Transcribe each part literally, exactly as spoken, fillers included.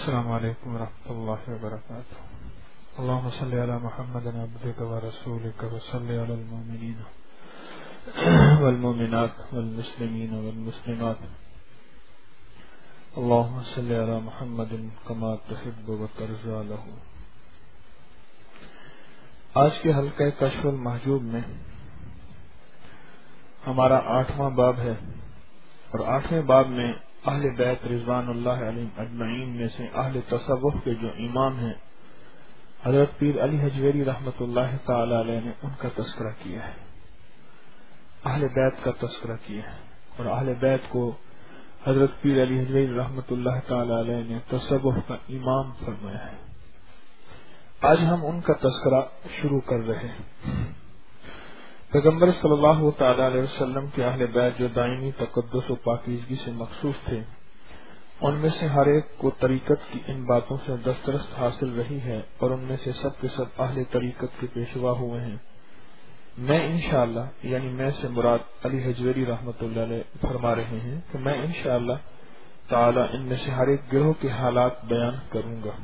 السلام علیکم ورحمۃ اللہ وبرکاتہ. اللهم صل علی محمد عبدک ورسولک وصل علی المؤمنین والمؤمنات والمسلمین والمسلمات. اللهم صل علی محمد کما تحب وترضى له. آج کے حلقہ کشف المحجوب میں ہمارا آٹھواں باب ہے، اور آٹھویں باب میں اہل بیت رضوان اللہ علیہم اجمعین میں سے اہل تصوف کے جو امام ہیں حضرت پیر علی حجویری رحمۃ اللہ تعالی علیہ نے ان کا تذکرہ کیا ہے، اہل بیت کا تذکرہ کیا ہے، اور اہل بیت کو حضرت پیر علی حجویری رحمۃ اللہ تعالی علیہ نے تصوف کا امام فرمایا ہے. آج ہم ان کا تذکرہ شروع کر رہے ہیں. پیغمبر صلی اللہ تعالی علیہ وسلم کے اہل بیت جو دائمی تقدس و پاکیزگی سے مخصوص تھے، ان میں سے ہر ایک کو طریقت کی ان باتوں سے دسترست حاصل رہی ہے، اور ان میں سے سب کے سب اہل طریقت کے پیشوا ہوئے ہیں. میں انشاءاللہ یعنی میں سے مراد علی حجویری رحمۃ اللہ علیہ فرما رہے ہیں کہ میں انشاءاللہ تعالی ان میں سے ہر ایک گروہ کے حالات بیان کروں گا.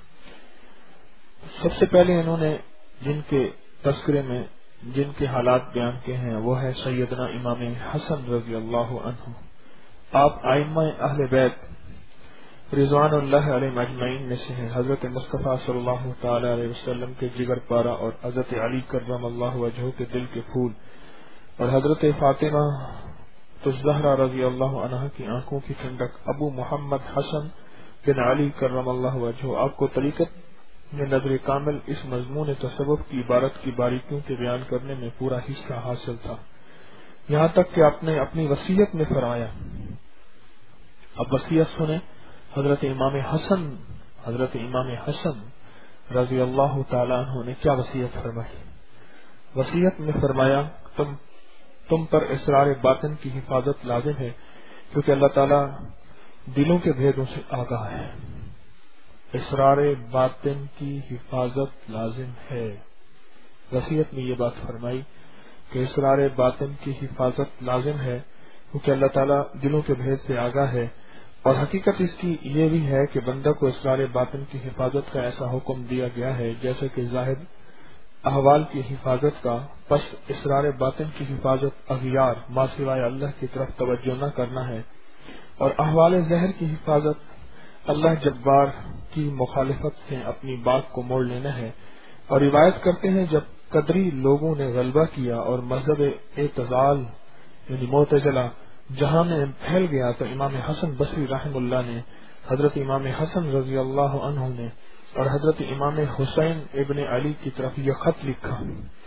سب سے پہلے انہوں نے جن کے تذکرے میں جن کے حالات بیان کے ہیں وہ ہے سیدنا امام حسن رضی اللہ عنہ. آپ ائمہ اہل بیت رضوان اللہ علیہ اجمعین میں سے ہیں. حضرت مصطفیٰ صلی اللہ تعالی علیہ وسلم کے جگر پارا اور حضرت علی کرم اللہ وجہہ کے دل کے پھول، اور حضرت فاطمہ الزہرا رضی اللہ عنہا کی آنکھوں کی ٹھنڈک ابو محمد حسن بن علی کرم اللہ وجہہ. آپ کو طریقت میں نظر کامل اس مضمون تصوف کی عبارت کی باریکیوں کے بیان کرنے میں پورا حصہ حاصل تھا، یہاں تک کہ آپ نے اپنی وصیت میں فرمایا. اب وصیت سنیں. حضرت امام حسن حضرت امام حسن رضی اللہ تعالی عنہ نے کیا وصیت فرمائی. وصیت میں فرمایا تم تم پر اسرار باطن کی حفاظت لازم ہے، کیونکہ اللہ تعالی دلوں کے بھیدوں سے آگاہ ہے. اسرار باطن کی حفاظت لازم ہے. وصیت میں یہ بات فرمائی کہ اسرار باطن کی حفاظت لازم ہے، کیونکہ اللہ تعالیٰ دلوں کے بھید سے آگاہ ہے. اور حقیقت اس کی یہ بھی ہے کہ بندہ کو اسرار باطن کی حفاظت کا ایسا حکم دیا گیا ہے جیسے کہ ظاہر احوال کی حفاظت کا، پس اسرار باطن کی حفاظت اغیار ما سوائے اللہ کی طرف توجہ نہ کرنا ہے، اور احوال ظاہر کی حفاظت اللہ جبار کی مخالفت سے اپنی بات کو موڑ لینا ہے. اور روایت کرتے ہیں جب قدری لوگوں نے غلبہ کیا اور مذہب اعتزال یعنی معتزلہ جہاں میں پھیل گیا، تو امام حسن بصری رحم اللہ نے حضرت امام حسن رضی اللہ عنہ نے اور حضرت امام حسین ابن علی کی طرف یہ خط لکھا.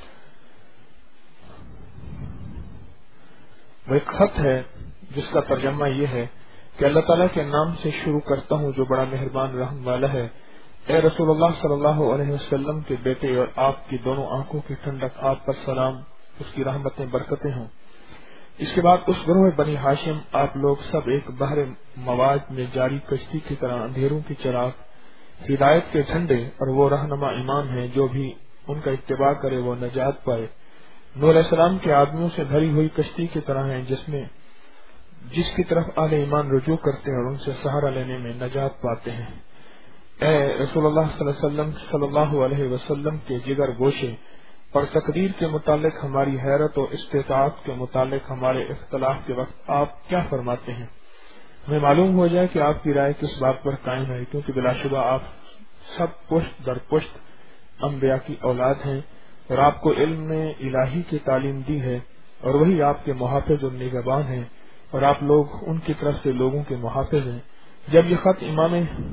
وہ ایک خط ہے جس کا ترجمہ یہ ہے کہ اللہ تعالیٰ کے نام سے شروع کرتا ہوں جو بڑا مہربان رحم والا ہے. اے رسول اللہ صلی اللہ علیہ وسلم کے بیٹے اور آپ کی دونوں آنکھوں کی ٹھنڈک، آپ پر سلام، اس کی رحمتیں برکتیں ہوں. اس کے بعد اس گروہ بنی ہاشم آپ لوگ سب ایک بحر مواد میں جاری کشتی کی طرح اندھیروں کی چراغ ہدایت کے جھنڈے، اور وہ رہنما امام ہیں جو بھی ان کا اتباع کرے وہ نجات پائے. نور علیہ السلام کے آدمیوں سے بھری ہوئی کشتی کی طرح ہیں جس میں جس کی طرف اہل ایمان رجوع کرتے ہیں اور ان سے سہارا لینے میں نجات پاتے ہیں. اے رسول اللہ صلی اللہ علیہ وسلم صلی اللہ علیہ وسلم کے جگر گوشے، اور تقدیر کے متعلق ہماری حیرت اور استطاعت کے متعلق ہمارے اختلاف کے وقت آپ کیا فرماتے ہیں؟ ہمیں معلوم ہو جائے کہ آپ کی رائے کس بات پر قائم ہے، کیونکہ بلا شبہ آپ سب پشت در پشت انبیاء کی اولاد ہیں، اور آپ کو علم الہی کی تعلیم دی ہے، اور وہی آپ کے محافظ اور نگہبان ہیں، اور آپ لوگ ان کی طرف سے لوگوں کے محافظ ہیں. جب یہ خط امام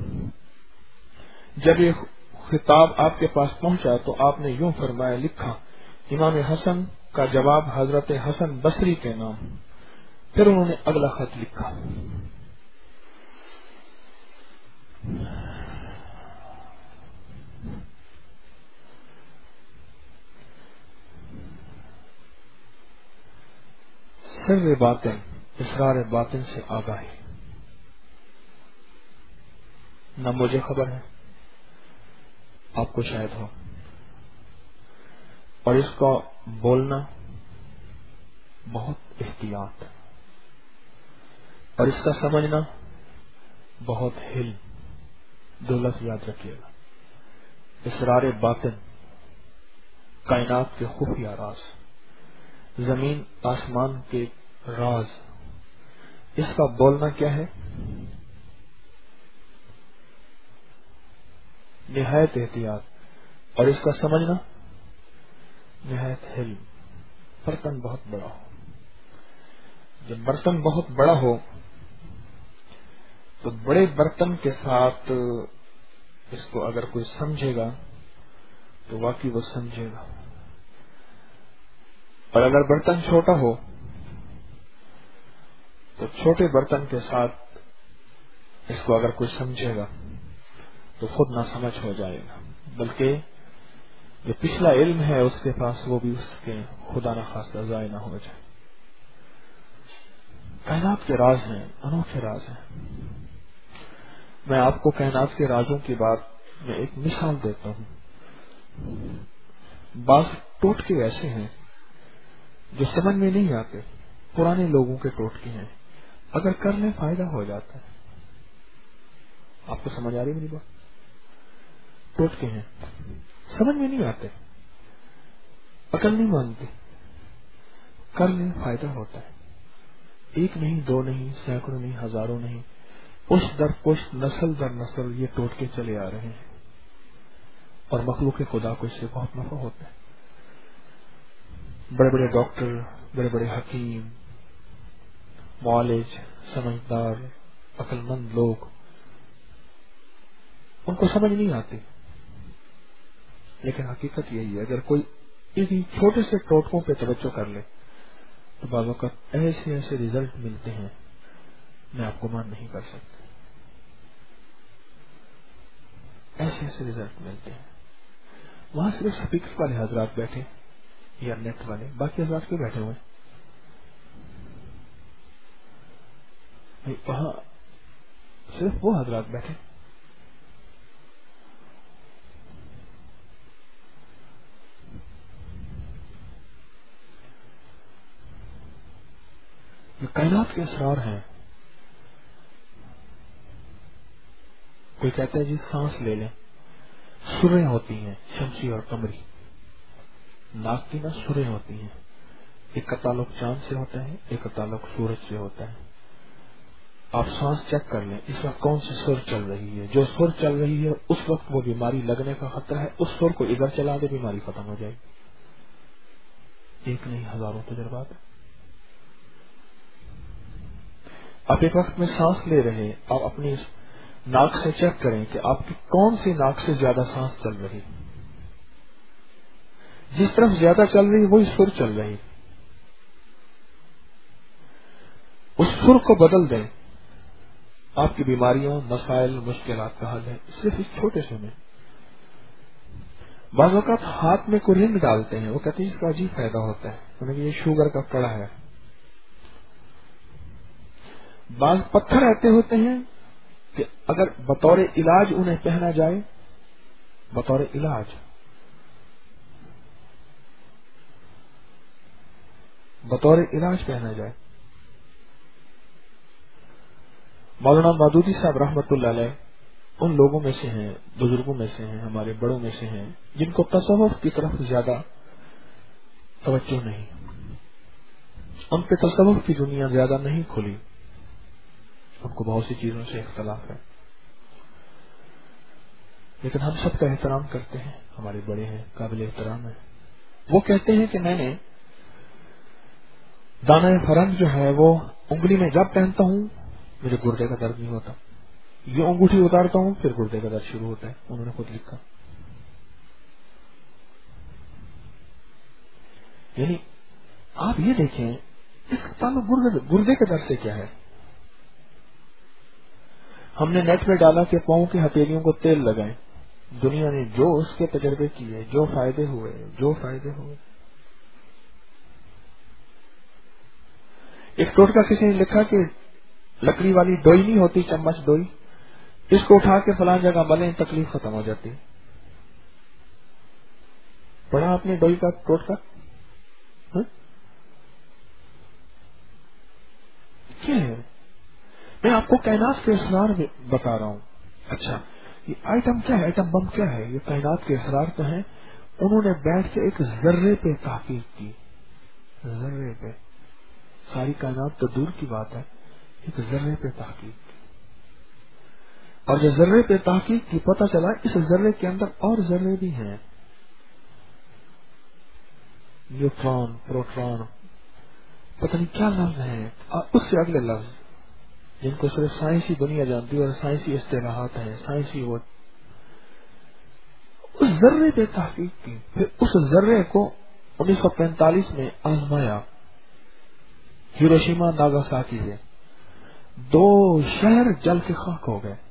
جب یہ خطاب آپ کے پاس پہنچا تو آپ نے یوں فرمایا، لکھا امام حسن کا جواب حضرت حسن بصری کے نام. پھر انہوں نے اگلا خط لکھا. سر باطن، اسرار باطن سے آگاہی. نہ مجھے خبر ہے، آپ کو شاید ہو، اور اس کا بولنا بہت احتیاط اور اس کا سمجھنا بہت حلم. دو لفظ یاد رکھیے گا، اسرار باطن، کائنات کے خفیہ راز، زمین آسمان کے راز، اس کا بولنا کیا ہے؟ نہایت احتیاط، اور اس کا سمجھنا نہایت حلم۔ برتن بہت بڑا ہو، جب برتن بہت بڑا ہو تو بڑے برتن کے ساتھ اس کو اگر کوئی سمجھے گا تو واقعی وہ سمجھے گا، اور اگر برتن چھوٹا ہو تو چھوٹے برتن کے ساتھ اس کو اگر کوئی سمجھے گا تو خود نہ سمجھ ہو جائے گا، بلکہ جو پچھلا علم ہے اس کے پاس وہ بھی اس کے خدا نہ خواستہ ضائع نہ ہو جائے۔ کائنات کے راز ہیں، انوکھے راز ہیں۔ میں آپ کو کائنات کے رازوں کی بات میں ایک مثال دیتا ہوں۔ بعض ٹوٹکے ایسے ہیں جو سمجھ میں نہیں آتے، پرانے لوگوں کے ٹوٹکے ہیں، اگر کر لیں فائدہ ہو جاتا ہے۔ آپ کو سمجھ آ رہی میری بات؟ ٹوٹکے ہیں، سمجھ میں نہیں آتے، عقل نہیں مانتی، کر لیں فائدہ ہوتا ہے۔ ایک نہیں، دو نہیں، سینکڑوں نہیں، ہزاروں نہیں، پشت در پشت، نسل در نسل یہ ٹوٹکے چلے آ رہے ہیں، اور مخلوق خدا کو اس سے بہت نفع ہوتا ہے۔ بڑے بڑے ڈاکٹر، بڑے بڑے حکیم، معالج، سمجھدار، عقل مند لوگ، ان کو سمجھ نہیں آتی، لیکن حقیقت یہی ہے اگر کوئی اسی چھوٹے سے ٹوٹکوں پہ توجہ کر لے تو بعض اوقات ایسے ایسے ریزلٹ ملتے ہیں میں آپ کو مان نہیں کر سکتا، ایسے ایسے ریزلٹ ملتے ہیں۔ وہاں صرف اسپیکر والے حضرات بیٹھے یا نیٹ والے، باقی حضرات کیوں بیٹھے ہوئے؟ وہاں صرف وہ حضرات بیٹھے۔ یہ کائنات کے اسرار ہیں۔ کوئی کہتا ہے جی سانس لے لیں، سریں ہوتی ہیں شمسی اور قمری، ناک کی نہ سریں ہوتی ہیں، ایک کا تعلق چاند سے ہوتا ہے، ایک کا تعلق سورج سے ہوتا ہے۔ آپ سانس چیک کر لیں، اس وقت کون سی سر چل رہی ہے، جو سر چل رہی ہے اس وقت وہ بیماری لگنے کا خطرہ ہے، اس سر کو ادھر چلا دے بیماری ختم ہو جائے گی۔ ایک نہیں، ہزاروں تجربات ہیں۔ آپ ایک وقت میں سانس لے رہے، آپ اپنی ناک سے چیک کریں کہ آپ کی کون سی ناک سے زیادہ سانس چل رہی، جس طرف زیادہ چل رہی وہی سر چل رہی، اس سر کو بدل دیں، آپ کی بیماریوں، مسائل، مشکلات کا حل ہے صرف اس چھوٹے سے میں۔ بعض اوقات ہاتھ میں کوئی رنگ ڈالتے ہیں، وہ کہتے ہیں اس کا عجیب فائدہ ہوتا ہے، انہیں یہ شوگر کا کڑا ہے۔ بعض پتھر ایسے ہوتے ہیں کہ اگر بطور علاج انہیں پہنا جائے، بطور علاج بطور علاج پہنا جائے۔ مولانا مودودی صاحب رحمت اللہ علیہ ان لوگوں میں سے ہیں، بزرگوں میں سے ہیں، ہمارے بڑوں میں سے ہیں جن کو تصوف کی طرف زیادہ توجہ نہیں، ان پہ تصوف کی دنیا زیادہ نہیں کھلی، ان کو بہت سی چیزوں سے اختلاف ہے، لیکن ہم سب کا احترام کرتے ہیں، ہمارے بڑے ہیں، قابل احترام ہیں۔ وہ کہتے ہیں کہ میں نے دانہ فرنگ جو ہے وہ انگلی میں جب پہنتا ہوں مجھے گردے کا درد نہیں ہوتا، یہ انگوٹھی اتارتا ہوں پھر گردے کا درد شروع ہوتا ہے، انہوں نے خود لکھا۔ یعنی آپ یہ دیکھیں اس کا تعلق گردے کے درد سے کیا ہے۔ ہم نے نیٹ میں ڈالا کہ پاؤں کی ہتھیلیوں کو تیل لگائیں، دنیا نے جو اس کے تجربے کیے، جو فائدے ہوئے جو فائدے ہوئے ایک ٹوٹکا کسی نے لکھا کہ لکڑی والی ڈوئی نہیں ہوتی، چمچ ڈوئی، اس کو اٹھا کے فلاں جگہ ملیں تکلیف ختم ہو جاتی۔ پڑھا آپ نے ڈوئی کا ٹوٹکا؟ کیا ہے؟ میں آپ کو کائنات کے اسرار بتا رہا ہوں۔ اچھا، یہ آئٹم کیا ہے, آئٹم بم کیا ہے, یہ کائنات کے اسرار تو ہیں. انہوں نے بیٹھ کے ایک ذرے پہ تحقیق کی, ذرے پہ, ساری کائنات تو دور کی بات ہے, ایک ذرے پہ تحقیق کی. اور جو ذرے پہ تحقیق کی پتہ چلا اس ذرے کے اندر اور ذرے بھی ہیں, نیوٹران, پروٹران, پتہ نہیں کیا لفظ ہیں, اس سے اگلے لفظ جن کو صرف سائنسی دنیا جانتی ہے اور سائنسی اصطلاحات ہیں, سائنسی وہ. اس ذرے پہ تحقیق کی, پھر اس ذرے کو انیس سو پینتالیس میں آزمایا ہیروشیما ناگاساکی سے. دو شہر جل کے خاک ہو گئے.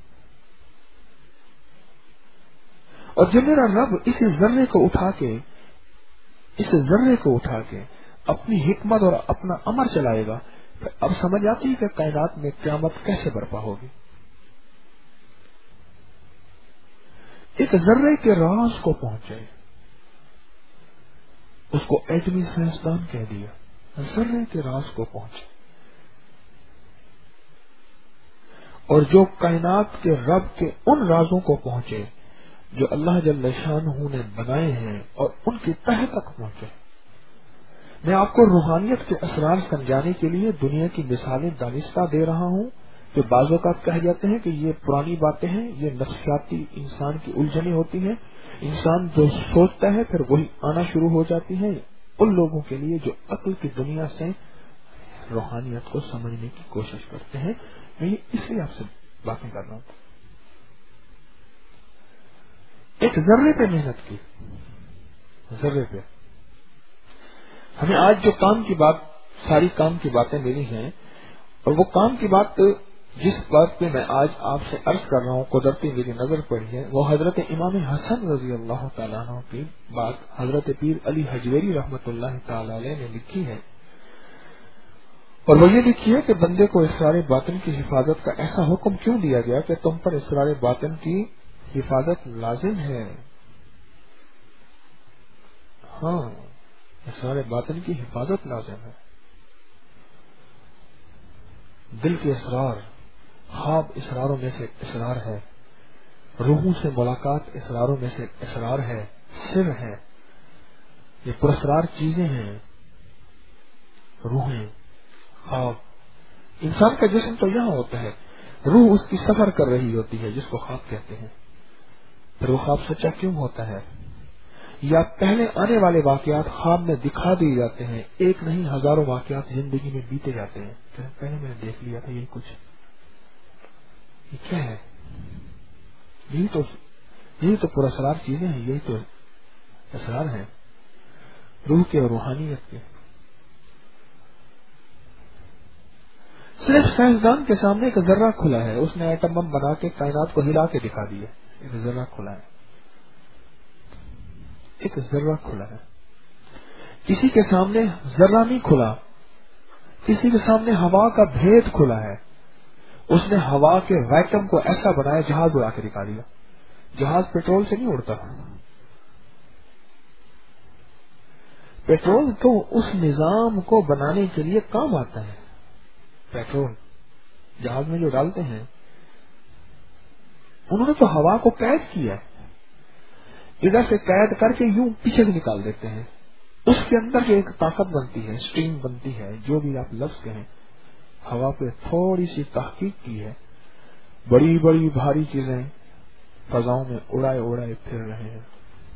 اور جب میرا رب اس ذرے کو اٹھا کے اس ذرے کو اٹھا کے اپنی حکمت اور اپنا امر چلائے گا, اب سمجھ آتی ہے کہ کائنات میں قیامت کیسے برپا ہوگی. ایک ذرے کے راز کو پہنچے, اس کو ایٹمی سائنسدان کہہ دیا, ذرے کے راز کو پہنچے. اور جو کائنات کے رب کے ان رازوں کو پہنچے جو اللہ جل شانہ نے بنائے ہیں اور ان کی تہہ تک پہنچے. میں آپ کو روحانیت کے اسرار سمجھانے کے لیے دنیا کی مثالیں دانستہ دے رہا ہوں جو بعض اوقات کہہ جاتے ہیں کہ یہ پرانی باتیں ہیں, یہ نفسیاتی انسان کی الجھنیں ہوتی ہیں, انسان جو سوچتا ہے پھر وہی آنا شروع ہو جاتی ہے. ان لوگوں کے لیے جو عقل کی دنیا سے روحانیت کو سمجھنے کی کوشش کرتے ہیں, میں یہ اس لیے آپ سے باتیں کر رہا ہوں. ایک ذرے پہ محنت کی, ذرے پہ. ہمیں آج جو کام کی بات, ساری کام کی باتیں ملی ہیں, اور وہ کام کی بات جس بات پہ میں آج آپ سے عرض کر رہا ہوں قدرتی میری نظر پڑی ہے, وہ حضرت امام حسن رضی اللہ تعالیٰ عنہ کی بات حضرت پیر علی حجویری رحمۃ اللہ تعالی علیہ نے لکھی ہے. اور وہ یہ لکھی ہے کہ بندے کو اسرار باطن کی حفاظت کا ایسا حکم کیوں دیا گیا کہ تم پر اسرار باطن کی حفاظت لازم ہے. ہاں, اسرار باطن کی حفاظت لازم ہے. دل کے اسرار, خواب اسراروں میں سے اسرار ہے, روحوں سے ملاقات اسراروں میں سے اسرار ہے, سر ہے. یہ پراسرار چیزیں ہیں, روحیں, خواب. انسان کا جسم تو یہاں ہوتا ہے, روح اس کی سفر کر رہی ہوتی ہے جس کو خواب کہتے ہیں. پھر وہ خواب سچا کیوں ہوتا ہے؟ یا پہلے آنے والے واقعات خواب میں دکھا دیے جاتے ہیں, ایک نہیں ہزاروں واقعات زندگی میں بیتے جاتے ہیں. پہلے میں نے دیکھ لیا تھا یہ کچھ, یہ کیا ہے؟ یہی تو یہی تو پراسرار چیزیں ہیں, یہی تو اسرار ہیں روح کے اور روحانیت کے. صرف سائنسدان کے سامنے ایک ذرہ کھلا ہے, اس نے ایٹم بم بنا کے کائنات کو ہلا کے دکھا دیا. ایک ذرہ کھلا ہے, ایک ذرہ کھلا ہے. کسی کے سامنے ذرہ نہیں کھلا, کسی کے سامنے ہوا کا بھید کھلا ہے. اس نے ہوا کے ویکیوم کو ایسا بنایا جہاز اڑا کے دکھا دیا. جہاز پیٹرول سے نہیں اڑتا, پیٹرول تو اس نظام کو بنانے کے لیے کام آتا ہے. پیٹرول جہاز میں جو ڈالتے ہیں, انہوں نے تو ہوا کو قید کیا, ادھر سے قید کر کے یوں پیچھے سے نکال دیتے ہیں. اس کے اندر جو ایک طاقت بنتی ہے, اسٹریم بنتی ہے, جو بھی آپ لفظ کہیں, ہوا پہ تھوڑی سی تحقیق کی ہے, بڑی بڑی بھاری چیزیں فضاؤں میں اڑائے اڑائے پھر رہے ہیں.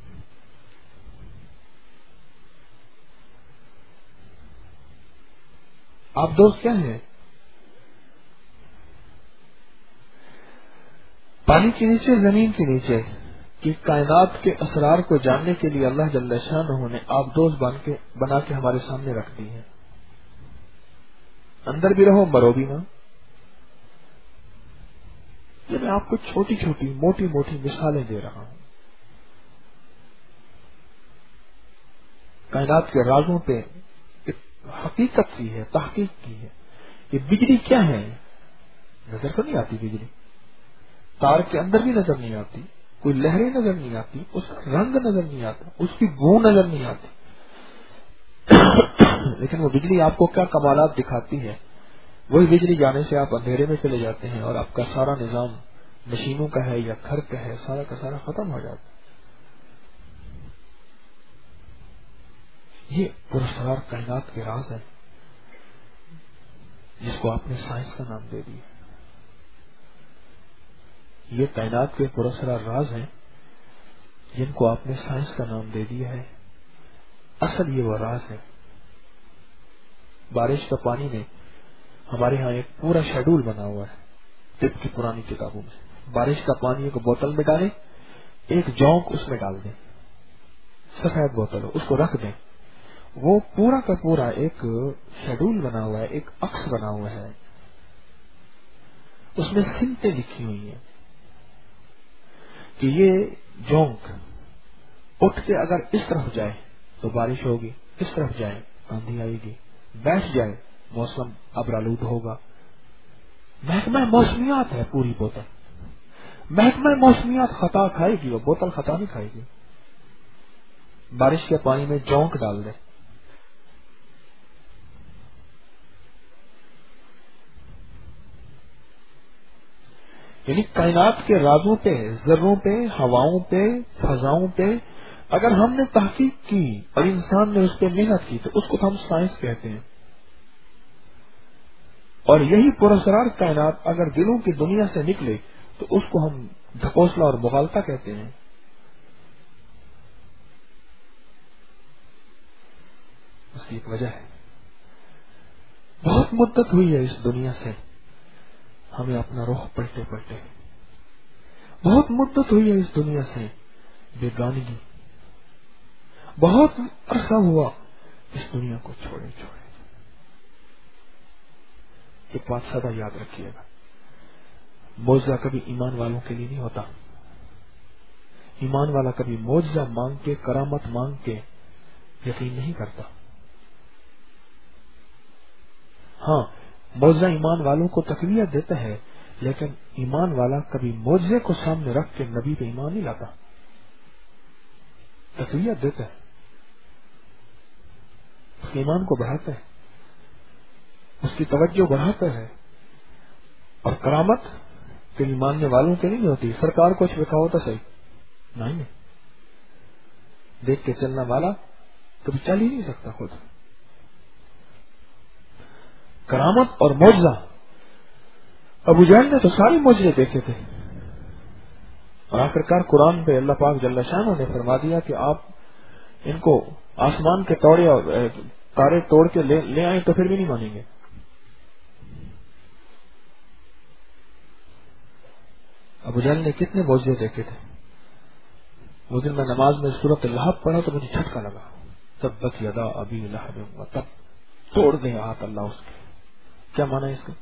آپ دوست کیا ہیں؟ پانی کے نیچے, زمین کے نیچے کی کائنات کے اسرار کو جاننے کے لیے اللہ جل شانہ نے آپ دوست بن کے بنا کے ہمارے سامنے رکھ دی ہیں. اندر بھی رہو, مرو بھی نہ. یہ میں آپ کو چھوٹی چھوٹی موٹی موٹی مثالیں دے رہا ہوں. کائنات کے رازوں پہ حقیقت کی ہے, تحقیق کی ہے. یہ بجلی کیا ہے؟ نظر تو نہیں آتی بجلی, تار کے اندر بھی نظر نہیں آتی, کوئی لہریں نظر نہیں آتی, اس کا رنگ نظر نہیں آتا, اس کی بو نظر نہیں آتی. لیکن وہ بجلی آپ کو کیا کمالات دکھاتی ہے. وہی بجلی جانے سے آپ اندھیرے میں چلے جاتے ہیں اور آپ کا سارا نظام مشینوں کا ہے یا گھر کا ہے، سارا کا سارا ختم ہو جاتا ہے۔ یہ پراسرار کائنات کے راز ہے جس کو آپ نے سائنس کا نام دے دیا۔ یہ کائنات کے پراسرار راز ہیں جن کو آپ نے سائنس کا نام دے دیا ہے، اصل یہ وہ راز ہے۔ بارش کا پانی میں ہمارے ہاں ایک پورا شیڈول بنا ہوا ہے طب کی پرانی کتابوں میں۔ بارش کا پانی ایک بوتل میں ڈالیں، ایک جونک اس میں ڈال دیں، سفید بوتل ہو، اس کو رکھ دیں، وہ پورا کا پورا ایک شیڈول بنا ہوا ہے، ایک عکس بنا ہوا ہے، اس میں سمتیں لکھی ہوئی ہیں کہ یہ جونک اٹھ کے اگر اس طرف جائے تو بارش ہوگی، اس طرف جائے آندھی آئے گی، بیٹھ جائے موسم ابرآلود ہوگا۔ محکمہ موسمیات ہے پوری بوتل، محکمہ موسمیات خطا کھائے گی، وہ بوتل خطا نہیں کھائے گی۔ بارش کے پانی میں جونک ڈال دے، یعنی کائنات کے رازوں پہ، ذروں پہ، ہواؤں پہ، فضاؤں پہ اگر ہم نے تحقیق کی اور انسان نے اس پہ محنت کی تو اس کو ہم سائنس کہتے ہیں۔ اور یہی پراسرار کائنات اگر دلوں کی دنیا سے نکلے تو اس کو ہم ڈھکوسلا اور مغالطہ کہتے ہیں۔ اس کی ایک وجہ ہے، بہت مدت ہوئی ہے اس دنیا سے ہمیں اپنا روح پلٹے پلٹے، بہت مدت ہوئی ہے اس دنیا سے بیگانگی، بہت عرصہ ہوا اس دنیا کو چھوڑے چھوڑے۔ ایک بات سدا یاد رکھیے گا، معجزہ کبھی ایمان والوں کے لیے نہیں ہوتا۔ ایمان والا کبھی معجزہ مانگ کے، کرامت مانگ کے یقین نہیں کرتا۔ ہاں، معجزہ ایمان والوں کو تقویت دیتا ہے، لیکن ایمان والا کبھی معجزے کو سامنے رکھ کے نبی پہ ایمان نہیں لاتا، تقویت دیتا ہے، اس کے ایمان کو بڑھاتا ہے، اس کی توجہ بڑھاتا ہے۔ اور کرامت کبھی ماننے والوں کے نہیں ہوتی۔ سرکار کچھ لکھا ہوتا صحیح نہیں، دیکھ کے چلنا والا کبھی چل ہی نہیں سکتا خود۔ کرامت اور معجزہ، ابو جہل نے تو سارے معجزے دیکھے تھے، اور آخرکار قرآن پہ اللہ پاک جل شانہ نے فرما دیا کہ آپ ان کو آسمان کے توڑے اور تارے توڑ کے لے, لے آئیں تو پھر بھی نہیں مانیں گے۔ ابو جہل نے کتنے معجزے دیکھے تھے۔ وہ دن میں نماز میں سورۃ لہب پڑھا تو مجھے جھٹکا لگا، تبت یدا ابی لہب، تب توڑ دیں ہاتھ اللہ اس کے۔ کیا مانا ہے اس کا؟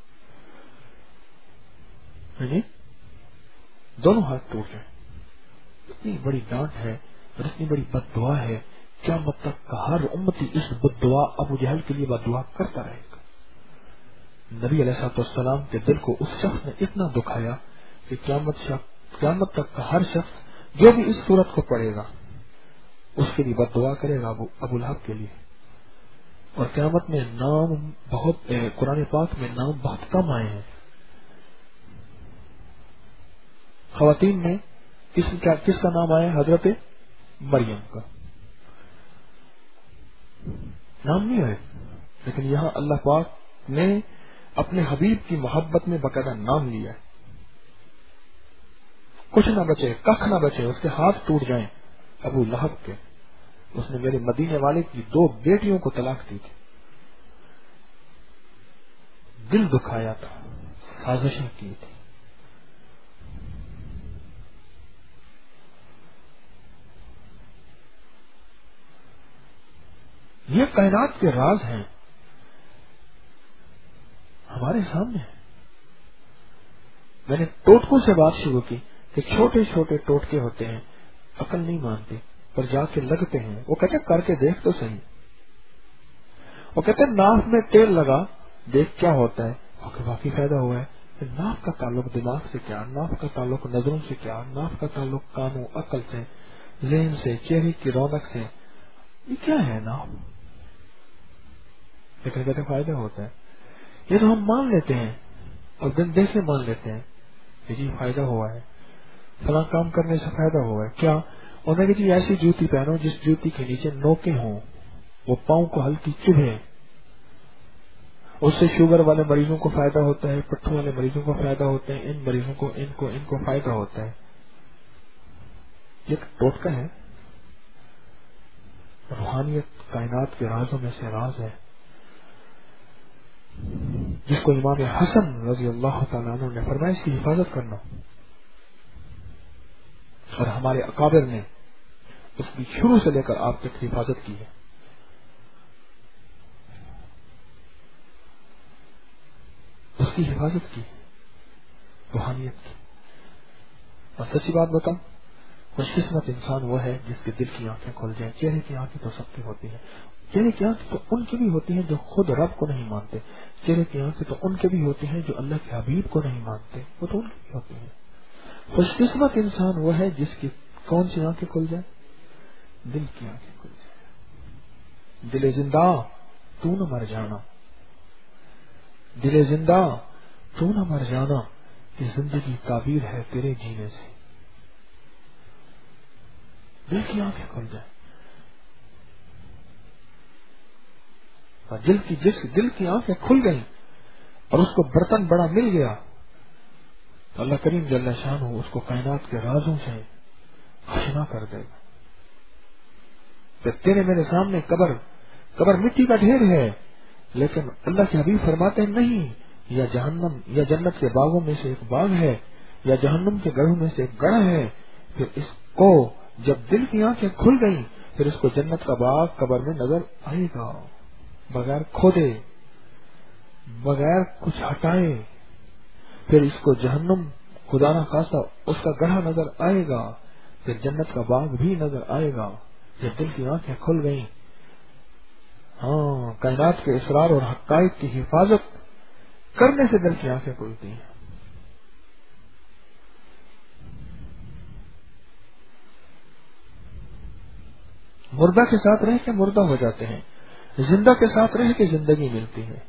یعنی دونوں ہاتھ ٹوٹ جائیں۔ اتنی بڑی ڈانٹ ہے اور اتنی بڑی بد دعا ہے، قیامت تک کا ہر امتی اس بد دعا ابو جہل کے لیے بد دعا کرتا رہے گا۔ نبی علیہ الصلوۃ والسلام کے دل کو اس شخص نے اتنا دکھایا کہ قیامت شخص قیامت تک کا ہر شخص جو بھی اس صورت کو پڑھے گا اس کے لیے بد دعا کرے گا ابو لہب کے لیے۔ اور قیامت میں نام بہت، قرآن پاک میں نام بہت کم آئے ہیں۔ خواتین میں کس کا کس کا نام آیا؟ حضرت مریم کا نام نہیں آئے، لیکن یہاں اللہ پاک نے اپنے حبیب کی محبت میں باقاعدہ نام لیا ہے۔ کچھ نہ بچے، کخ نہ بچے، اس کے ہاتھ ٹوٹ جائیں ابو لہب کے۔ اس نے میرے مدینے والے کی دو بیٹیوں کو طلاق دی تھی، دل دکھایا تھا، سازشیں کی تھی۔ یہ کائنات کے راز ہیں، ہمارے سامنے ہیں۔ میں نے ٹوٹکوں سے بات شروع کی کہ چھوٹے چھوٹے ٹوٹکے ہوتے ہیں، عقل نہیں مانتے پر جا کے لگتے ہیں۔ وہ کہتے کر کے دیکھ تو صحیح، وہ کہتے ناف میں تیل لگا دیکھ کیا ہوتا ہے، واقعی فائدہ ہوا ہے۔ ناف کا تعلق دماغ سے کیا، ناف کا تعلق نظروں سے کیا، ناف کا تعلق کانوں، عقل سے، ذہن سے، چہرے کی رونق سے، یہ کیا ہے ناف؟ لیکن کہتے فائدہ ہوتا ہے۔ یہ تو ہم مان لیتے ہیں اور دن دیکھے مان لیتے ہیں، کہ جی فائدہ ہوا ہے، فلاں کام کرنے سے فائدہ ہوا ہے. کیا؟ انہوں نے کہا جی ایسی جوتی پہنو جس جوتی کے نیچے نوکیں ہوں، وہ پاؤں کو ہلکی چبھے، اس سے شوگر والے مریضوں کو فائدہ ہوتا ہے، پٹھوں والے مریضوں کو فائدہ ہوتا ہے، ان مریضوں کو ان کو ان کو فائدہ ہوتا ہے. یہ ٹوٹکا ہے. روحانیت کائنات کے رازوں میں سے راز ہے جس کو امام حسن رضی اللہ تعالیٰ عنہ نے فرمایا اس کی حفاظت کرنا، اور ہمارے اکابر نے اس کی شروع سے لے کر آپ تک حفاظت کی ہے. اس کی حفاظت کی روحانیت کی. اور سچی بات بتاؤں، خوش قسمت انسان وہ ہے جس کے دل کی آنکھیں کھل جائیں. چہرے کی آنکھیں تو سب کی ہوتی ہیں، چہرے کی آنکھیں تو ان کی بھی ہوتی ہیں جو خود رب کو نہیں مانتے، چہرے کی آنکھیں تو ان کے بھی ہوتی ہیں جو اللہ کے حبیب کو نہیں مانتے، وہ تو ان کی بھی ہوتی ہیں. خوش قسمت انسان وہ ہے جس کی کون سی آنکھیں کھل جائیں؟ دل کی آنکھیں کھل جائیں. دل زندہ تو نہ مر جانا، دل زندہ تو نہ مر جانا، کہ زندگی تعبیر ہے تیرے جینے سے. دل کی آنکھیں کھل جائیں. اور دل کی جس دل کی آنکھیں کھل گئیں اور اس کو برتن بڑا مل گیا تو اللہ کریم جل شانہ اس کو کائنات کے رازوں سے آشنا کر دے گا. کہ تیرے میرے سامنے قبر قبر مٹی کا ڈھیر ہے، لیکن اللہ کے حبیب فرماتے ہیں نہیں، یا جہنم یا جنت کے باغوں میں سے ایک باغ ہے، یا جہنم کے گڑھوں میں سے ایک گڑھ ہے. پھر اس کو جب دل کی آنکھیں کھل گئیں پھر اس کو جنت کا باغ قبر میں نظر آئے گا، بغیر کھودے، بغیر کچھ ہٹائے. پھر اس کو جہنم خدا نہ خاصا اس کا گڑھا نظر آئے گا، پھر جنت کا باغ بھی نظر آئے گا. جب دل کی آنکھیں کھل گئیں، ہاں کائنات کے اسرار اور حقائق کی حفاظت کرنے سے دل کی آنکھیں کھلتی ہیں. مردہ کے ساتھ رہ کے مردہ ہو جاتے ہیں، زندہ کے ساتھ رہ کے زندگی ملتی ہے.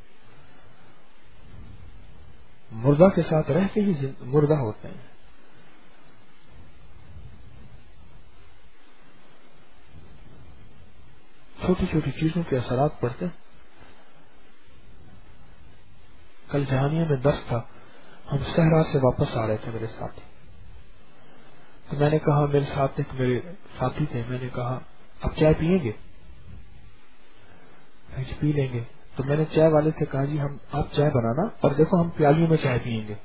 مردہ کے ساتھ رہ کے ہی مردہ ہوتے ہیں. چھوٹی چھوٹی چیزوں کے اثرات پڑتے ہیں. کل جہانیہ میں درس تھا، ہم صحرا سے واپس آ رہے تھے میرے ساتھی، تو میں نے کہا میرے ساتھ ایک میرے ساتھی تھے، میں نے کہا اب چائے پیئیں گے؟ پی لیں گے. تو میں نے چائے والے سے کہا جی ہم آپ چائے بنانا اور دیکھو ہم پیالیوں میں چائے پیئیں گے.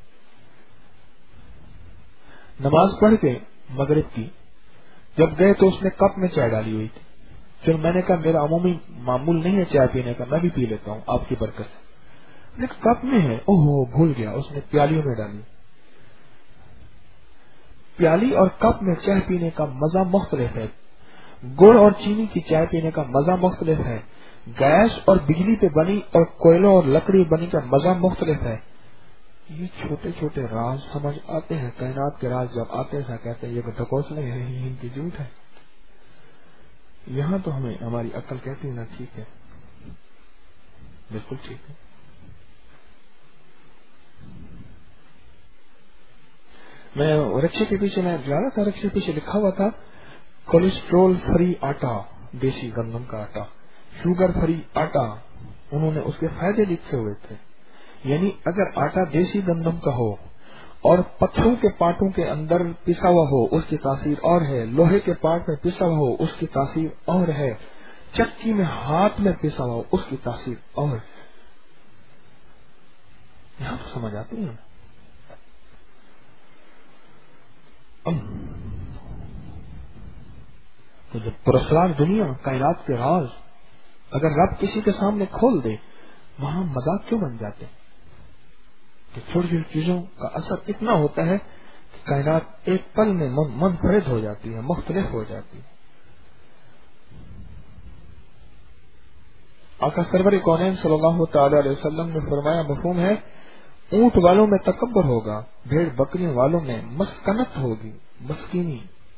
نماز پڑھ کے مغرب کی جب گئے تو اس نے کپ میں چائے ڈالی ہوئی تھی. پھر میں نے کہا میرا عمومی معمول نہیں ہے چائے پینے کا، میں بھی پی لیتا ہوں آپ کی برکت سے. لیکن کپ میں ہے، اوہ بھول گیا، اس نے پیالیوں میں ڈالی. پیالی اور کپ میں چائے پینے کا مزہ مختلف ہے. گڑ اور چینی کی چائے پینے کا مزہ مختلف ہے. گیس اور بجلی پہ بنی اور کوئلوں اور لکڑی بنی کا مزہ مختلف ہے. یہ چھوٹے چھوٹے راز سمجھ آتے ہیں. کائنات کے راز جب آتے ہیں کہتے ہیں یہ ڈھکوسلے ہیں، ان کی جھوٹ ہے. یہاں تو ہمیں ہماری عقل کہتی ہے نا ٹھیک ہے، بالکل ٹھیک ہے. میں رکشے کے پیچھے میں جا رہا تھا، رکشے کے پیچھے لکھا ہوا تھا کولیسٹرول فری آٹا، دیسی گندم کا آٹا، شوگر فری آٹا. انہوں نے اس کے فائدے لکھے ہوئے تھے. یعنی اگر آٹا دیسی گندم کا ہو اور پتھروں کے پاٹوں کے اندر پسا ہوا ہو اس کی تاثیر اور ہے، لوہے کے پاٹ میں پسا ہوا ہو اس کی تاثیر اور ہے، چکی میں ہاتھ میں پسا ہوا ہو اس کی تاثیر اور. یہاں تو سمجھ آتی ہے. تو جب پراسرار دنیا کائنات کے راز اگر رب کسی کے سامنے کھول دے، وہاں مذاق کیوں بن جاتے ہیں؟ کہ چھوٹی چھوٹی چیزوں کا اثر اتنا ہوتا ہے کہ کائنات ایک پل میں منفرد ہو جاتی ہے، مختلف ہو جاتی ہے. آقا سرور کونین صلی اللہ تعالی علیہ وسلم نے فرمایا، مفہوم ہے اونٹ والوں میں تکبر ہوگا، بھیڑ بکریوں والوں میں مسکنت ہوگی، مسکینی.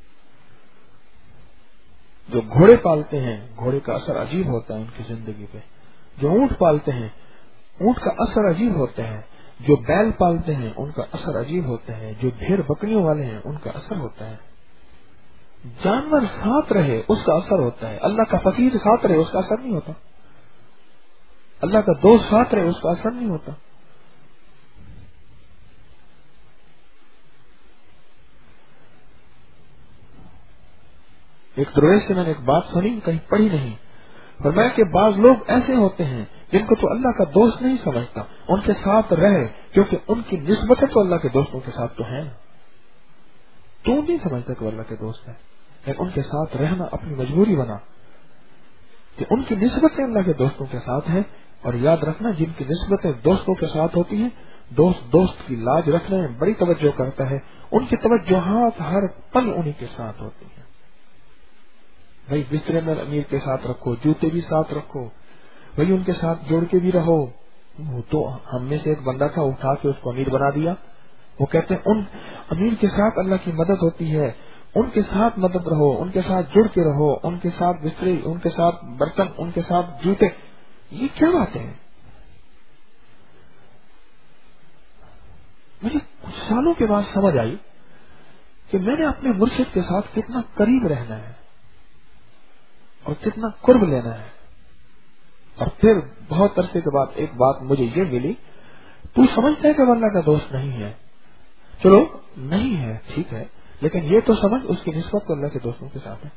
جو گھوڑے پالتے ہیں گھوڑے کا اثر عجیب ہوتا ہے ان کی زندگی پہ. جو اونٹ پالتے ہیں اونٹ کا اثر عجیب ہوتا ہے. جو بیل پالتے ہیں ان کا اثر عجیب ہوتا ہے، جو بھیڑ بکریوں والے ہیں ان کا اثر ہوتا ہے، جانور ساتھ رہے اس کا اثر ہوتا ہے، اللہ کا فقیر ساتھ رہے اس کا اثر نہیں ہوتا، اللہ کا دوست ساتھ رہے اس کا اثر نہیں ہوتا۔ ایک درویش سے میں نے ایک بات سنی، کہیں پڑھی نہیں، فرمایا کہ بعض لوگ ایسے ہوتے ہیں جن کو تو اللہ کا دوست نہیں سمجھتا، ان کے ساتھ رہے کیونکہ ان کی نسبتیں تو اللہ کے دوستوں کے ساتھ تو ہیں، تو نہیں سمجھتا کہ وہ اللہ کے دوست ہے، لیکن ان کے ساتھ رہنا اپنی مجبوری بنا کہ ان کی نسبتیں اللہ کے دوستوں کے ساتھ ہیں۔ اور یاد رکھنا جن کی نسبتیں دوستوں کے ساتھ ہوتی ہیں، دوست دوست کی لاج رکھنے میں بڑی توجہ کرتا ہے، ان کی توجہات ہر پل انہی کے ساتھ ہوتی ہیں۔ بھائی بسترے میں امیر کے ساتھ رکھو، جوتے بھی ساتھ رکھو، بھائی ان کے ساتھ جوڑ کے بھی رہو۔ وہ تو ہم میں سے ایک بندہ تھا، اٹھا کے اس کو امیر بنا دیا۔ وہ کہتے ہیں ان امیر کے ساتھ اللہ کی مدد ہوتی ہے، ان کے ساتھ مدد رہو، ان کے ساتھ جڑ کے رہو، ان کے ساتھ بسترے، ان کے ساتھ برتن، ان کے ساتھ جوتے۔ یہ کیا باتیں ہیں؟ مجھے کچھ سالوں کے بعد سمجھ آئی کہ میں نے اپنے مرشد کے ساتھ کتنا قریب رہنا ہے اور کتنا قرب لینا ہے۔ اور پھر بہت عرصے کے بعد ایک بات مجھے یہ ملی، تو سمجھتا ہے کہ وہ اللہ کا دوست نہیں ہے، چلو نہیں ہے ٹھیک ہے، لیکن یہ تو سمجھ اس کی نسبت تو اللہ کے دوستوں کے ساتھ ہے۔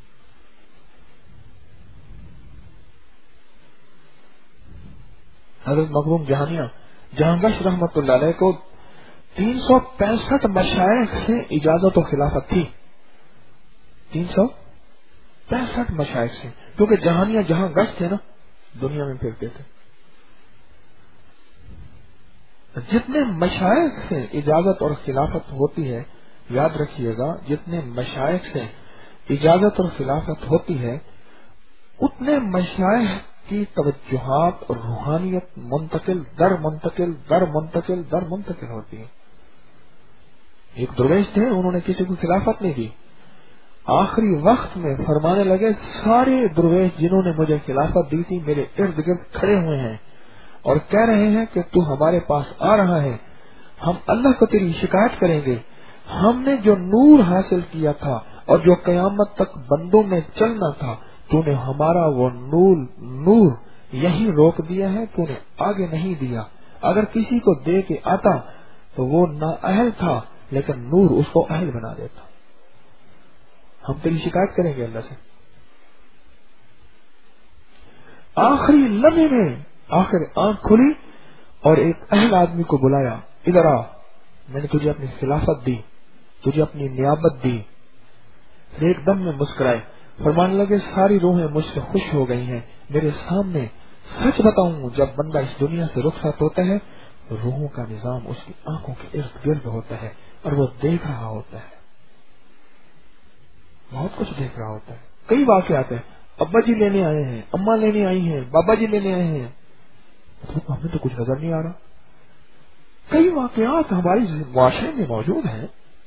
حضرت مخدوم جہانیہ جہانگشت رحمت اللہ علیہ کو تین سو پینسٹھ مشائخ سے اجازت و خلافت تھی، تین سو پینسٹھ مشائخ سے، کیونکہ جہانیہ جہاں گشت تھے نا دنیا میں پھرتے تھے۔ جتنے مشائخ سے اجازت اور خلافت ہوتی ہے، یاد رکھیے گا جتنے مشائخ سے اجازت اور خلافت ہوتی ہے اتنے مشائخ کی توجہات اور روحانیت منتقل در منتقل در منتقل در منتقل ہوتی ہے۔ ایک درویش تھے، انہوں نے کسی کو خلافت نہیں دی، آخری وقت میں فرمانے لگے سارے درویش جنہوں نے مجھے خلافت دی تھی میرے ارد گرد کھڑے ہوئے ہیں اور کہہ رہے ہیں کہ تو ہمارے پاس آ رہا ہے، ہم اللہ کو تیری شکایت کریں گے، ہم نے جو نور حاصل کیا تھا اور جو قیامت تک بندوں میں چلنا تھا تو نے ہمارا وہ نور نور یہی روک دیا ہے، تو نے آگے نہیں دیا، اگر کسی کو دے کے آتا تو وہ نااہل تھا لیکن نور اس کو اہل بنا دیتا، ہم تیری شکایت کریں گے اللہ سے۔ آخری لمحے میں آخر آنکھ کھلی اور ایک اہل آدمی کو بلایا، ادھر آ، میں نے تجھے اپنی خلافت دی، تجھے اپنی نیابت دی۔ پھر ایک دم میں مسکرائے، فرمانے لگے ساری روحیں مجھ سے خوش ہو گئی ہیں، میرے سامنے سچ بتاؤں جب بندہ اس دنیا سے رخصت ہوتا ہے تو روحوں کا نظام اس کی آنکھوں کے ارد گرد ہوتا ہے اور وہ دیکھ رہا ہوتا ہے، بہت کچھ دیکھ رہا ہوتا ہے۔ کئی واقعات ہیں، ابا جی لینے آئے ہیں، اماں لینے آئی ہیں، بابا جی لینے آئے ہیں، ہمیں تو کچھ نظر نہیں آ رہا۔ کئی واقعات ہماری معاشرے میں موجود ہیں۔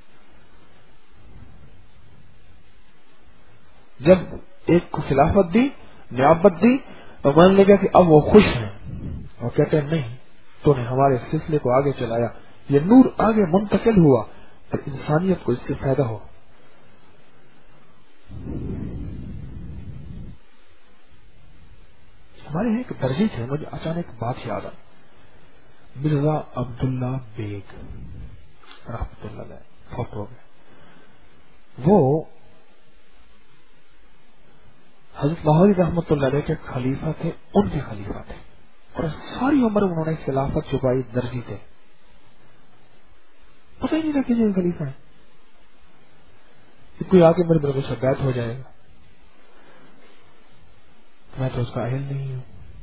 جب ایک کو خلافت دی، نیابت دی، تو مان لگا کہ اب وہ خوش ہیں اور کہتے ہیں نہیں تو نے ہمارے سلسلے کو آگے چلایا، یہ نور آگے منتقل ہوا اور انسانیت کو اس سے فائدہ ہو۔ ہمارے ایک درجی تھے، مجھے اچانک بات یاد آئی، مرزا عبداللہ بیگ رحمۃ اللہ علیہ فوت ہو گئے۔ وہ حضرت لاہوری رحمۃ اللہ علیہ کے خلیفہ تھے، ان کے خلیفہ تھے، اور ساری عمر انہوں نے خلافت چھپائی، درجی تھے، پتہ ہی نہیں رکھے جو خلیفہ ہے، کہ کوئی آگے میرے میرے سے بیعت ہو جائے گا، میں تو اس کا اہل نہیں ہوں۔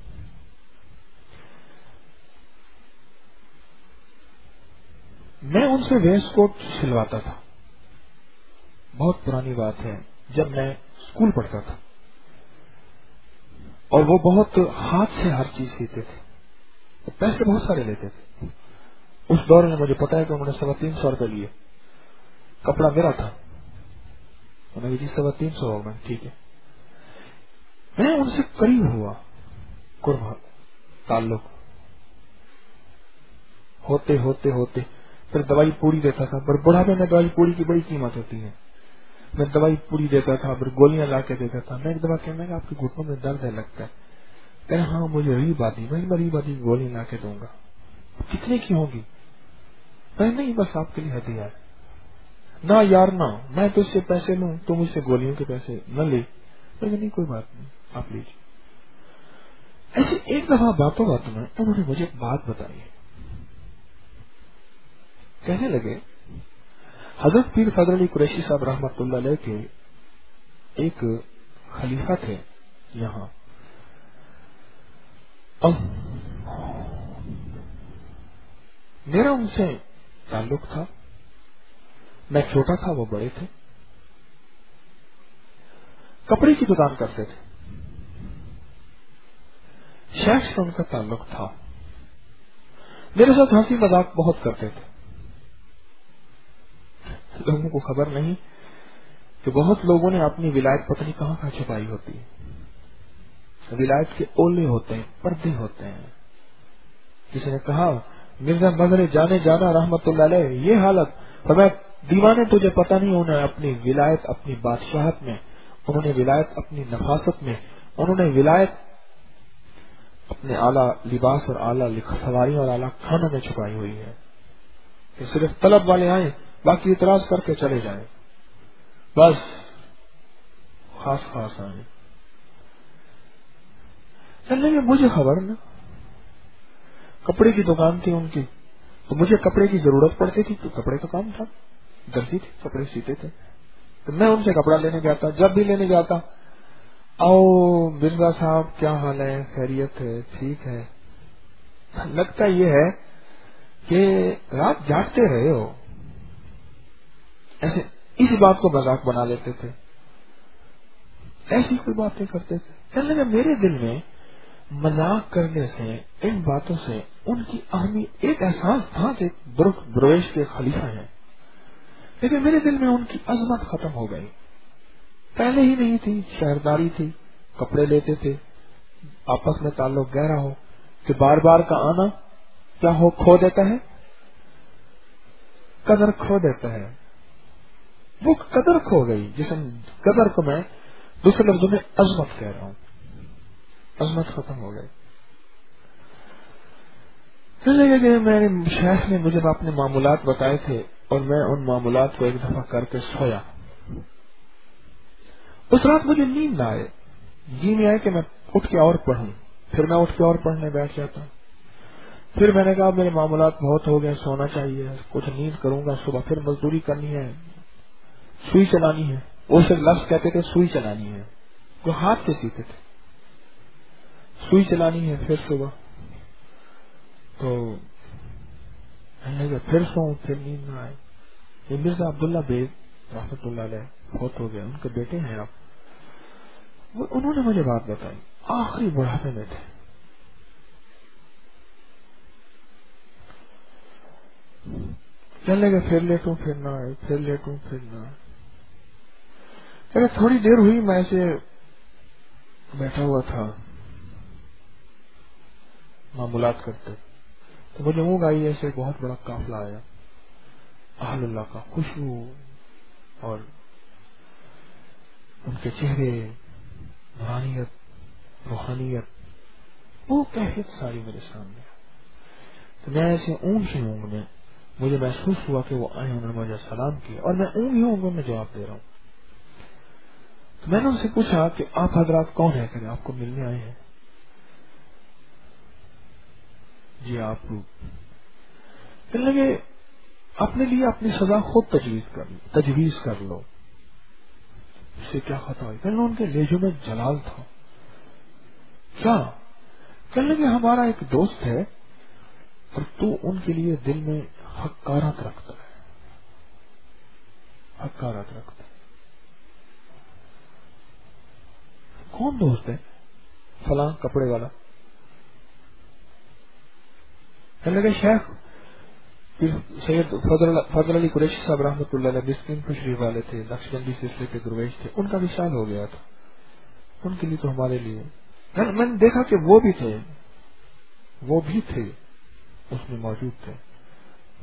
میں ان سے ویسٹ کوٹ سلواتا تھا، بہت پرانی بات ہے، جب میں اسکول پڑھتا تھا، اور وہ بہت ہاتھ سے ہر چیز سیتے تھے، پیسے بہت سارے لیتے تھے۔ اس دور میں مجھے پتا ہے کہ انہوں نے سوا تین سو روپے لیے، کپڑا میرا تھا، انہوں نے جی سوا تین سو ہوگا، ٹھیک ہے۔ میں ان سے قریب ہوا، قرب تعلق، ہوتے ہوتے ہوتے پھر دوائی پوری دیتا تھا، پر بڑھاپے میں دوائی پوری کی بڑی قیمت ہوتی ہے. میں دوائی پوری دیتا تھا، پھر گولیاں لا کے دیتا تھا. میں ایک دفعہ کہنے لگا آپ کے گھٹنوں میں درد ہے لگتا ہے. کہ ہاں مجھے ریب آتی، میں ریب آتی کی گولی لا کے دوں گا. کتنے کی ہوگی؟ نہیں بس آپ کے لیے ہدیہ ہے. نہ یار نہ، میں تو اس سے پیسے لوں، تو مجھ سے گولیوں کے پیسے نہ لے. نہیں کوئی بات نہیں، آپ لیجیے. ایسے ایک دفعہ باتوں باتوں میں انہوں نے مجھے ایک بات بتائی. کہنے لگے حضرت پیر فضل علی قریشی صاحب رحمۃ اللہ علیہ کے ایک خلیفہ تھے یہاں. اب میرا ان سے تعلق تھا، میں چھوٹا تھا وہ بڑے تھے. کپڑے کی دکان کرتے تھے. شیخ سے ان کا تعلق تھا. میرے ساتھ ہنسی مذاق بہت کرتے تھے. لوگوں کو خبر نہیں کہ بہت لوگوں نے اپنی ولایت پتہ نہیں کہاں کہاں چھپائی ہوتی ہے. ولایت کے اولے ہوتے ہیں، پردے ہوتے ہیں. کسی نے کہا مرزا مظہر جانے جانا رحمت اللہ علیہ یہ حالت، فرمایا دیوانے تجھے پتہ نہیں، انہوں نے اپنی ولایت اپنی بادشاہت میں، انہوں نے ولایت اپنی نفاست میں، انہوں نے ولایت اپنے اعلیٰ لباس اور اعلیٰ سواریوں اور اعلیٰ کھانوں میں چھپائی ہوئی ہے کہ صرف طلب والے آئیں، باقی اعتراض کر کے چلے جائیں، بس خاص خاص آئیں. چلنے میں مجھے خبر نا، کپڑے کی دکان تھی ان کی، تو مجھے کپڑے کی ضرورت پڑتی تھی، تو کپڑے کا کام تھا، درزی تھے، کپڑے سیتے تھے. تو میں ان سے کپڑا لینے جاتا. جب بھی لینے جاتا، آؤ مرزا صاحب کیا حال ہے، خیریت ہے، ٹھیک ہے. لگتا یہ ہے کہ رات جاگتے رہے ہو. ایسے اسی بات کو مذاق بنا لیتے تھے، ایسی کوئی باتیں کرتے تھے. کہنے لگا میرے دل میں مذاق کرنے سے، ان باتوں سے ان کی اہمیت، ایک احساس تھا کہ درویش کے خلیفہ ہیں، لیکن میرے دل میں ان کی عظمت ختم ہو گئی. پہلے ہی نہیں تھی، شہرداری تھی، کپڑے لیتے تھے، آپس میں تعلق گہرا ہو کہ بار بار کا آنا کیا ہو کھو دیتا ہے، قدر کھو دیتا ہے. وہ قدر کھو گئی، جس قدر کو میں دوسرے لفظوں میں عظمت کہہ رہا ہوں، عظمت ختم ہو گئی. کہ میرے شیخ نے مجھے اپنے معاملات بتائے تھے اور میں ان معاملات کو ایک دفعہ کر کے سویا. اس رات مجھے نیند نہ آئے، جی میں آئے کہ میں اٹھ کے اور پڑھوں. پھر میں اٹھ کے اور پڑھنے بیٹھ جاتا. پھر میں نے کہا میرے معاملات بہت ہو گئے، سونا چاہیے، کچھ نیند کروں گا، صبح پھر مزدوری کرنی ہے، سوئی چلانی ہے. وہ صرف لفظ کہتے تھے سوئی چلانی ہے، جو ہاتھ سے سیتے تھے، سوئی چلانی ہے. پھر صبح تو پھر سو، پھر نیند نہ آئے. یہ مرزا عبداللہ بیگ رحمت اللہ علیہ بہت ہو گئے، ان کے بیٹے ہیں آپ. انہوں نے مجھے بات بتائی، آخری بڑھاپے میں تھے. چلنے گا پھر لیٹوں پھر نہ آئے، پھر لیٹوں پھر نہ آئے. اگر تھوڑی دیر ہوئی میں ایسے بیٹھا ہوا تھا معاملات کرتے، تو مجھے اونگ آئی. ایسے بہت بڑا قافلہ آیا اہل اللہ کا، خوشبو اور ان کے چہرے، روحانیت روحانیت وہ کیفیت ساری میرے سامنے. تو میں ایسے اونگ ہی اونگ میں مجھے محسوس ہوا کہ وہ آئے، انہوں نے مجھے سلام کیا اور میں اونگ ہی اونگ میں جواب دے رہا ہوں. تو میں نے ان سے پوچھا کہ آپ حضرات کون ہیں، کہ آپ کو ملنے آئے ہیں. جی آپ کہنے لگے اپنے لیے اپنی سزا خود تجویز کر لو تجویز کر لو اس سے کیا خطا ہوئی. کہنے لگے ان کے لہجے میں جلال تھا. کیا؟ کہنے لگے ہمارا ایک دوست ہے اور تو ان کے لیے دل میں حقارت رکھتا ہے، حقارت رکھتا ہے. کون دوست ہے؟ فلاں کپڑے والا. کہنے لگے شیخ سید فضل علی قریشی صاحب رحمۃ اللہ علیہ مسکین تشریف والے تھے، نقشبندی سلسلے کے درویش تھے، ان کا وصال ہو گیا تھا. ان کے لیے تو ہمارے لیے میں نے دیکھا کہ وہ بھی تھے وہ بھی تھے اس میں موجود تھے.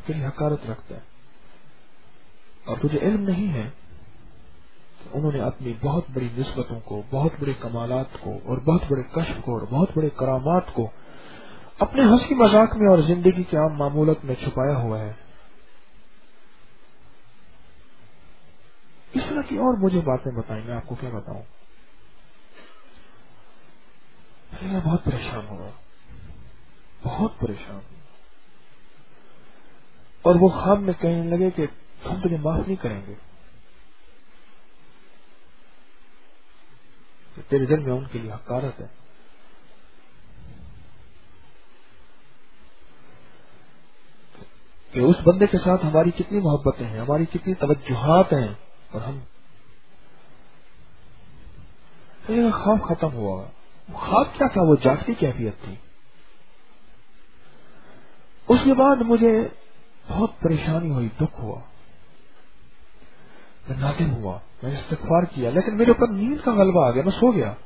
کے لیے حقارت رکھتا ہے، اور تجھے علم نہیں ہے کہ انہوں نے اپنی بہت بڑی نسبتوں کو، بہت بڑے کمالات کو، اور بہت بڑے کشف کو، اور بہت بڑے کرامات کو اپنے ہنسی مذاق میں اور زندگی کے عام معمولات میں چھپایا ہوا ہے۔ اس طرح کی اور مجھے باتیں بتائیں، میں آپ کو کیا بتاؤں؟ میں بہت پریشان ہوا، بہت پریشان ہوا، اور وہ خواب میں کہنے لگے کہ ہم تجھے معاف نہیں کریں گے، تیرے دل میں ان کے لیے حقارت ہے۔ کہ اس بندے کے ساتھ ہماری کتنی محبتیں ہیں، ہماری کتنی توجہات ہیں، اور ہم خواب ختم ہوا۔ خواب کیا تھا؟ وہ جاگتی کیفیت تھی۔ اس کے بعد مجھے بہت پریشانی ہوئی، دکھ ہوا، میں نادم ہوا، میں نے استغفار کیا، لیکن میرے اوپر نیند کا غلبہ آ گیا، میں سو گیا،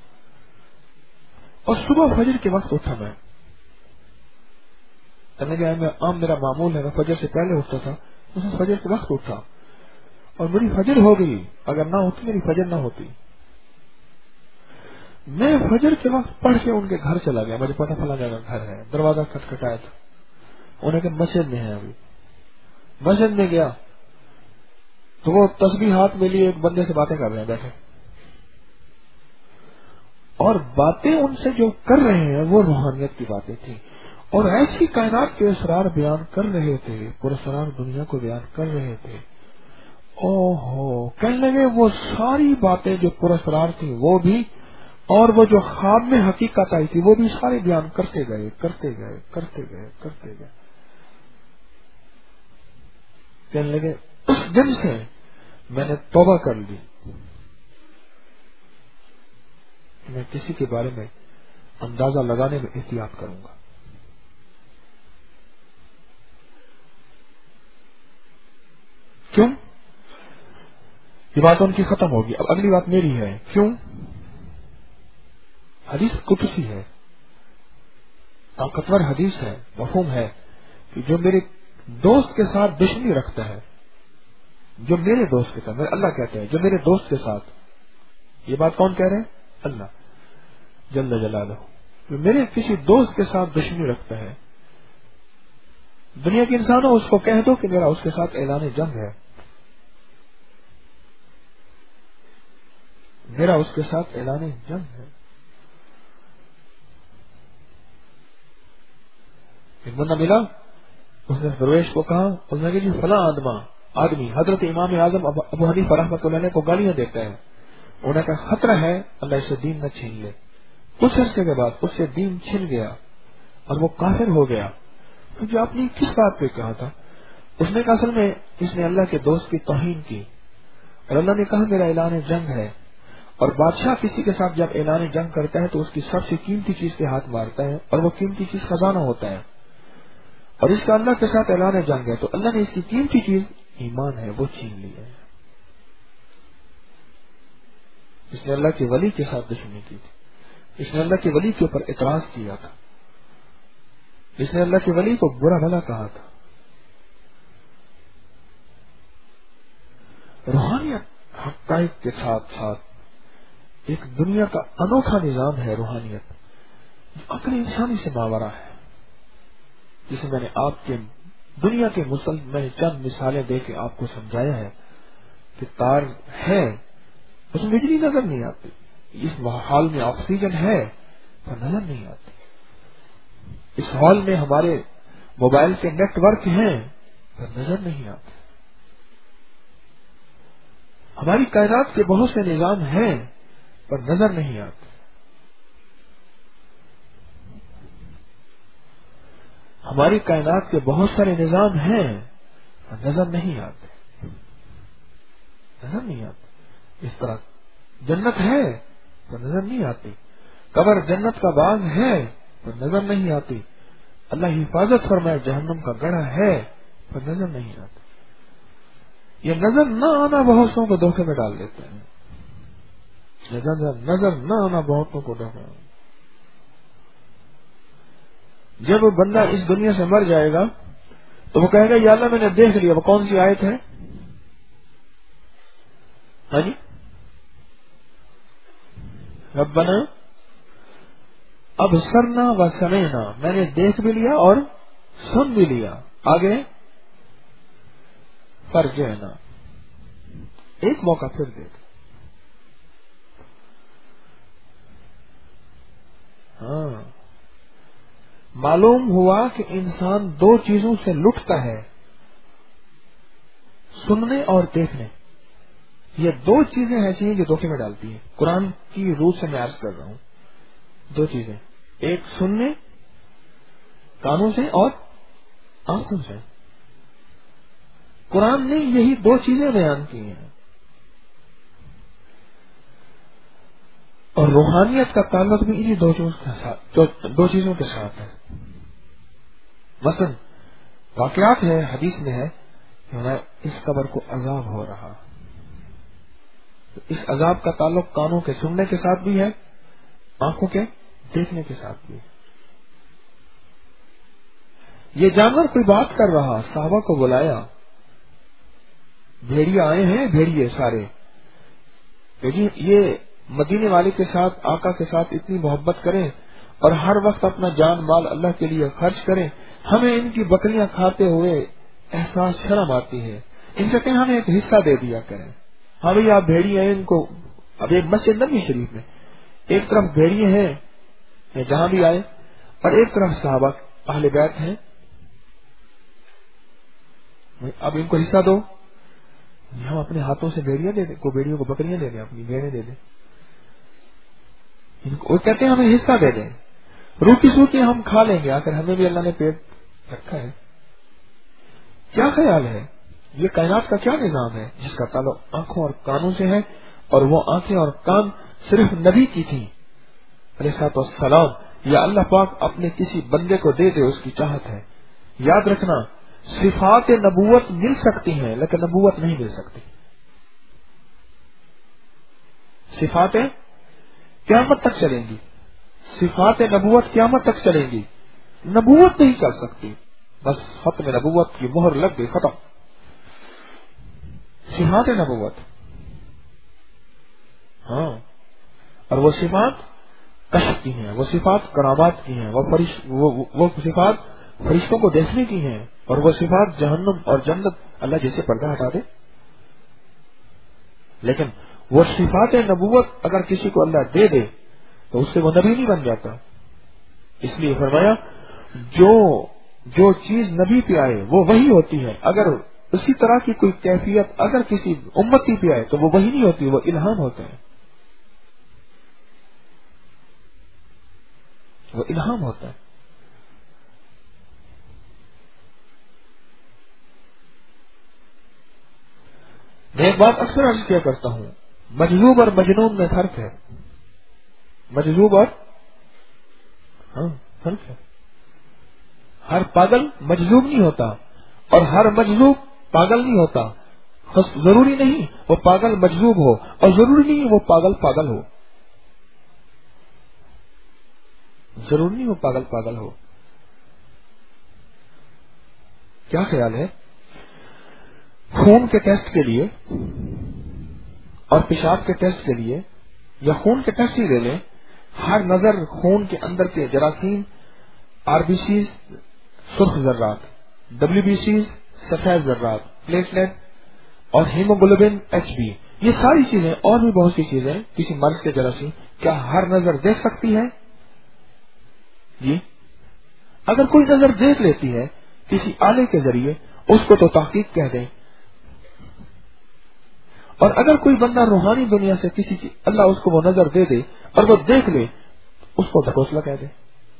اور صبح فجر کے وقت اٹھا۔ میں کہنے گیا میں عام میرا معمول ہے، میں فجر سے پہلے اٹھتا تھا، اس میں فجر کے وقت اٹھا، اور میری فجر ہو گئی۔ اگر نہ ہوتی میری فجر نہ ہوتی، میں فجر کے وقت پڑھ کے ان کے گھر چلا گیا، مجھے پتا فلاں جگہ گھر ہے، دروازہ کھٹکھٹایا تھا، انہیں کہ مسجد میں ہے، ابھی مسجد میں گیا تو وہ تسبیح ہاتھ میں لیے ایک بندے سے باتیں کر رہے ہیں بیٹھے، اور باتیں ان سے جو کر رہے ہیں وہ روحانیت کی باتیں تھیں، اور ایسی کائنات کے اسرار بیان کر رہے تھے، پراسرار دنیا کو بیان کر رہے تھے۔ او ہو، کہنے لگے وہ ساری باتیں جو پراسرار تھیں وہ بھی، اور وہ جو خواب میں حقیقت آئی تھی وہ بھی، سارے بیان کرتے گئے کرتے گئے کرتے گئے کرتے گئے کہنے لگے اس دن سے میں نے توبہ کر لی کہ میں کسی کے بارے میں اندازہ لگانے میں احتیاط کروں گا۔ کیوں؟ یہ بات ان کی ختم ہوگی، اب اگلی بات میری ہے۔ کیوں؟ حدیث قدسی ہے، طاقتور حدیث ہے، مفہوم ہے کہ جو میرے دوست کے ساتھ دشمنی رکھتا ہے، جو میرے دوست کے ساتھ، میرے اللہ کہتے ہیں جو میرے دوست کے ساتھ، یہ بات کون کہہ رہے ہیں؟ اللہ جل جلالہ، جو میرے کسی دوست کے ساتھ دشمنی رکھتا ہے، دنیا کے انسانوں اس کو کہہ دو کہ میرا اس کے ساتھ اعلان جنگ ہے، میرا اس کے ساتھ اعلان جنگ ہے۔ ایک بندہ ملا، اس نے درویش کو کہا، اس نے کہا جی فلاں آدمی آدمی حضرت امام اعظم ابو حنیفہ رحمۃ اللہ علیہ کو گالیاں دیتا ہے، انہوں نے کہا خطرہ ہے اللہ اس سے دین نہ چھین لے۔ کچھ عرصے کے بعد اس سے دین چھن گیا اور وہ کافر ہو گیا۔ جو آپ نے کس بات پہ کہا تھا؟ اس نے کہا اصل میں اس نے اللہ کے دوست کی توہین کی، اور اللہ نے کہا میرا اعلان جنگ ہے، اور بادشاہ کسی کے ساتھ جب اعلان جنگ کرتا ہے تو اس کی سب سے قیمتی چیز کے ہاتھ مارتا ہے، اور وہ قیمتی چیز خزانہ ہوتا ہے، اور اس کا اللہ کے ساتھ اعلان جنگ ہے، تو اللہ نے اس کی قیمتی چیز ایمان ہے وہ چھین لی ہے۔ اس نے اللہ کے ولی کے ساتھ دشمنی کی تھی، اس نے اللہ کے ولی کے اوپر اعتراض کیا تھا، اس نے اللہ کے ولی کو برا بھلا کہا تھا۔ روحانیت حقائق کے ساتھ ساتھ ایک دنیا کا انوکھا نظام ہے، روحانیت جو عقل انسانی سے ماورا ہے، جسے میں نے آپ کے دنیا کے مسل میں چند مثالیں دے کے آپ کو سمجھایا ہے کہ تار ہے، اس میں بجلی نظر نہیں آتی، اس حال میں آکسیجن ہے پر نظر نہیں آتی، اس ہال میں ہمارے موبائل کے نیٹ ورک ہیں پر نظر نہیں آتے، ہماری کائنات کے بہت سے نظام ہیں پر نظر نہیں آتے، ہماری کائنات کے بہت سارے نظام ہیں پر نظر نہیں آتے، نظر نہیں آتے۔ اس طرح جنت ہے پر نظر نہیں آتی، قبر جنت کا باغ ہے پر نظر نہیں آتی، اللہ حفاظت فرمائے جہنم کا گڑھا ہے پر نظر نہیں آتی۔ یہ نظر نہ آنا بہتوں کو دھوکے میں ڈال دیتے ہیں، نظر نظر نہ آنا بہتوں کو دھوکے میں۔ جب وہ بندہ اس دنیا سے مر جائے گا تو وہ کہے گا یا اللہ میں نے دیکھ لیا. وہ کون سی آیت ہے؟ ہاں جی، ربنا ابصرنا و سمعنا، میں نے دیکھ بھی لیا اور سن بھی لیا. آگے فرجعنا، ایک موقع پھر دے دے. ہاں، معلوم ہوا کہ انسان دو چیزوں سے لٹتا ہے، سننے اور دیکھنے. یہ دو چیزیں ایسی ہیں جو دھوکے میں ڈالتی ہیں. قرآن کی روح سے میں عرض کر رہا ہوں. دو چیزیں، ایک سننے کانوں سے اور آنکھوں سے. قرآن نے یہی دو چیزیں بیان کی ہیں. اور روحانیت کا تعلق بھی انہی دو چیزوں کے ساتھ دو چیزوں کے ساتھ ہے. مثلا واقعات ہے، حدیث میں ہے کہ اس قبر کو عذاب ہو رہا. اس عذاب کا تعلق کانوں کے سننے کے ساتھ بھی ہے، آنکھوں کے دیکھنے کے ساتھ بھی ہے. یہ جانور کوئی بات کر رہا، صحابہ کو بلایا، بھیڑیے آئے ہیں، بھیڑیے سارے، یہ مدینے والے کے ساتھ، آقا کے ساتھ اتنی محبت کریں اور ہر وقت اپنا جان مال اللہ کے لیے خرچ کریں. ہمیں ان کی بکریاں کھاتے ہوئے احساس شرم آتی ہے، ان سے کہیں ہمیں ایک حصہ دے دیا کریں. ہاں بھائی آپ بھیڑیے ہیں، ان کو اب ایک مسجد نبی شریف میں ایک طرف بھیڑیے ہیں جہاں بھی آئے اور ایک طرف صحابہ اہل بیت ہیں. اب ان کو حصہ دو، ہم اپنے ہاتھوں سے بھیڑیاں دے دیں، کو بھیڑیوں کو بکریاں دے دیں، اپنی بھیڑیں دے دیں. ان کو کہتے ہیں ہمیں حصہ دے دیں، روکی سوکی ہم کھا لیں گے، آخر ہمیں بھی اللہ نے پیٹ رکھا ہے. کیا خیال ہے یہ کائنات کا کیا نظام ہے جس کا تعلق آنکھوں اور کانوں سے ہے؟ اور وہ آنکھیں اور کان صرف نبی کی تھی علیہ الصلوۃ والسلام، یا اللہ پاک اپنے کسی بندے کو دے دے، اس کی چاہت ہے. یاد رکھنا صفات نبوت مل سکتی ہیں لیکن نبوت نہیں مل سکتی. صفات قیامت تک چلیں گی، صفات نبوت قیامت تک چلیں گی، نبوت نہیں چل سکتی. بس ختم نبوت کی مہر لگ گئی، ختم. صفات نبوت، ہاں، اور وہ صفات کشف کی ہیں، وہ صفات کرامات کی ہیں، وہ فرش وہ, وہ صفات فرشتوں کو دیکھنے کی ہیں، اور وہ صفات جہنم اور جنت اللہ جیسے پردہ ہٹا دے. لیکن وہ صفات نبوت اگر کسی کو اللہ دے دے تو اس سے وہ نبی نہیں بن جاتا. اس لیے فرمایا جو جو چیز نبی پہ آئے وہ وہی ہوتی ہے. اگر اسی طرح کی کوئی کیفیت اگر کسی امتی پہ آئے تو وہ وہی نہیں ہوتی، وہ الہام ہوتا ہے، وہ الہام ہوتا ہے. میں ایک بات اکثر عرض کیا کرتا ہوں، مجذوب اور مجنون میں فرق ہے. مجذوب اور ہاں فرق ہے. ہر پاگل مجذوب نہیں ہوتا اور ہر مجذوب پاگل نہیں ہوتا. ضروری نہیں وہ پاگل مجذوب ہو اور ضروری نہیں وہ پاگل پاگل ہو. ضروری نہیں وہ پاگل پاگل ہو. کیا خیال ہے خون کے ٹیسٹ کے لیے اور پیشاب کے ٹیسٹ کے لیے، یا خون کے ٹیسٹ ہی لے لیں، ہر نظر خون کے اندر کے جراثیم، آر بی سیز سرخ ذرات، ڈبلیو بی سیز سفید ذرات، پلیٹلیٹ اور ہیموگلوبن ایچ بی، یہ ساری چیزیں اور بھی بہت سی چیزیں کسی مرض کے جراثیم کیا ہر نظر دیکھ سکتی ہے؟ جی اگر کوئی نظر دیکھ لیتی ہے کسی آلے کے ذریعے اس کو تو تحقیق کہہ دیں. اور اگر کوئی بندہ روحانی دنیا سے کسی چیز اللہ اس کو وہ نظر دے دے اور وہ دیکھ لے اس کو ڈھکوسلا کہہ دے.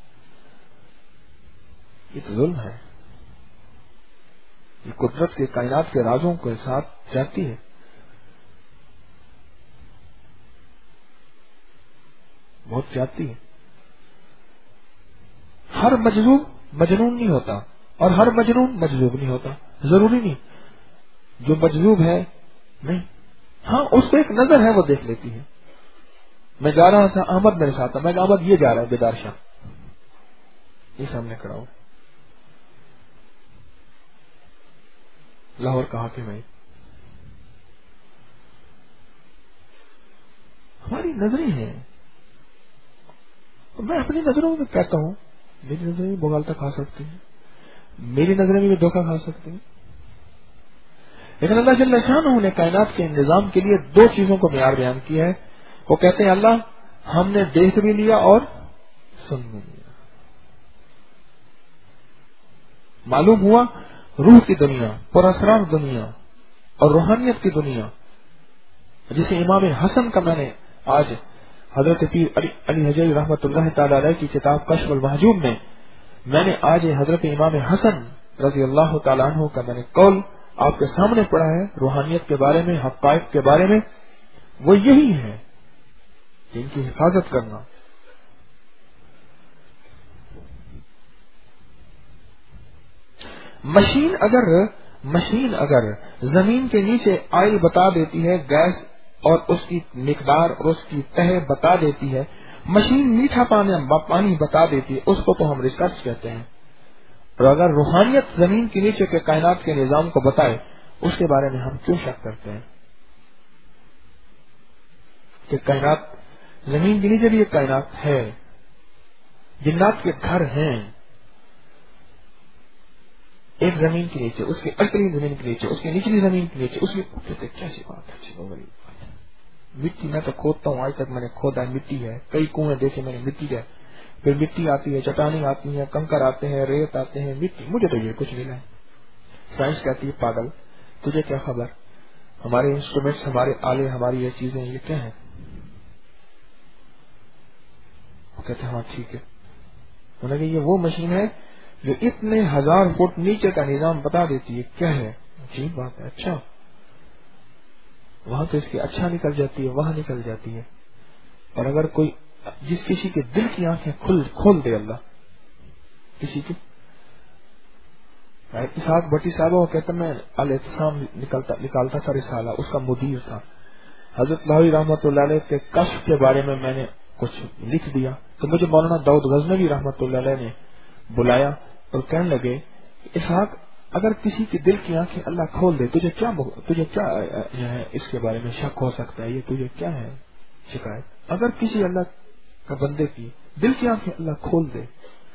یہ تو ظلم ہے. یہ قدرت کے کائنات کے رازوں کے ساتھ جاتی ہے. بہت جاتی ہے. ہر مجذوب مجنون نہیں ہوتا اور ہر مجنون مجذوب نہیں ہوتا. ضروری نہیں جو مجذوب ہے نہیں، ہاں اس کو ایک نظر ہے وہ دیکھ لیتی ہے. میں جا رہا تھا، احمد میرے ساتھ تھا، میں احمد یہ جا رہا ہے بیدار شاہ، یہ سامنے کھڑا ہوں. لاہور کا حاکم ہے. ہماری نظریں ہیں. میں اپنی نظروں میں کہتا ہوں میری نظریں بھی بغالتا کھا سکتی ہیں, میری نظریں بھی دھوکہ کھا سکتی ہیں, لیکن اللہ جل شانہ نے کائنات کے نظام کے لیے دو چیزوں کو معیار بیان کیا ہے. وہ کہتے ہیں اللہ ہم نے دیکھ بھی لیا اور سن بھی لیا. معلوم ہوا روح کی دنیا, پراسرار دنیا اور روحانیت کی دنیا, جسے امام حسن کا میں نے آج حضرت پیر علی, علی حجوی رحمۃ اللہ تعالی علیہ کی کتاب کشف المحجوب میں میں نے آج حضرت امام حسن رضی اللہ تعالیٰ عنہ کا میں نے قول آپ کے سامنے پڑھا ہے روحانیت کے بارے میں, حقائق کے بارے میں. وہ یہی ہے کہ ان کی حفاظت کرنا. مشین اگر مشین اگر زمین کے نیچے آئل بتا دیتی ہے, گیس اور اس کی مقدار اور اس کی تہ بتا دیتی ہے, مشین میٹھا پانی بتا دیتی ہے, اس کو تو ہم ریسرچ کہتے ہیں. اور اگر روحانیت زمین کے نیچے کے کائنات کے نظام کو بتائے, اس کے بارے میں ہم کیوں شک کرتے ہیں کہ کائنات زمین کے نیچے بھی ایک کائنات ہے, جنات کے گھر ہیں ایک زمین کے نیچے, اس کے اوپری زمین کے نیچے, اس کی نچلی زمین کے نیچے, اس کی کیسی بات ہے. مٹی میں تو کھودتا ہوں, آج تک میں نے کھودا مٹی ہے, کئی کنویں دیکھے میں نے مٹی ہے, پھر مٹی آتی ہے, چٹانیں آتی ہیں, کنکر آتے ہیں, ریت آتے ہیں, مٹی. مجھے تو یہ کچھ ملا ہے. سائنس کہتی ہے پاگل تجھے کیا خبر, ہمارے انسٹرومنٹس, ہمارے آلے, ہماری یہ چیزیں یہ کیا ہیں. وہ کہتے ہیں ہاں ٹھیک ہے. انہوں نے یہ وہ مشین ہے جو اتنے ہزار فٹ نیچے کا نظام بتا دیتی ہے. کیا ہے, عجیب بات ہے. اچھا وہاں تو اس کی اچھا نکل جاتی ہے, وہاں نکل جاتی ہے. اور اگر کوئی جس کسی کے دل کی آنکھیں کھل کھول دے اللہ, کسی کی اسحاق بٹی صاحب وہ کہتا میں الاعتصام نکالتا نکالتا تھا رسالہ, اس کا مدیر تھا. حضرت لاہوری رحمۃ اللہ علیہ کے کشف کے بارے میں میں نے کچھ لکھ دیا تو مجھے مولانا داؤد غزنوی رحمۃ اللہ علیہ نے بلایا اور کہنے لگے اسحاق اگر کسی کے دل کی آنکھیں اللہ کھول دے تجھے کیا تجھے کیا ہے اس کے بارے میں شک ہو سکتا ہے, یہ تجھے کیا ہے شکایت. اگر کسی اللہ کا بندے کی دل کی آنکھیں اللہ کھول دے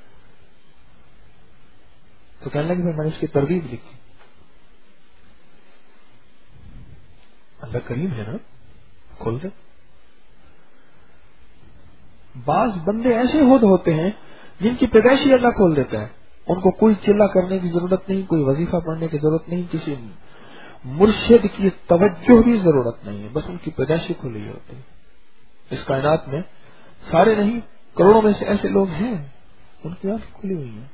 تو کہنے لگے میں نے اس کی ترغیب لکھی. اللہ کریم ہے نا, کھول دے. بعض بندے ایسے ہود ہوتے ہیں جن کی پیدائشی اللہ کھول دیتا ہے, ان کو کوئی چلا کرنے کی ضرورت نہیں, کوئی وظیفہ پڑھنے کی ضرورت نہیں, کسی مرشد کی توجہ بھی ضرورت نہیں ہے, بس ان کی پیدائشی کھلی ہوتی ہے. اس کائنات میں سارے نہیں کروڑوں میں سے ایسے لوگ ہیں ان کی آنکھیں کھلی ہوئی ہیں.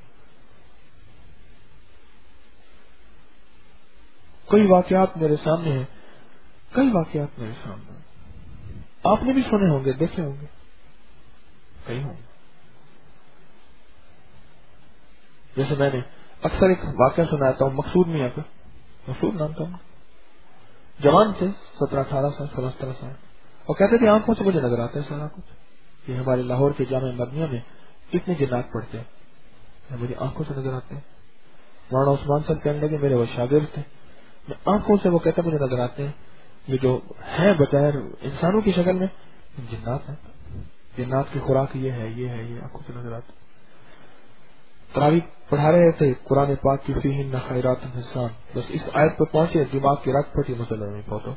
کئی واقعات میرے سامنے ہیں, کئی واقعات میرے سامنے ہیں. آپ نے بھی سنے ہوں گے, دیکھے ہوں گے, کئی ہوں گے. جیسے میں نے اکثر ایک واقعہ سناتا ہوں, مقصود میاں کا, مقصود نام تھا, جوان تھے, سترہ اٹھارہ سال سولہ سترہ سال, اور کہتے تھے آنکھوں سے مجھے نظر آتا ہے سارا کچھ. یہ ہمارے لاہور کے جامع مدنیہ میں کتنے جنات پڑھتے ہیں, مجھے آنکھوں سے نظر آتے ہیں. مولانا عثمان صاحب کہنے لگے میرے وہ شاگرد تھے, میں آنکھوں سے وہ کہتے مجھے نظر آتے ہیں, یہ جو ہے بظاہر انسانوں کی شکل میں جنات ہیں, جنات کی خوراک یہ ہے یہ ہے یہ آنکھوں سے نظر آتے. تراویح پڑھا رہے تھے قرآن پاک کی فیہن خیرات حسان, بس اس آیت پہ پہنچے دماغ کی رگ پھٹی مسلم میں پہنچو.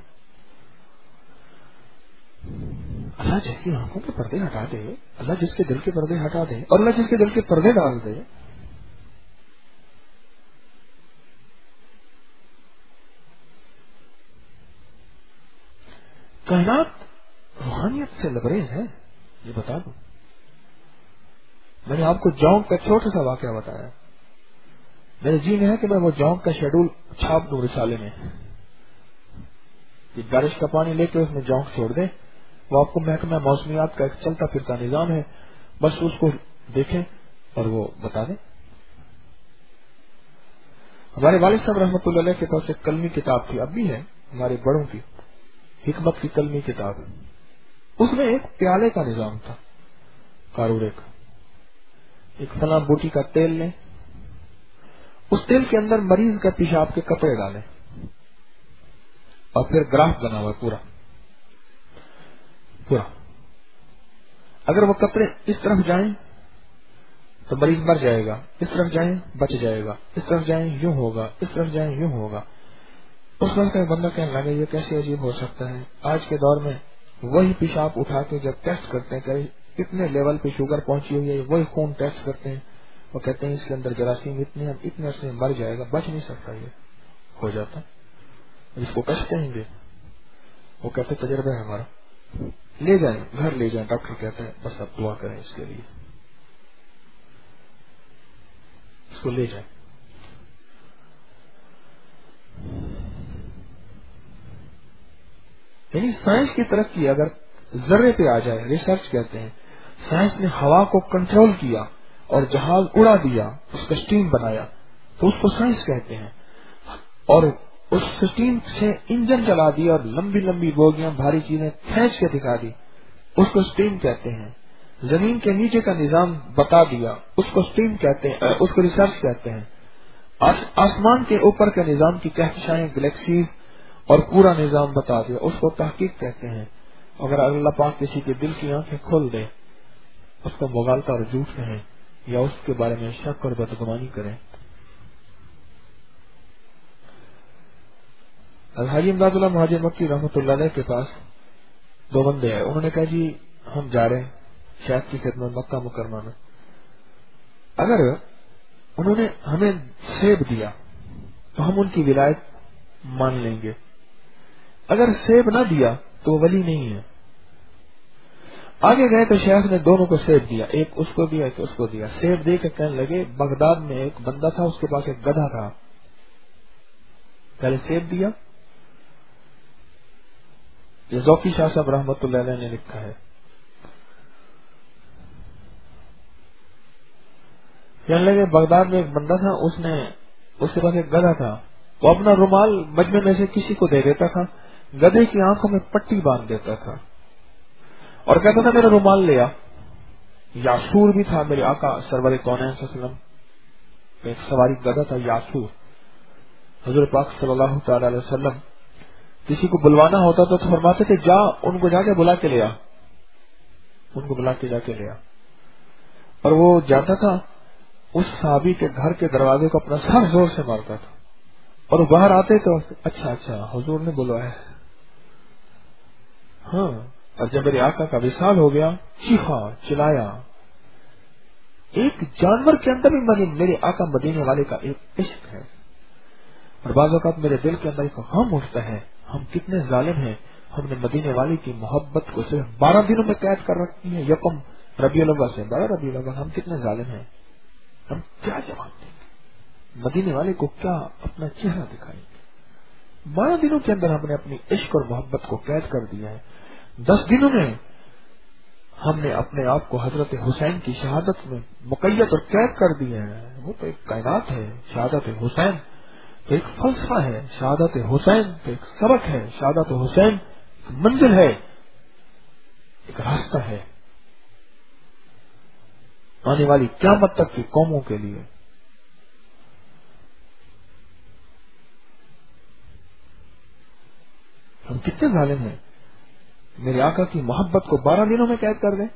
اللہ جس کی آنکھوں کے پردے ہٹا دے, اللہ جس کے دل کے پردے ہٹا دے, اور اللہ جس کے دل کے پردے ڈال دے. کائنات روحانیت سے لبریز ہے, یہ بتا دوں. میں نے آپ کو جونگ کا چھوٹا سا واقعہ بتایا, میرے جی میں ہے کہ میں وہ جونگ کا شیڈول چھاپ دوں رسالے میں. بارش کا پانی لے کے اس میں جونگ چھوڑ دیں, وہ آپ کو محکمہ موسمیات کا ایک چلتا پھرتا نظام ہے, بس اس کو دیکھیں اور وہ بتا دیں. ہمارے والد صاحب رحمۃ اللہ علیہ کے پاس ایک کلمی کتاب تھی, اب بھی ہے, ہمارے بڑوں کی حکمت کی کلمی کتاب. اس میں ایک پیالے کا نظام تھا, کاروڑے کا. ایک فلاں بوٹی کا تیل لیں, اس تیل کے اندر مریض کا پیشاب کے قطرے ڈالیں اور پھر گراف بنا ہوا پورا پورا اگر وہ قطرے اس طرف جائیں تو مریض مر جائے گا، اس طرف جائیں بچ جائے گا، اس طرف جائیں یوں ہوگا، اس طرف جائیں یوں ہوگا. اس وقت بندہ کہنے لگا یہ کیسے عجیب ہو سکتا ہے. آج کے دور میں وہی پیشاب اٹھا کے جب ٹیسٹ کرتے ہیں کہ اتنے لیول پہ شوگر پہنچی ہوئی ہے، وہی خون ٹیسٹ کرتے ہیں، وہ کہتے ہیں اس کے اندر جراثیم اتنے اتنے سے مر جائے گا، بچ نہیں سکتا. یہ ہو جاتا جس کو کشٹ کہیں گے وہ کہتے تجربہ ہے ہمارا، لے جائیں گھر لے جائیں. ڈاکٹر کہتے ہیں بس اب دعا کریں اس کے لیے، اس کو لے جائیں. یعنی سائنس کی ترقی اگر ذرے پہ آ جائے، ریسرچ کہتے ہیں سائنس نے ہوا کو کنٹرول کیا اور جہاز اڑا دیا، اس کا اسٹیم بنایا تو اس کو سائنس کہتے ہیں. اور اس اسٹیم سے انجن چلا دیا اور لمبی لمبی بوگیاں بھاری چیزیں کھینچ کے دکھا دی، اس کو اسٹیم کہتے ہیں. زمین کے نیچے کا نظام بتا دیا، اس کو اسٹیم کہتے ہیں، اس کو ریسرچ کہتے ہیں. آسمان کے اوپر کے نظام کی کہکشائیں، گلیکسیز اور پورا نظام بتا دیا، اس کو تحقیق کہتے ہیں. اگر اللہ پاک کسی کے دل کی آنکھیں کھول دے، اس کو مغالطہ اور جھوٹ کہیں یا اس کے بارے میں شک اور بدگمانی کریں. الحاجی امداد اللہ مہاجر مکی رحمۃ اللہ علیہ کے پاس دو بندے ہیں. انہوں نے کہا جی ہم جا رہے ہیں شیخ کی خدمت مکہ مکرمہ میں، اگر انہوں نے ہمیں سیب دیا تو ہم ان کی ولایت مان لیں گے، اگر سیب نہ دیا تو وہ ولی نہیں ہے. آگے گئے تو شیخ نے دونوں کو سیب دیا، ایک اس کو دیا ایک اس کو دیا. سیب دے کے کہنے لگے بغداد میں ایک بندہ تھا، اس کے پاس ایک گدھا تھا، پہلے سیب دیا. یہ ذوقی شاہ صاحب رحمۃ اللہ علیہ نے لکھا ہے. کہنے لگے بغداد میں ایک بندہ تھا، اس نے اس کے پاس ایک گدھا تھا، وہ اپنا رومال مجمع میں سے کسی کو دے دیتا تھا، گدھے کی آنکھوں میں پٹی باندھ دیتا تھا اور کہتا تھا میرا رومال لیا. یاسور بھی تھا میرے آقا سرور کونین صلی اللہ علیہ وسلم، ایک سواری گدھا تھا یاسور. حضور پاک صلی اللہ تعالی علیہ وسلم کسی کو بلوانا ہوتا تو فرماتے تھے جا ان کو جا کے بلا کے لیا، ان کو بلا کے جا کے لیا. اور وہ جاتا تھا اس صحابی کے گھر کے دروازے کو اپنا سر زور سے مارتا تھا اور وہ باہر آتے تو اچھا اچھا حضور نے بلوایا ہے. ہاں، اور جب میرے آقا کا وصال ہو گیا چیخا چلایا. ایک جانور کے اندر بھی میرے آقا مدینے والے کا ایک عشق ہے. اور بعض اوقات میرے دل کے اندر ایک غم اٹھتا ہے ہم کتنے ظالم ہیں، ہم نے مدینے والی کی محبت کو صرف بارہ دنوں میں قید کر رکھی ہے، یکم ربیع الاول سے بارہ ربیع الاول. ہم کتنے ظالم ہیں، ہم کیا جواب دیں گے مدینے والے کو، کیا اپنا چہرہ دکھائیں گے. بارہ دنوں کے اندر ہم نے اپنی عشق اور محبت کو قید کر دیا ہے. دس دنوں میں ہم نے اپنے آپ کو حضرت حسین کی شہادت میں مقید اور قید کر دیا ہے. وہ تو ایک کائنات ہے شہادت حسین، تو ایک فلسفہ ہے شہادت حسین، تو ایک سبق ہے شہادت حسین، منزل ہے، ایک راستہ ہے آنے والی قیامت تک کی قوموں کے لیے. ہم کتنے ظالم ہیں، میرے آقا کی محبت کو بارہ دنوں میں قید کر دیں.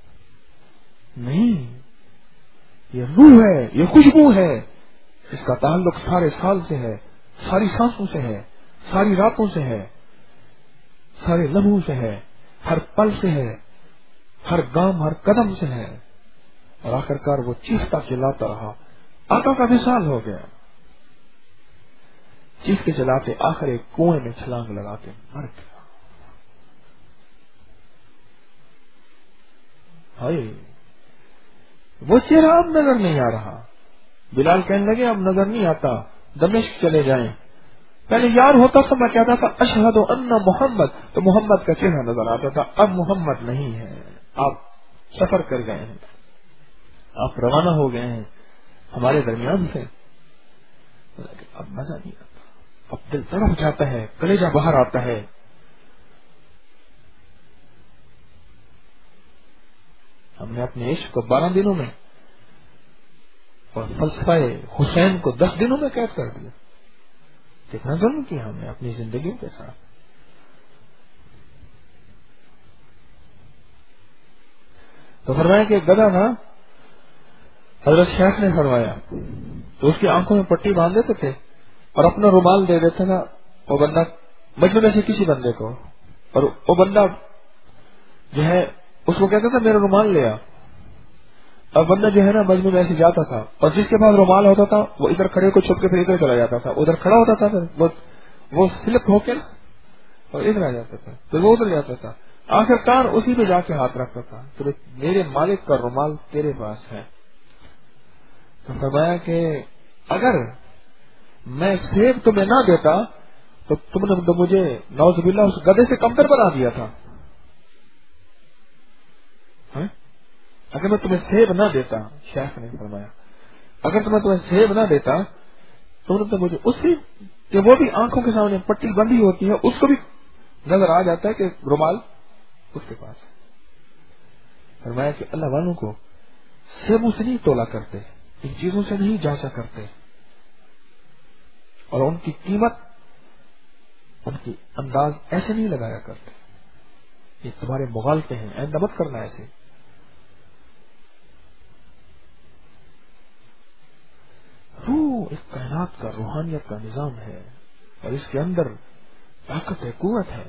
نہیں، یہ روح ہے، یہ خوشبو ہے، اس کا تعلق سارے سال سے ہے، ساری سانسوں سے ہے، ساری راتوں سے ہے، سارے لمحوں سے ہے، ہر پل سے ہے، ہر گام ہر قدم سے ہے. اور آخر کار وہ چیختا چلاتا رہا، آقا کا وصال ہو گیا، چیخ کے چلاتے آخر ایک کنویں میں چھلانگ لگا کے مر گیا. ہائے، وہ چہرہ اب نظر نہیں آ رہا. بلال کہنے لگے اب نظر نہیں آتا، دمشق چلے جائیں. پہلے یار ہوتا تھا میں کہتا تھا اشہد ان محمد، تو محمد کا چہرہ نظر آتا تھا. اب محمد نہیں ہے، آپ سفر کر گئے ہیں، آپ روانہ ہو گئے ہیں ہمارے درمیان سے. اب مزہ نہیں آتا، اب دل تڑپ جاتا ہے، کلیجہ باہر آتا ہے. ہم نے اپنے عشق کو بارہ دنوں میں اور فلسفہ حسین کو دس دنوں میں قید کر دیا. کتنا ظلم کیا ہم نے اپنی زندگیوں کے ساتھ. تو فرمایا کہ ایک گدھا تھا, حضرت شیخ نے فرمایا تو اس کی آنکھوں میں پٹی باندھ دیتے تھے اور اپنا رومال دے دیتا تھا وہ بندہ مجمع میں سے کسی بندے کو, اور وہ بندہ جو ہے اس کو کہتا تھا میرا رومال لے آ. اور بندہ جو ہے نا مجمع میں ایسے جاتا تھا اور جس کے پاس رومال ہوتا تھا وہ ادھر کھڑے کو چھپ کے پھر ادھر چلا جاتا تھا, ادھر کھڑا ہوتا تھا پھر وہ سلپ ہو کے اور ادھر آ جاتا تھا, پھر وہ ادھر جاتا تھا, آخرکار اسی پہ جا کے ہاتھ رکھتا تھا تو میرے مالک کا رومال تیرے پاس ہے. تو فرمایا کہ اگر میں سیب تمہیں نہ دیتا تو تم نے تو مجھے نعوذ باللہ اس گدھے سے کمتر بنا دیا تھا. اگر میں تمہیں سیب نہ دیتا, شیخ نے فرمایا اگر تمہیں تمہیں سیب نہ دیتا تم نے تو مجھے اس کی کہ وہ بھی آنکھوں کے سامنے پٹی بندھی ہوتی ہے اس کو بھی نظر آ جاتا ہے کہ رومال اس کے پاس ہے. فرمایا کہ اللہ والوں کو سیبوں سے نہیں تولا کرتے, ان چیزوں سے نہیں جانچا کرتے, اور ان کی قیمت ان کی انداز ایسے نہیں لگایا کرتے. یہ تمہارے مغالطے ہیں, آئندہ مت کرنا ایسے. روح اس کائنات کا روحانیت کا نظام ہے اور اس کے اندر طاقت ہے, قوت ہے.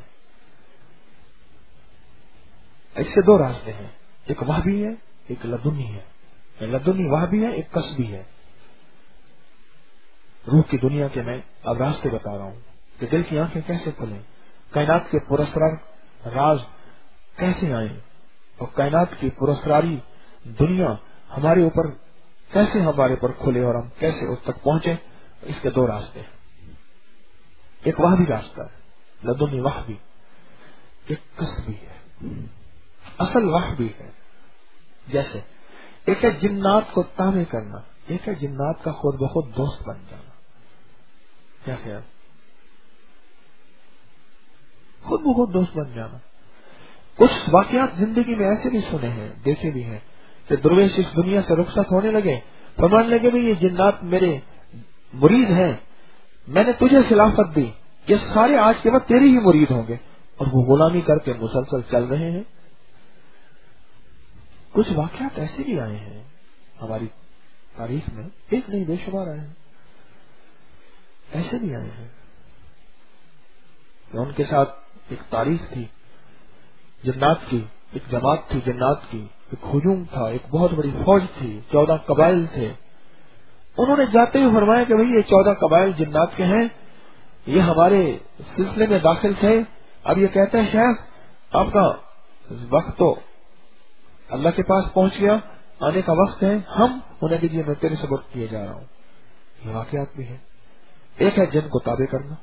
اس سے دو راستے ہیں, ایک وہابی ہے ایک لدنی ہے. لدنی وہابی ہے, ایک قصبی ہے. روح کی دنیا کے میں اب راستے بتا رہا ہوں کہ دل کی آنکھیں کیسے کھلیں, کائنات کے پراسرار راز کیسے آئیں, اور کائنات کی پراسراری دنیا ہمارے اوپر کیسے ہمارے پر کھلے اور ہم کیسے اس تک پہنچے. اس کے دو راستے ہیں, ایک وہابی راستہ ہے لدنی وہابی, ایک قصبی ہے اصل وہابی ہے. جیسے ایک ہے جنات کو تابع کرنا, ایک ہے جنات کا خود بخود دوست بن جانا. کیا خیال, خود بخود دوست بن جانا. کچھ واقعات زندگی میں ایسے بھی سنے ہیں, دیکھے بھی ہیں کہ درویش اس دنیا سے رخصت ہونے لگے, فرمانے لگے بھی یہ جنات میرے مرید ہیں, میں نے تجھے خلافت دی, یہ سارے آج کے بعد تیری ہی مرید ہوں گے, اور وہ غلامی کر کے مسلسل چل رہے ہیں. کچھ واقعات ایسے بھی آئے ہیں ہماری تاریخ میں, ایک نہیں بے شمار آئے ہیں, ایسے بھی آئے ہیں کہ ان کے ساتھ ایک تاریخ تھی جنات کی, ایک جماعت تھی جنات کی, ایک ہجوم تھا, ایک بہت بڑی فوج تھی, چودہ قبائل تھے. انہوں نے جاتے ہوئے فرمایا کہ بھئی یہ چودہ قبائل جنات کے ہیں, یہ ہمارے سلسلے میں داخل تھے. اب یہ کہتے ہیں شیخ آپ کا وقت تو اللہ کے پاس پہنچ گیا, آنے کا وقت ہے, ہم انہیں دیجیے میں تیرے سبق کیے جا رہا ہوں. یہ واقعات بھی ہے. ایک ہے جن کو تابع کرنا,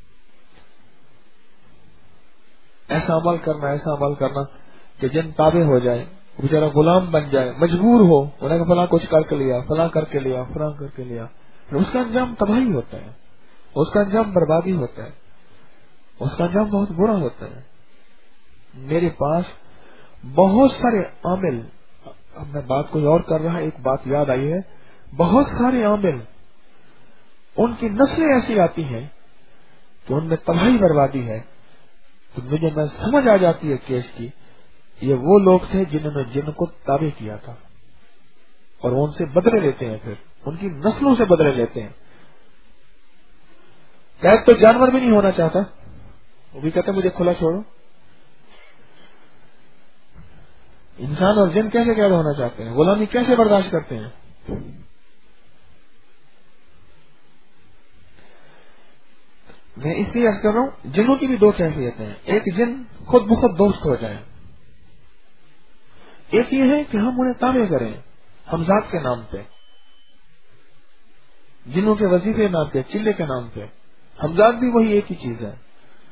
ایسا عمل کرنا ایسا عمل کرنا کہ جن تابع ہو جائے, بیچارہ غلام بن جائے, مجبور ہو, انہیں کہ فلاں کچھ کر کے لیا فلاں کر کے لیا فلاں کر کے لیا. اس کا انجام تباہی ہوتا ہے, اس کا انجام بربادی ہوتا ہے, اس کا انجام بہت برا ہوتا ہے. میرے پاس بہت سارے عامل, اب میں بات کوئی اور کر رہا, ایک بات یاد آئی ہے, بہت سارے عامل ان کی نسلیں ایسی آتی ہیں کہ ان میں تباہی بربادی ہے. تو مجھے میں سمجھ آ جاتی ہے کیس کی, یہ وہ لوگ تھے جنہوں نے جن کو تابع کیا تھا اور ان سے بدلے لیتے ہیں, پھر ان کی نسلوں سے بدلے لیتے ہیں. قید تو جانور بھی نہیں ہونا چاہتا, وہ بھی کہتے مجھے کھلا چھوڑو. انسان اور جن کیسے قید ہونا چاہتے ہیں, غلامی کیسے برداشت کرتے ہیں. میں اس لیے عرض کر رہا ہوں جنوں کی بھی دو کیفیتیں ہیں, ایک جن خود بخود دوست ہو جائیں, ایک یہ ہے کہ ہم انہیں تابع کریں ہمزاد کے نام پہ, جنوں کے وظیفے نام پہ, چلے کے نام پہ. ہمزاد بھی وہی ایک ہی چیز ہے.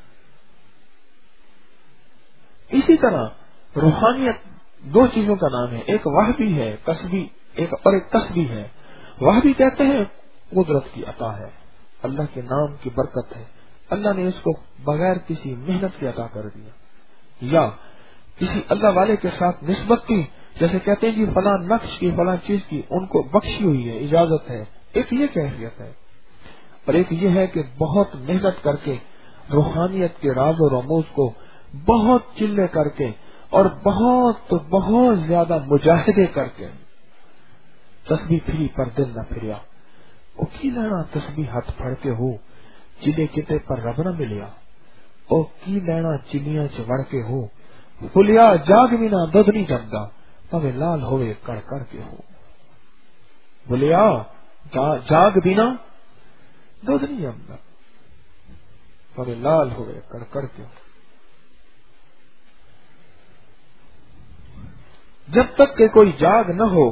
اسی طرح روحانیت دو چیزوں کا نام ہے, ایک وہابی ہے قصبی, ایک اور ایک قصبی ہے. وہابی کہتے ہیں قدرت کی عطا ہے, اللہ کے نام کی برکت ہے, اللہ نے اس کو بغیر کسی محنت کے عطا کر دیا. یا کسی اللہ والے کے ساتھ نسبت کی، جیسے کہتے ہیں جی فلاں نقش کی فلاں چیز کی ان کو بخشی ہوئی ہے، اجازت ہے، ایک یہ کیفیت ہے، اور ایک یہ ہے کہ بہت محنت کر کے روحانیت کے راز و رموز کو بہت چلے کر کے اور بہت بہت زیادہ مجاہدے کر کے تسبیح پھری پر دل نہ پھریا، او کی لینا تسبیح ہاتھ پھڑ کے ہو چلے کتے پر رب نہ ملیا، او کی لینا چلیاں چڑ کے ہو فلیا جاگ بھی نہ دودھ نہیں جمدا پوے لال ہوئے کڑ کر کے ہو، بولیا جاگ بھی نہ دودھ نہیں جمدا پوے لال ہوئے کڑ کر کے ہو۔ جب تک کہ کوئی جاگ نہ ہو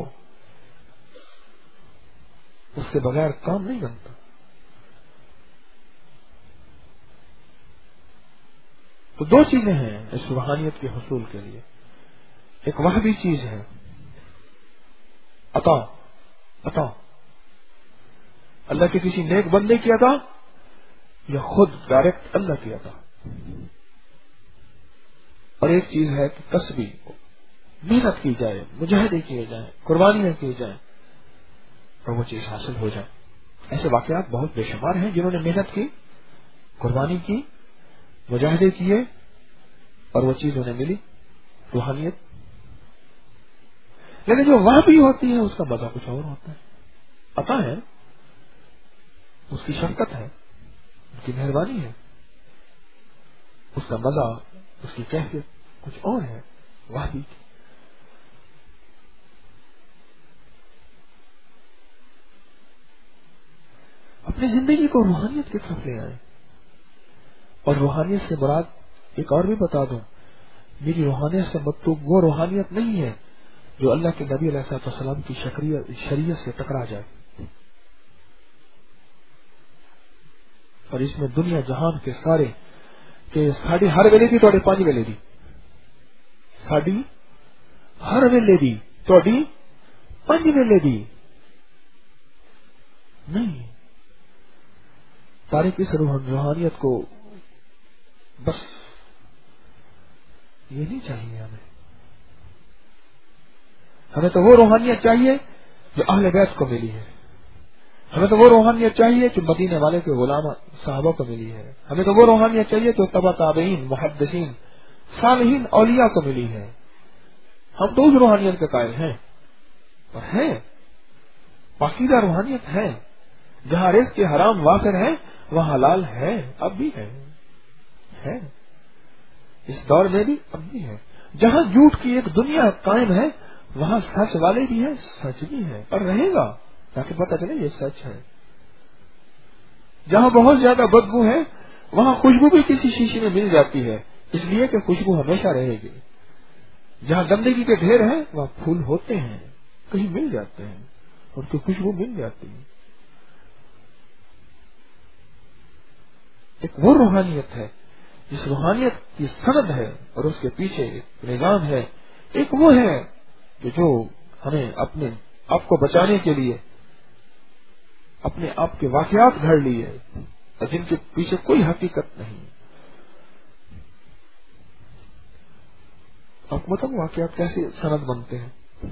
اس کے بغیر کام نہیں بنتا۔ تو دو چیزیں ہیں اس روحانیت کے حصول کے لیے، ایک وحی چیز ہے عطا، عطا اللہ کے کسی نیک بندے کی عطا یا خود ڈائریکٹ اللہ کی عطا، اور ایک چیز ہے کہ کسبی محنت کی جائے، مجاہدے کیے جائیں، قربانیاں کی جائیں اور وہ چیز حاصل ہو جائے۔ ایسے واقعات بہت بے شمار ہیں جنہوں نے محنت کی، قربانی کی، مجاہدے کیے اور وہ چیز انہیں ملی، روحانیت۔ لیکن جو وہ بھی ہوتی ہے اس کا مزہ کچھ اور ہوتا ہے، عطا ہے، اس کی شفقت ہے، اس کی مہربانی ہے، اس کا مزہ، اس کی کیفیت کچھ اور ہے، وہ بھی۔ اپنی زندگی کو روحانیت کی طرف لے آئے، اور روحانیت سے مراد ایک اور بھی بتا دوں، میری روحانیت سے مطلوب وہ روحانیت نہیں ہے جو اللہ کے نبی علیہ الصلوۃ والسلام کی شریعت سے ٹکرا جائے، اور اس میں دنیا جہان کے سارے کہ ساڑی ہر ویلے دی توڑے پانچ ویلے دی، ساڑی ہر ویلے دی توڑی پانچ ویلے دی نہیں، تاریخ اس روحانیت کو بس یہ نہیں چاہیے ہمیں ہمیں تو وہ روحانیت چاہیے جو اہل بیت کو ملی ہے، ہمیں تو وہ روحانیت چاہیے جو مدینے والے کے غلام صحابہ کو ملی ہے، ہمیں تو وہ روحانیت چاہیے جو تبع تابعین، محدثین، صالحین، اولیاء کو ملی ہے۔ ہم تو اس روحانیت کے قائل ہیں، اور ہیں پاکیزہ روحانیت ہے، جہاں رزق کے حرام وافر ہے وہاں حلال ہے، اب بھی ہے ہے اس دور میں بھی اب بھی ہے، جہاں جھوٹ کی ایک دنیا قائم ہے وہاں سچ والے بھی ہیں، سچ بھی ہے اور رہے گا تاکہ پتہ چلے یہ سچ ہے۔ جہاں بہت زیادہ بدبو ہے وہاں خوشبو بھی کسی شیشے میں مل جاتی ہے، اس لیے کہ خوشبو ہمیشہ رہے گی۔ جہاں گندگی کے ڈھیر ہیں وہاں پھول ہوتے ہیں، کہیں مل جاتے ہیں، ان کی خوشبو مل جاتی ہے۔ ایک وہ روحانیت ہے جس روحانیت کی سند ہے اور اس کے پیچھے ایک نظام ہے، ایک وہ ہے کہ جو ہمیں اپنے آپ کو بچانے کے لیے اپنے آپ کے واقعات گھڑ لیے اور جن کے پیچھے کوئی حقیقت نہیں۔ آپ مطلب واقعات کیسے سند بنتے ہیں؟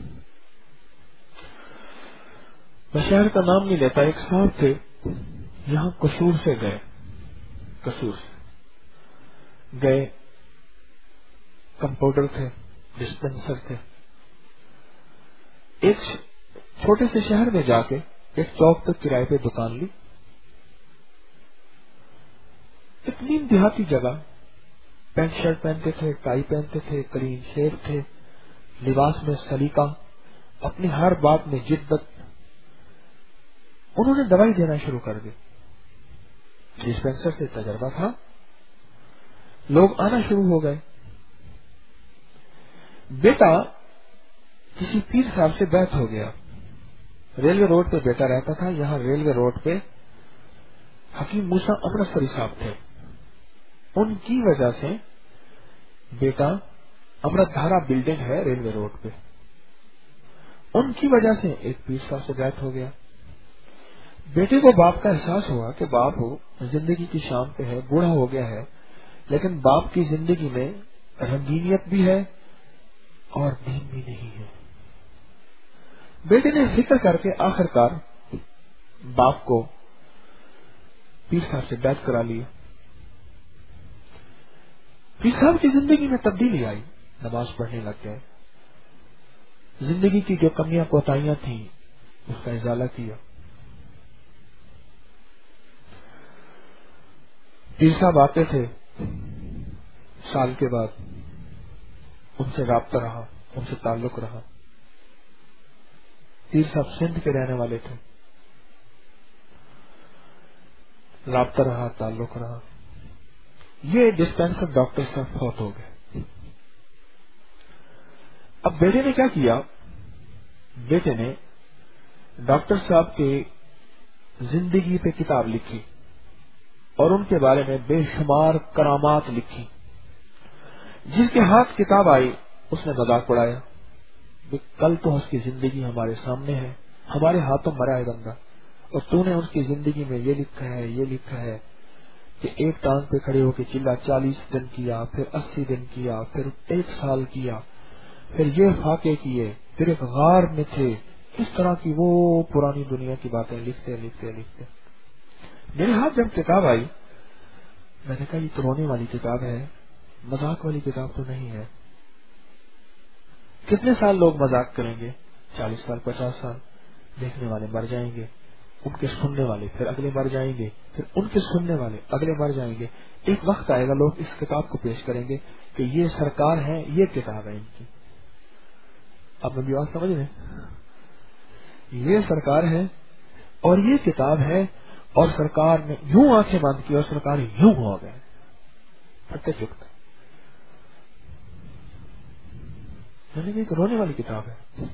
میں شہر کا نام نہیں لیتا، ایک صاحب تھے یہاں قصور سے گئے، قصور سے گئے، کمپاؤنڈر تھے، ڈسپینسر تھے، ایک چھوٹے سے شہر میں جا کے ایک چوک تک کرائے پہ دکان لی، ایک نیم دیہاتی جگہ، پینٹ شرٹ پہنتے تھے، ٹائی پہنتے تھے، کلین شیو تھے، لباس میں سلیقہ، اپنی ہر بات میں جدت۔ انہوں نے دوائی دینا شروع کر دی، ڈسپینسر سے تجربہ تھا، لوگ آنا شروع ہو گئے۔ بیٹا کسی پیر صاحب سے بیعت ہو گیا، ریلوے روڈ پہ بیٹا رہتا تھا، یہاں ریلوے روڈ پہ حکیم موسیٰ امرتسری صاحب تھے، ان کی وجہ سے بیٹا، امرت دھارا بلڈنگ ہے ریلوے روڈ پہ، ان کی وجہ سے ایک پیر صاحب سے بیعت ہو گیا۔ بیٹے کو باپ کا احساس ہوا کہ باپ ہو زندگی کی شام پہ ہے، بوڑھا ہو گیا ہے، لیکن باپ کی زندگی میں رنگینیت بھی ہے اور دین بھی نہیں ہے. بیٹے نے فکر کر کے آخر کار باپ کو پیر صاحب سے بیعت کرا لیا. پیر صاحب کی زندگی میں تبدیلی آئی، نماز پڑھنے لگ گئے، زندگی کی جو کمیاں کوتاہیاں تھیں اس کا ازالہ کیا. پیر صاحب آتے تھے، سال کے بعد ان سے رابطہ رہا، ان سے تعلق رہا. پیر صاحب سندھ کے رہنے والے تھے، رابطہ رہا، تعلق رہا. یہ ڈسپینسر ڈاکٹر صاحب فوت ہو گئے. اب بیٹے نے کیا کیا؟ بیٹے نے ڈاکٹر صاحب کے زندگی پہ کتاب لکھی اور ان کے بارے میں بے شمار کرامات لکھی. جس کے ہاتھ کتاب آئی اس نے مذاق اڑایا کہ کل تو اس کی زندگی ہمارے سامنے ہے، ہمارے ہاتھوں مرا ہے بندہ، اور تو نے اس کی زندگی میں یہ لکھا ہے یہ لکھا ہے کہ ایک ٹانگ پہ کھڑے ہو کے چلا چالیس دن کیا، پھر اسی دن کیا، پھر ایک سال کیا، پھر یہ فاقے کیے، پھر ایک غار میں تھے. اس طرح کی وہ پرانی دنیا کی باتیں لکھتے لکھتے لکھتے میرے ہاتھ جب کتاب آئی میں نے کہا یہ تو رونے والی کتاب ہے، مذاق والی کتاب تو نہیں ہے. کتنے سال لوگ مذاق کریں گے؟ چالیس سال، پچاس سال. دیکھنے والے مر جائیں گے، ان کے سننے والے پھر اگلے مر جائیں گے، پھر ان کے سننے والے اگلے مر جائیں گے. ایک وقت آئے گا لوگ اس کتاب کو پیش کریں گے کہ یہ سرکار ہے، یہ کتاب ہے ان کی. آپ میری بات سمجھ رہے ہیں؟ یہ سرکار ہے اور یہ کتاب ہے، اور سرکار نے یوں آنکھیں بند کی اور سرکار یوں ہو گئے پھٹے چکتے. میں نے ایک رونے والی کتاب ہے.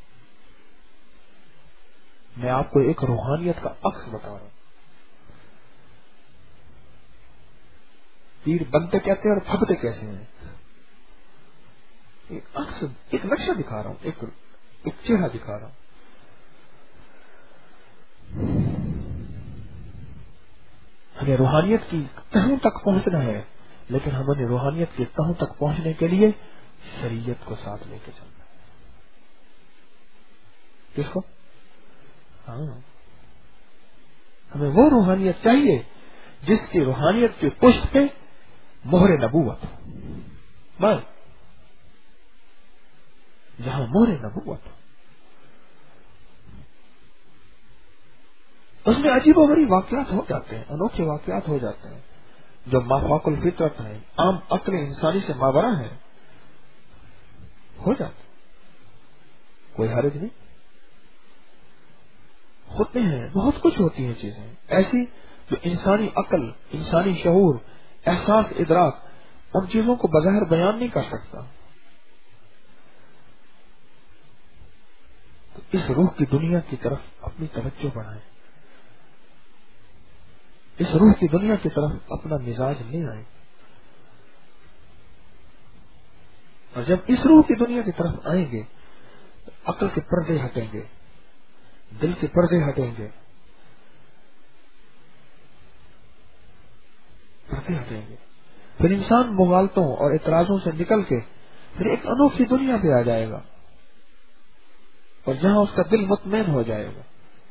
میں آپ کو ایک روحانیت کا عکس بتا رہا ہوں. پیر بنتے کہتے ہیں اور پھبتے کیسے ہیں. ایک عکس، ایک نقشہ دکھا رہا ہوں، ایک ایک چہرہ دکھا رہا ہوں. ہمیں روحانیت کی تہوں تک پہنچنا ہے، لیکن ہمیں روحانیت کی تہوں تک پہنچنے کے لیے شریعت کو ساتھ لے کے چلنا ہے. کس کو؟ ہاں، ہمیں وہ روحانیت چاہیے جس کی روحانیت کی پشت پہ مہر نبوت ہو. بس جہاں مہر نبوت ہو اس میں عجیب و غریب واقعات ہو جاتے ہیں، انوکھے واقعات ہو جاتے ہیں جو مافاق الفطرت ہیں، عام عقل انسانی سے ماورا ہے، ہو جاتے. کوئی حرج نہیں، ہوتے ہیں، بہت کچھ ہوتی ہیں چیزیں ایسی جو انسانی عقل، انسانی شعور، احساس، ادراک ان چیزوں کو بظاہر بیان نہیں کر سکتا. تو اس روح کی دنیا کی طرف اپنی توجہ بڑھائیں، اس روح کی دنیا کی طرف اپنا مزاج لے آئیں، اور جب اس روح کی دنیا کی طرف آئیں گے عقل کے پردے ہٹیں گے، دل کے پردے ہٹیں گے، پردے ہٹیں گے. پھر انسان مغالطوں اور اعتراضوں سے نکل کے پھر ایک انوکھی دنیا پہ آ جائے گا، اور جہاں اس کا دل مطمئن ہو جائے گا.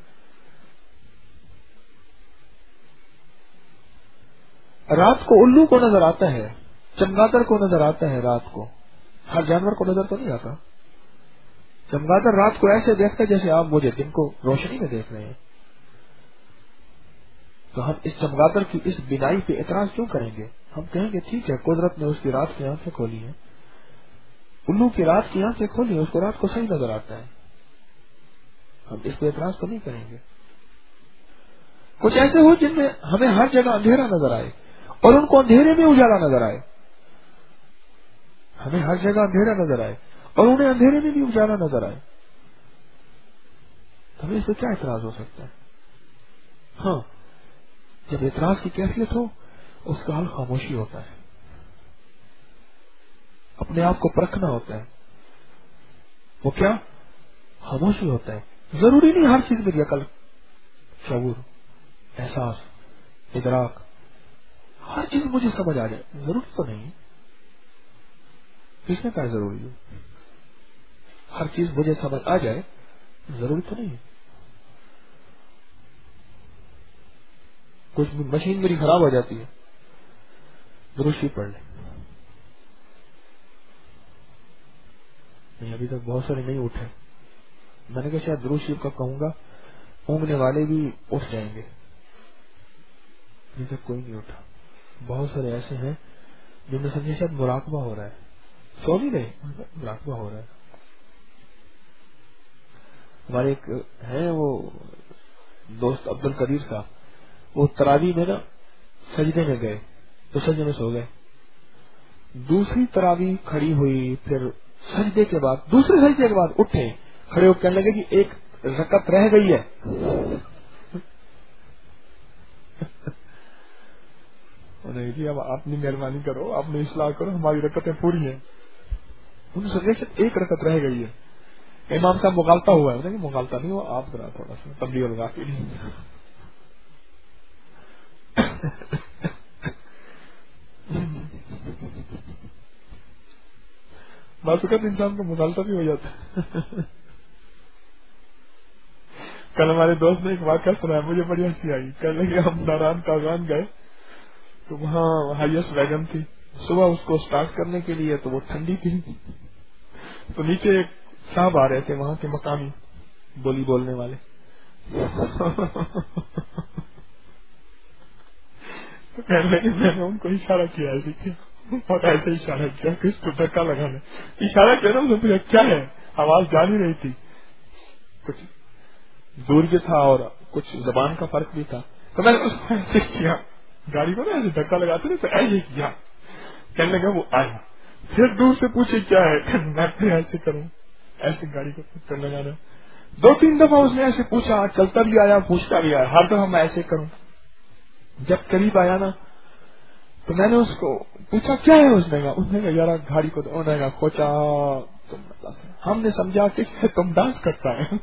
رات کو الو کو نظر آتا ہے، چمگادڑ کو نظر آتا ہے، رات کو ہر جانور کو نظر تو نہیں آتا. چمگادڑ رات کو ایسے دیکھتا ہے جیسے آپ مجھے دن کو روشنی میں دیکھ رہے ہیں. تو ہم اس چمگادڑ کی اس بینائی پہ اعتراض کیوں کریں گے؟ ہم کہیں گے ٹھیک ہے، قدرت نے اس کی رات کی آنکھیں کھولی ہیں، الو کی رات کی آنکھیں کھولی ہیں، اس کو رات کو صحیح نظر آتا ہے، ہم اس پہ اعتراض تو نہیں کریں گے. کچھ ایسے ہو جن میں ہمیں ہر جگہ اندھیرا نظر آئے اور ان کو اندھیرے میں اجالا نظر آئے، ہمیں ہر جگہ اندھیرا نظر آئے اور انہیں اندھیرے میں بھی اجالا نظر آئے، تو ہمیں اس پہ کیا اعتراض ہو سکتا ہے؟ ہاں، جب اعتراض کی کیفیت ہو اس کا حل خاموشی ہوتا ہے، اپنے آپ کو پرکھنا ہوتا ہے. وہ کیا؟ خاموشی ہوتا ہے. ضروری نہیں ہر چیز میری عقل، شعور، احساس، ادراک ہر چیز مجھے سمجھ آ جائے، ضروری تو نہیں. کس نے کہا ضروری ہے؟ ہر چیز مجھے سمجھ آ جائے ضروری تو نہیں ہے. کچھ مشین میری خراب ہو جاتی ہے, درود شریف پڑھ لیں. نہیں ابھی تک بہت سارے نہیں اٹھے. میں نے کہا شاید درود شریف کا کہوں گا اونگنے والے بھی اٹھ جائیں گے. ابھی تک کوئی نہیں اٹھا. بہت سارے ایسے ہیں جن میں سمجھے شاید مراقبہ ہو رہا ہے, سو نہیں رہے, مراقبہ ہو رہا ہے. ہمارے ایک ہیں وہ دوست عبد القدیر صاحب, وہ تراویح میں نا سجدے میں گئے تو سجدے میں سو گئے. دوسری تراویح کھڑی ہوئی, پھر سجدے کے بعد دوسرے سجدے کے بعد اٹھے, کھڑے ہو کہنے لگے کہ ایک رکعت رہ گئی ہے. نہیں جی اب آپ نے مہربانی کرو, آپ نے اصلاح کرو, ہماری رکعتیں پوری ہیں. انہوں نے سجدے سے ایک رکعت رہ گئی ہے. امام صاحب مغالطہ ہوا ہے, نہیں مغالطہ نہیں ہوا, آپ ذرا تھوڑا سا تبلیغ الغا کے لیے. بعض اوقات انسان کو مغالطہ بھی ہو جاتا ہے. کل ہمارے دوست نے ایک واقعہ سنا, مجھے بڑی ہنسی آئی. کہنے لگے ہم ناران کاغان گئے تو وہاں ہائیسٹ ویگن تھی. صبح اس کو اسٹارٹ کرنے کے لیے تو وہ ٹھنڈی تھی, تو نیچے ایک صاحب آ رہے تھے وہاں کے مقامی بولی بولنے والے. تو کہنے لگے میں نے ان کو اشارہ کیا ایسے کیا, اور ایسے اشارہ کیا کہ اس کو دھکا لگانا. اشارہ کیا نا مجھے کیا ہے, آواز جا نہیں رہی تھی, کچھ دور بھی تھا اور کچھ زبان کا فرق بھی تھا. تو میں نے اس کو ایسے کیا, گاڑی کو نا ایسے دھکا لگاتے نا, تو ایسے کیا. کہنے لگا وہ آیا, پھر دور سے پوچھے کیا ہے, میں پھر ایسے کروں, ایسے گاڑی کو چکر لگانا. دو تین دفعہ اس نے ایسے پوچھا, چلتا بھی آیا پوچھتا بھی آیا, ہر دفعہ میں ایسے کروں. جب قریب آیا نا تو میں نے اس کو پوچھا کیا ہے, اس نے کہا اس نے کہا یار گاڑی کو, انہوں نے کہا کھوچا تم, ہم نے سمجھا کہ تم ڈانس کرتا ہے.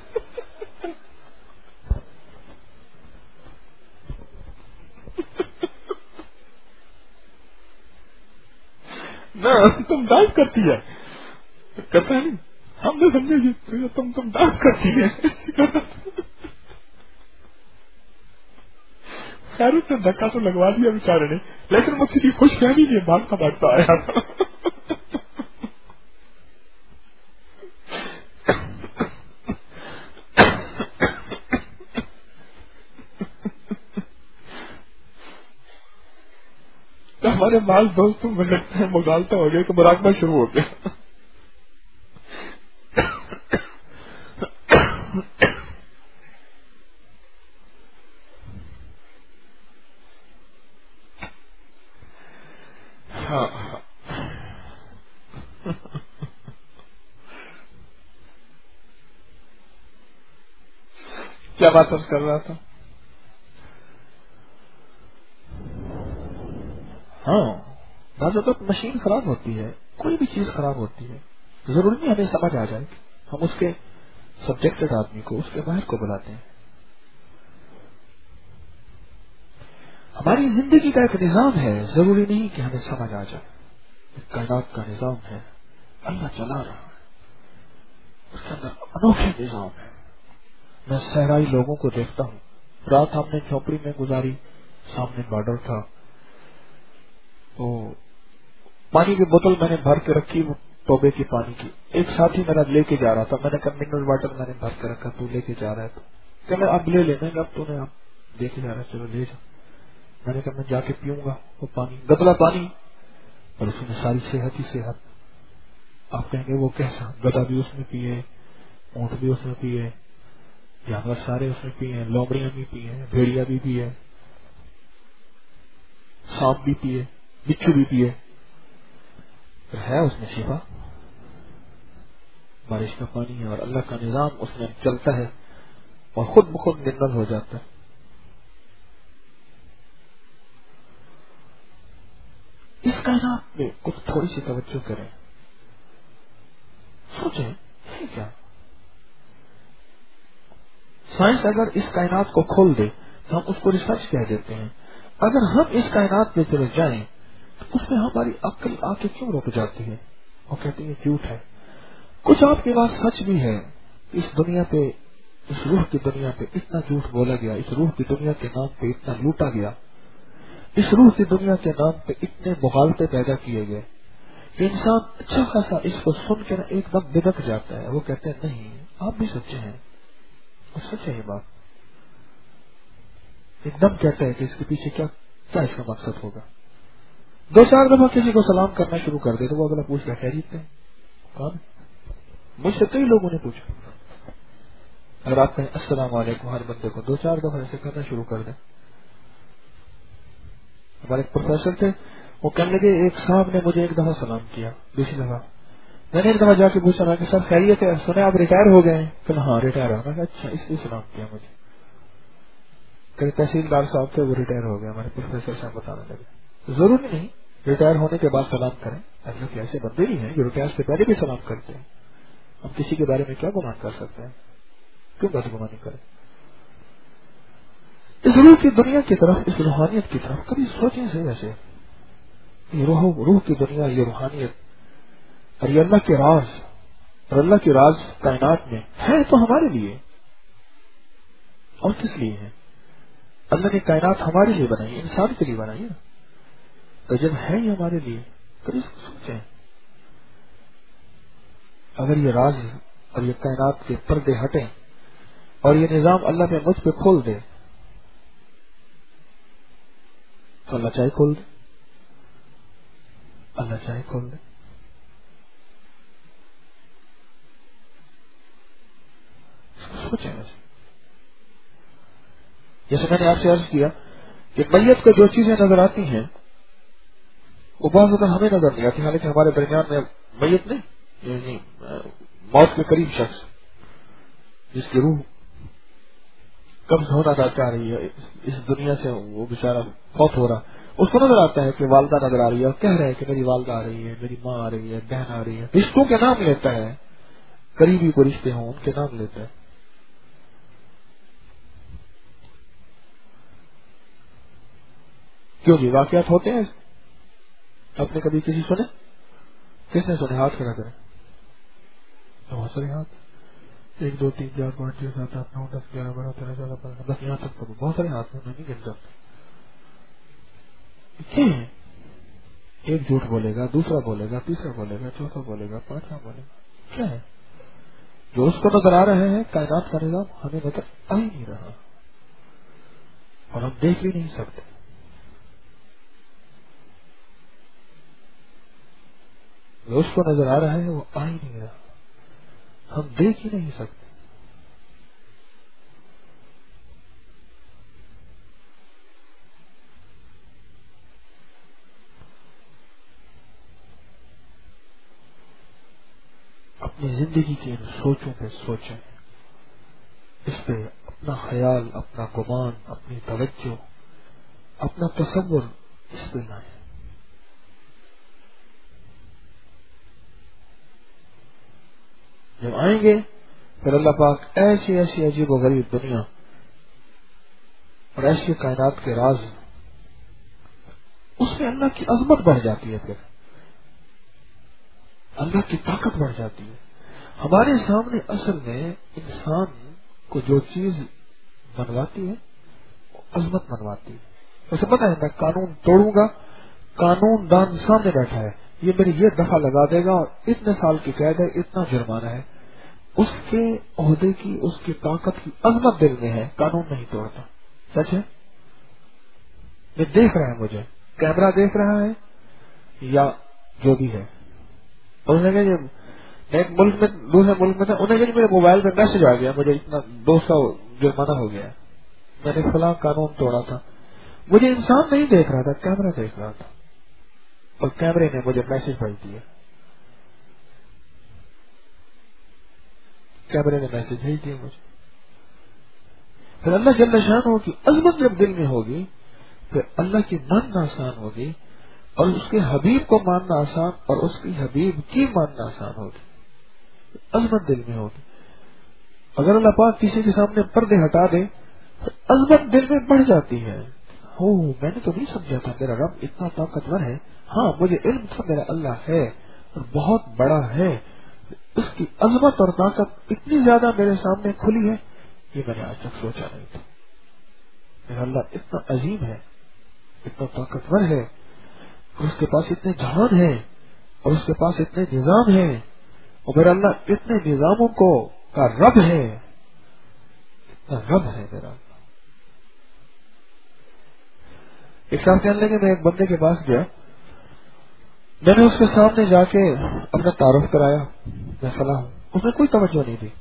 نہ تم ڈانس کرتی ہے, کرتا ہے نہیں, ہم نے سمجھے جی تم تم ڈانس کرتی ہے. خیر اس نے دھکا تو لگوا دیا بیچارے نے, لیکن وہ کسی خوش فہمی نہیں, بھاگتا بھاگتا آیا تھا. ہمارے بعض دوستوں میں لگتا ہے مغالطہ ہو گیا تو مراقبہ شروع ہو گیا. کیا بات کر رہا تھا؟ ہاں بعض اوقات مشین خراب ہوتی ہے, کوئی بھی چیز خراب ہوتی ہے, ضروری نہیں ہمیں سمجھ آ جائے, ہم اس کے سبجیکٹڈ آدمی کو, اس کے باہر کو بلاتے ہیں. ہماری زندگی کا ایک نظام ہے, ضروری نہیں کہ ہمیں سمجھ آ جائے. ایک کائنات کا نظام ہے, اللہ چلا رہا ہے, اس کے اندر انوکھے نظام ہے. میں صحرائی لوگوں کو دیکھتا ہوں, رات ہم نے جھونپڑی میں گزاری, سامنے بارڈر تھا, تو پانی کی بوتل میں نے بھر کے رکھی, وہ توبے کی پانی کی. ایک ساتھی میرا لے کے جا رہا تھا, میں نے کہا منرل واٹر میں نے بھر کے رکھا, تو لے کے جا رہا ہے, تو کہ میں اب لے لینا, اب تو نے آپ لے کے جا رہا ہے, چلو لے جا. میں نے کہا میں جا کے پیوں گا وہ پانی, گدلا پانی, اور اس میں ساری صحت ہی صحت. آپ کہیں گے وہ کیسا, گدا بھی اس میں پیے, اونٹ بھی اس میں پیے, جانور سارے اس میں پیے, لومڑیاں بھی پیے, بھیڑیا بھی پیے, سانپ بھی پیے, بچھو بھی پیے, ہے اس میں شفا. بارش کا پانی ہے اور اللہ کا نظام اس میں چلتا ہے اور خود بخود منرل ہو جاتا ہے. اس کائنات میں کچھ تھوڑی سی توجہ کریں, سوچیں یہ کیا. سائنس اگر اس کائنات کو کھول دے تو ہم اس کو ریسرچ کہہ دیتے ہیں. اگر ہم اس کائنات میں چلے جائیں تو اس میں ہماری عقل آ کے کیوں رک جاتی ہے, وہ کہتے ہیں جھوٹ ہے. کچھ آپ کے پاس سچ بھی ہے. اس دنیا پہ، اس روح کی دنیا پہ اتنا جھوٹ بولا گیا، اس روح کی دنیا کے نام پہ اتنا لوٹا گیا، اس روح کی دنیا کے نام پہ اتنے مغالطے پیدا کیے گئے کہ انسان اچھا خاصا اس کو سن کے نا ایک دم بدک جاتا ہے. وہ کہتے ہیں نہیں آپ بھی سچے ہیں، اور سچ ہے یہ بات. ایک دم کہتا ہے کہ اس کے پیچھے کیا کیا اس کا مقصد ہوگا. دو چار دفعہ کسی کو سلام کرنا شروع کر دے تو وہ اگلا پوچھ کیا خیریت ہے. کون؟ مجھ سے کئی لوگوں نے پوچھا. اگر آپ کہیں السلام علیکم ہر بندے کو دو چار دفعہ ایسے کرنا شروع کر دیں. ہمارے ایک پروفیسر تھے، وہ کہنے لگے ایک صاحب نے مجھے ایک دفعہ سلام کیا، دوسری دفعہ میں نے ایک دفعہ جا کے پوچھا میں کہ سر خیریت ہے، سنے آپ ریٹائر ہو گئے ہیں؟ کہ ہاں ریٹائر ہو. میں کہا اچھا اس لیے سلام کیا مجھے. کہ تحصیلدار صاحب تھے وہ ریٹائر ہو گئے. ہمارے پروفیسر صاحب بتانے لگے ضروری نہیں ریٹائر ہونے کے بعد سلام کریں. اللہ کے ایسے بندے بھی ہیں جو ریٹائر سے پہلے بھی سلام کرتے ہیں. ہم کسی کے بارے میں کیا گمان کر سکتے ہیں؟ کیوں بدگمانی کریں؟ اس روح کی دنیا کی طرف، اس روحانیت کی طرف کبھی سوچیں سے. ویسے یہ روح روح کی دنیا، یہ روحانیت اور یہ اللہ کے راز، اور اللہ کے راز کائنات میں ہے تو ہمارے لیے. اور کس لیے ہے؟ اللہ نے کائنات ہمارے لیے بنائی، انسان کے لیے بنائی ہے. تو جب ہے یہ ہمارے لیے کبھی سوچیں اگر یہ راز اور یہ کائنات کے پردے ہٹیں اور یہ نظام اللہ پہ مجھ پہ کھول دے تو اللہ چاہے کھول دے، اللہ چاہے کھول دے. سوچیں ویسے. جیسے میں نے آپ سے عرض کیا کہ میت کو جو چیزیں نظر آتی ہیں وہ بعض اوقات ہمیں نظر نہیں آتی، حالانکہ ہمارے درمیان میں میت نہیں، یعنی موت کے قریب شخص جس کی روح قبض ہونا چاہ رہی ہے اس دنیا سے، وہ بیچارہ فوت ہو رہا، اس کو نظر آتا ہے کہ والدہ نظر آ رہی ہے اور کہہ رہا ہے کہ میری والدہ آ رہی ہے، میری ماں آ رہی ہے، بہن آ رہی ہے. رشتوں کے نام لیتا ہے، قریبی کو رشتے ہوں ان کے نام لیتا ہے. کیوں جی واقعات ہوتے ہیں. آپ نے کبھی کسی سنے؟ کس نے سنے؟ ہاتھ کھڑا کریں. بہت سارے ہاتھ، ایک دو تین چار پانچ چھ سات آٹھ نو دس گیارہ بارہ تیرہ چودہ پندرہ، بس یہاں تک تو بہت سارے ہاتھ میں نہیں گن سکتے. کیا ہے؟ ایک جھوٹ بولے گا، دوسرا بولے گا، تیسرا بولے گا، چوتھا بولے گا، پانچواں بولے گا. کیا ہے؟ جو اس کو نظر آ رہے ہیں کائنات کا نظام ہمیں نظر آ ہی نہیں رہا اور ہم دیکھ بھی نہیں سکتے. جو اس کو نظر آ رہا ہے وہ آ ہی نہیں رہا، ہم دیکھ ہی نہیں سکتے. اپنی زندگی کی ان سوچوں پہ سوچیں، اس پہ اپنا خیال، اپنا گمان، اپنی توجہ، اپنا تصور اس پہ لائیں. جب آئیں گے پھر اللہ پاک ایسی ایسی عجیب و غریب دنیا اور ایسی کائنات کے راز، اس میں اللہ کی عظمت بڑھ جاتی ہے، پھر اللہ کی طاقت بڑھ جاتی ہے. ہمارے سامنے اصل میں انسان کو جو چیز بنواتی ہے عظمت بنواتی ہے. اسے پتا ہے میں قانون توڑوں گا، قانون دان سامنے بیٹھا ہے، یہ میری یہ دفعہ لگا دے گا اور اتنے سال کی قید ہے، اتنا جرمانہ ہے. اس کے عہدے کی، اس کی طاقت کی عظمت دل میں ہے، قانون نہیں توڑتا. سچ ہے. یہ دیکھ رہا ہے، مجھے کیمرہ دیکھ رہا ہے یا جو بھی ہے. اور انہیں کہ ایک ملک میں دوسرے ملک میں تھا، انہیں کہ میرے موبائل میں میسج آ گیا مجھے اتنا دو سو جرمانہ ہو گیا، میں نے فلاں قانون توڑا تھا. مجھے انسان نہیں دیکھ رہا تھا، کیمرہ دیکھ رہا تھا اور کیمرے نے مجھے میسج بھیج دیا. کیمرے نے میسج بھیج دیا مجھے. پھر اللہ جل شانہ کی عظمت جب دل میں ہوگی پھر اللہ کی ماننا آسان ہوگی اور اس کے حبیب کو ماننا آسان اور اس کی حبیب کی ماننا آسان ہوگی. عظمت دل میں ہوگی. اگر اللہ پاک کسی کے سامنے پردے ہٹا دے تو عظمت دل میں بڑھ جاتی ہے. ہو میں نے تو نہیں سمجھا تھا میرا رب اتنا طاقتور ہے. ہاں مجھے علم تھا میرا اللہ ہے اور بہت بڑا ہے، اس کی عظمت اور طاقت اتنی زیادہ میرے سامنے کھلی ہے، یہ میں نے آج تک سوچا نہیں تھا. میرا اللہ اتنا عظیم ہے، اتنا طاقتور ہے، اور اس کے پاس اتنے جہان ہیں، اور اس کے پاس اتنے نظام ہیں، اور میرا اللہ اتنے نظاموں کو کا رب ہے، اتنا رب ہے میرا اللہ. ایک سال کہنے لگے میں ایک بندے کے پاس گیا، میں نے اس کے سامنے جا کے اپنا تعارف کرایا، میں صلاح ہوں، اس نے کوئی توجہ نہیں دی.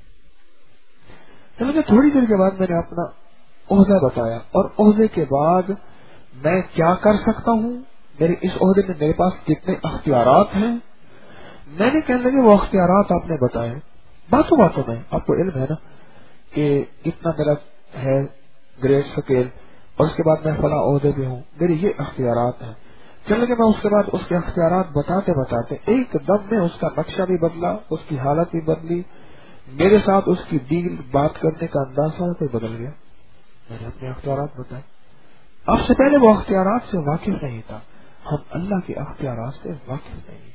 مجھے تھوڑی دیر کے بعد میں نے اپنا عہدہ بتایا، اور عہدے کے بعد میں کیا کر سکتا ہوں، میرے اس عہدے میں میرے پاس کتنے اختیارات ہیں. میں نے کہنے لگے وہ اختیارات آپ نے بتائے، باتوں باتوں میں آپ کو علم ہے نا کہ اتنا میرا ہے گریڈ سکیل، اور اس کے بعد میں فلاں عہدے پہ ہوں، میرے یہ اختیارات ہیں. چل لگے میں اس کے بعد اس کے اختیارات بتاتے بتاتے ایک دم میں اس کا نقشہ بھی بدلا، اس کی حالت بھی بدلی، میرے ساتھ اس کی ڈیل بات کرنے کا اندازہ کوئی بدل گیا. میں نے اپنے اختیارات بتائے. آپ سے پہلے وہ اختیارات سے واقف نہیں تھا، ہم اللہ کے اختیارات سے واقف نہیں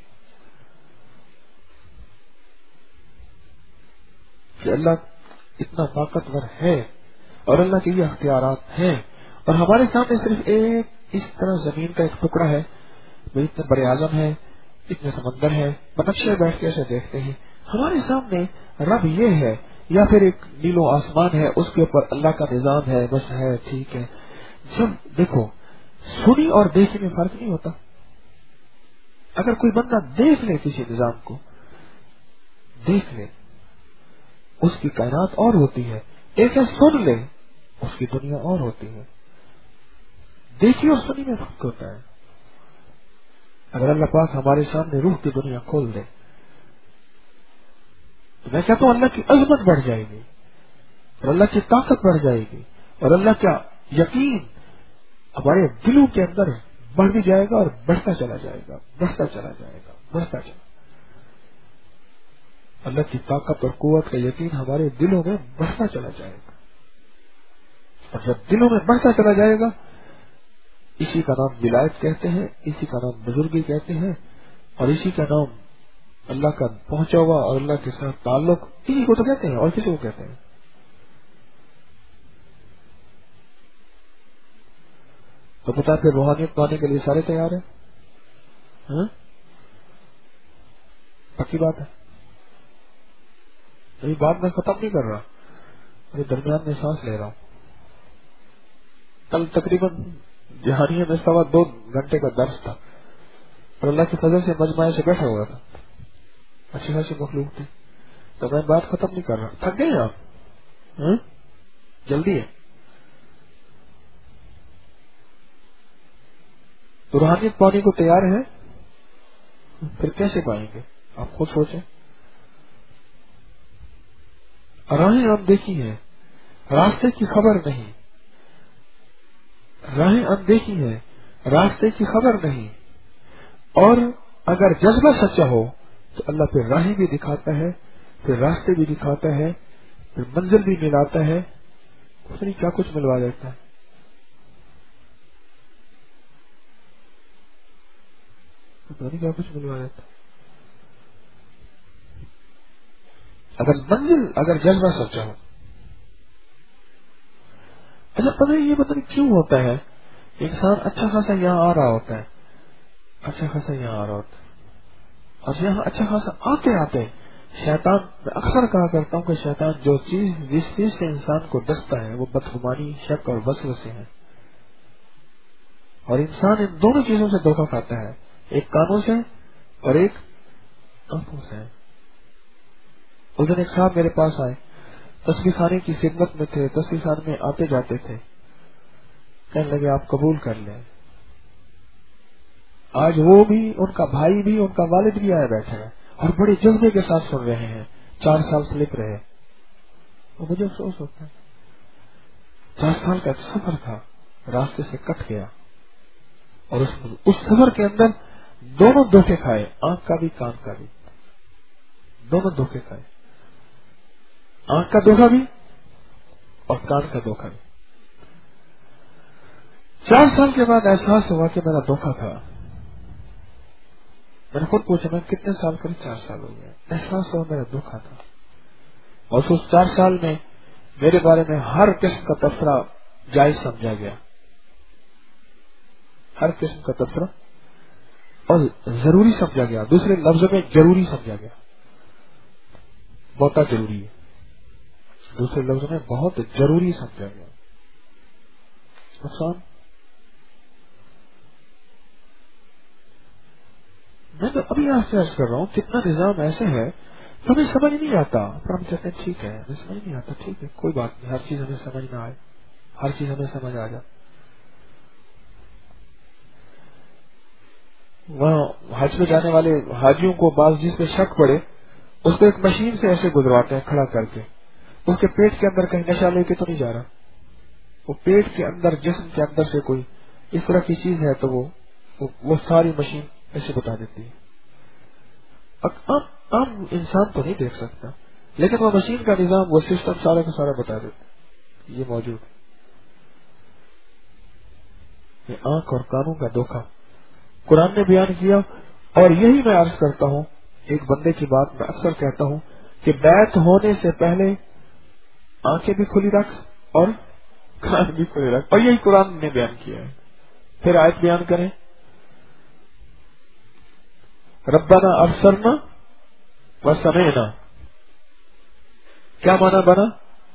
کہ اللہ اتنا طاقتور ہے اور اللہ کے یہ اختیارات ہیں، اور ہمارے سامنے صرف ایک اس طرح زمین کا ایک ٹکڑا ہے، وہ اتنے بڑے اعظم ہے، اتنے سمندر ہے، بنقشے بیٹھ کے اسے دیکھتے ہیں. ہمارے سامنے رب یہ ہے، یا پھر ایک نیلو آسمان ہے، اس کے اوپر اللہ کا نظام ہے، بس ہے، ٹھیک ہے. جب دیکھو سنی اور دیکھنے میں فرق نہیں ہوتا. اگر کوئی بندہ دیکھ لے کسی نظام کو، دیکھ لے، اس کی کائنات اور ہوتی ہے. ایک ہے سن لے، اس کی دنیا اور ہوتی ہے. دیکھی اور سنی میں فرق ہوتا ہے. اگر اللہ پاک ہمارے سامنے روح کی دنیا کھول دے تو میں کہتا ہوں اللہ کی عظمت بڑھ جائے گی، اور اللہ کی طاقت بڑھ جائے گی، اور اللہ کا یقین ہمارے دلوں کے اندر بڑھ بھی جائے گا، اور بڑھتا چلا جائے گا، بڑھتا چلا جائے گا، بڑھتا چلا. اللہ کی طاقت اور قوت کا یقین ہمارے دلوں میں بڑھتا چلا جائے گا، اور جب دلوں میں بڑھتا چلا جائے گا، اسی کا نام ولایت کہتے ہیں، اسی کا نام بزرگی کہتے ہیں، اور اسی کا نام اللہ کا پہنچا ہوا اور اللہ کے ساتھ تعلق، اسی کو تو کہتے ہیں. اور کسی کو کہتے ہیں؟ تو پتا پھر روحانیت پانے کے لیے سارے تیار ہیں؟ ہاں؟ پکی بات ہے. یہ بات میں ختم نہیں کر رہا، میں درمیان میں سانس لے رہا ہوں. کل تقریباً جہانیہ میں سوا دو گھنٹے کا درس تھا، اور اللہ کی فضل سے مجمع سے بیٹھا ہوا تھا، اچھی خاصی مخلوق تھی. تو میں بات ختم نہیں کر رہا. تھک گئے آپ؟ ہاں؟ جلدی ہے تو روحانیت پانے کو تیار ہے؟ پھر کیسے پائیں گے؟ آپ خود سوچیں. راہیں ہم دیکھی ہیں، راستے کی خبر نہیں. راہیں ہم دیکھی ہیں، راستے کی خبر نہیں. اور اگر جذبہ سچا ہو تو اللہ پھر راہیں بھی دکھاتا ہے، پھر راستے بھی دکھاتا ہے، پھر منزل بھی ملاتا ہے، اس نے کیا کچھ ملوا دیتا ہے. کیا کچھ ملوا دیتا ہے. اگر منزل، اگر جذبہ سچا ہو. اچھا پتہ یہ پتہ نہیں کیوں ہوتا ہے، انسان اچھا خاصا یہاں آ رہا ہوتا ہے، اچھا خاصا یہاں آ رہا ہوتا ہے، اور یہاں اچھا خاصا آتے آتے شیطان، میں اکثر کہا کرتا ہوں کہ شیطان جو چیز جس چیز سے انسان کو ڈستا ہے وہ بدگمانی، شک اور وسوسے ہیں. اور انسان ان دونوں چیزوں سے دھوکہ کھاتا ہے، ایک کانوں سے اور ایک آنکھوں سے. اس دن ایک صاحب میرے پاس آئے، تصویر خانے کی خدمت میں تھے، تصویر خانے میں آتے جاتے تھے. کہنے لگے آپ قبول کر لیں. آج وہ بھی، ان کا بھائی بھی، ان کا والد بھی آئے بیٹھے ہیں اور بڑے جذبے کے ساتھ سن رہے ہیں. چار سال سے لکھ رہے. اور مجھے افسوس ہوتا ہے، چار سال کا ایک سفر تھا، راستے سے کٹ گیا، اور اس اس سفر کے اندر دونوں دھوکے کھائے، آنکھ کا بھی کان کا بھی، دونوں دھوکے کھائے، آنکھ کا دھوکہ بھی اور کان کا دھوکہ بھی. چار سال کے بعد احساس ہوا کہ میرا دھوکہ تھا. میں نے خود پوچھا میں کتنے سال کر چار سال ہو گیا. احساس ہوا میرا دکھ آتا اور اس چار سال میں میرے بارے میں ہر قسم کا تبصرہ جائز سمجھا گیا, ہر قسم کا تبصرہ اور ضروری سمجھا گیا. دوسرے لفظوں میں ضروری سمجھا گیا, بہت ضروری ہے. دوسرے لفظوں میں بہت ضروری سمجھا گیا. نقصان میں تو ابھی آپ سے عرض کر رہا ہوں کتنا نظام ایسے ہے تو ہمیں سمجھ نہیں آتا, پر ہم کہتے ہیں ٹھیک ہے ہمیں سمجھ نہیں آتا, ٹھیک ہے کوئی بات نہیں, ہر چیز ہمیں سمجھ نہ آئے, ہر چیز ہمیں سمجھ آ جائے. وہاں حج میں جانے والے حاجیوں کو بعض چیز پہ شک پڑے, اس کو ایک مشین سے ایسے گزرواتے ہیں کھڑا کر کے, اس کے پیٹ کے اندر کہیں نشہ لے کے تو نہیں جا رہا, وہ پیٹ کے اندر جسم کے اندر سے کوئی اس طرح کی چیز ہے تو وہ وہ ساری مشین ایسے بتا دیتی ہے. عام انسان تو نہیں دیکھ سکتا, لیکن وہ مشین کا نظام, وہ سسٹم سارا کا سارا بتا دیتا ہے. یہ موجود ہے, یہ آنکھ اور کانوں کا دھوکہ قرآن نے بیان کیا. اور یہی میں عرض کرتا ہوں, ایک بندے کی بات میں اکثر کہتا ہوں کہ بیعت ہونے سے پہلے آنکھیں بھی کھلی رکھ اور کان بھی کھلے رکھ, اور یہی قرآن نے بیان کیا ہے. پھر آیت بیان کریں, ربنا ابصرنا وسمعنا, کیا معنی بنا؟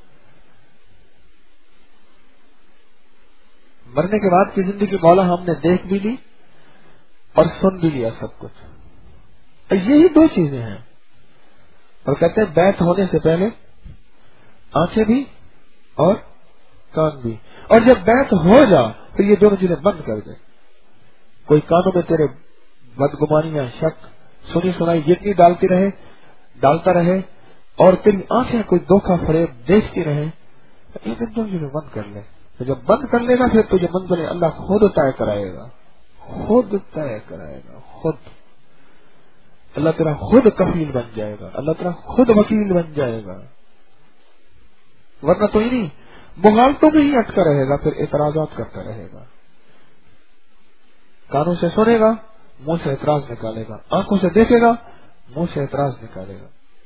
مرنے کے بعد کی زندگی مولا ہم نے دیکھ بھی لی اور سن بھی لیا سب کچھ. یہی دو چیزیں ہیں, اور کہتے ہیں بیعت ہونے سے پہلے آنکھیں بھی اور کان بھی, اور جب بیعت ہو جا تو یہ دونوں چیزیں بند کر دے. کوئی کانوں میں تیرے بدگمانیاں, شک, سنی سنائی جتنی ڈالتی رہے ڈالتا رہے, اور تیری آنکھیں کوئی دھوکہ فریب دیکھتی رہے, یہ دونوں چیزیں بند کر لے. تو جب بند کر لے گا پھر تجھے منزل اللہ خود طے کرائے گا, خود طے کرائے گا, خود اللہ تیرا خود کفیل بن جائے گا, اللہ تیرا خود وکیل بن جائے گا. ورنہ تو ہی نہیں, مغالطوں میں ہی اٹکا رہے گا, پھر اعتراضات کرتا رہے گا. کانوں سے سنے گا, منہ سے اعتراض نکالے گا, آنکھوں سے دیکھے گا, منہ سے اعتراض نکالے گا,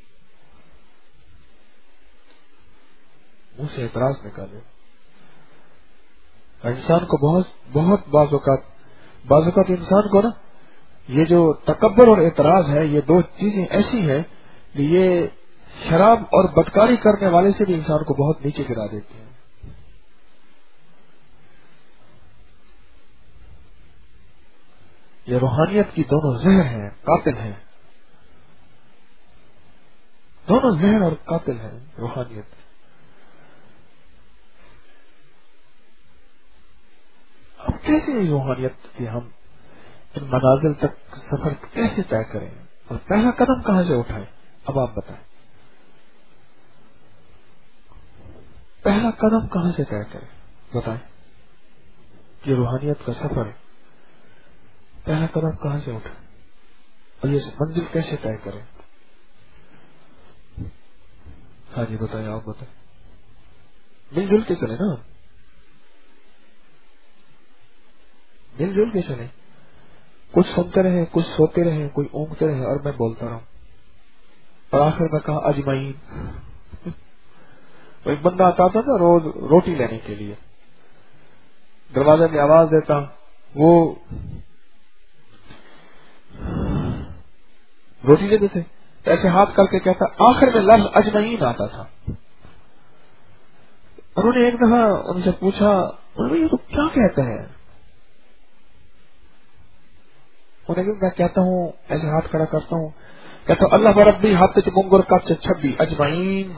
منہ سے اعتراض نکالے گا. انسان کو بہت بہت بعض اوقات بعض اوقات انسان کو نا یہ جو تکبر اور اعتراض ہے, یہ دو چیزیں ایسی ہیں کہ یہ شراب اور بدکاری کرنے والے سے بھی انسان کو بہت نیچے گرا دیتی ہیں. یہ روحانیت کی دونوں زہر ہیں, قاتل ہیں, دونوں زہر اور قاتل ہیں روحانیت. اب کیسے روحانیت کی ہم ان منازل تک سفر کیسے طے کریں, اور پہلا قدم کہاں سے اٹھائیں؟ اب آپ بتائیں, پہلا قدم کہاں سے طے کریں؟ بتائیں. یہ روحانیت کا سفر ہے, پہلا قدم کہاں سے اٹھائیں اور یہ منزل کیسے طے کریں؟ ہاں جی بتائیں, آپ بتائیں. مل جل کے چلے نا, مل جل کے چلے. کچھ سنتے رہے, کچھ سوتے رہے, کوئی اونگتے رہے, اور میں بولتا رہا ہوں. اور آخر میں کہا اجمعین. ایک بندہ آتا تھا نا روز روٹی لینے کے لیے, دروازے میں آواز دیتا, وہ روٹی لیتے تھے, ایسے ہاتھ کر کے کہتا, آخر میں لفظ اجمعین آتا تھا. انہوں نے ایک دفعہ ان سے پوچھا, انہوں نے یہ تو کیا کہتا ہے؟ انہوں نے میں کہتا ہوں, ایسے ہاتھ کھڑا کرتا ہوں, کہتا ہوں اللہ ربی ہاتھ سے منگر کب سے چھبی اجمعین,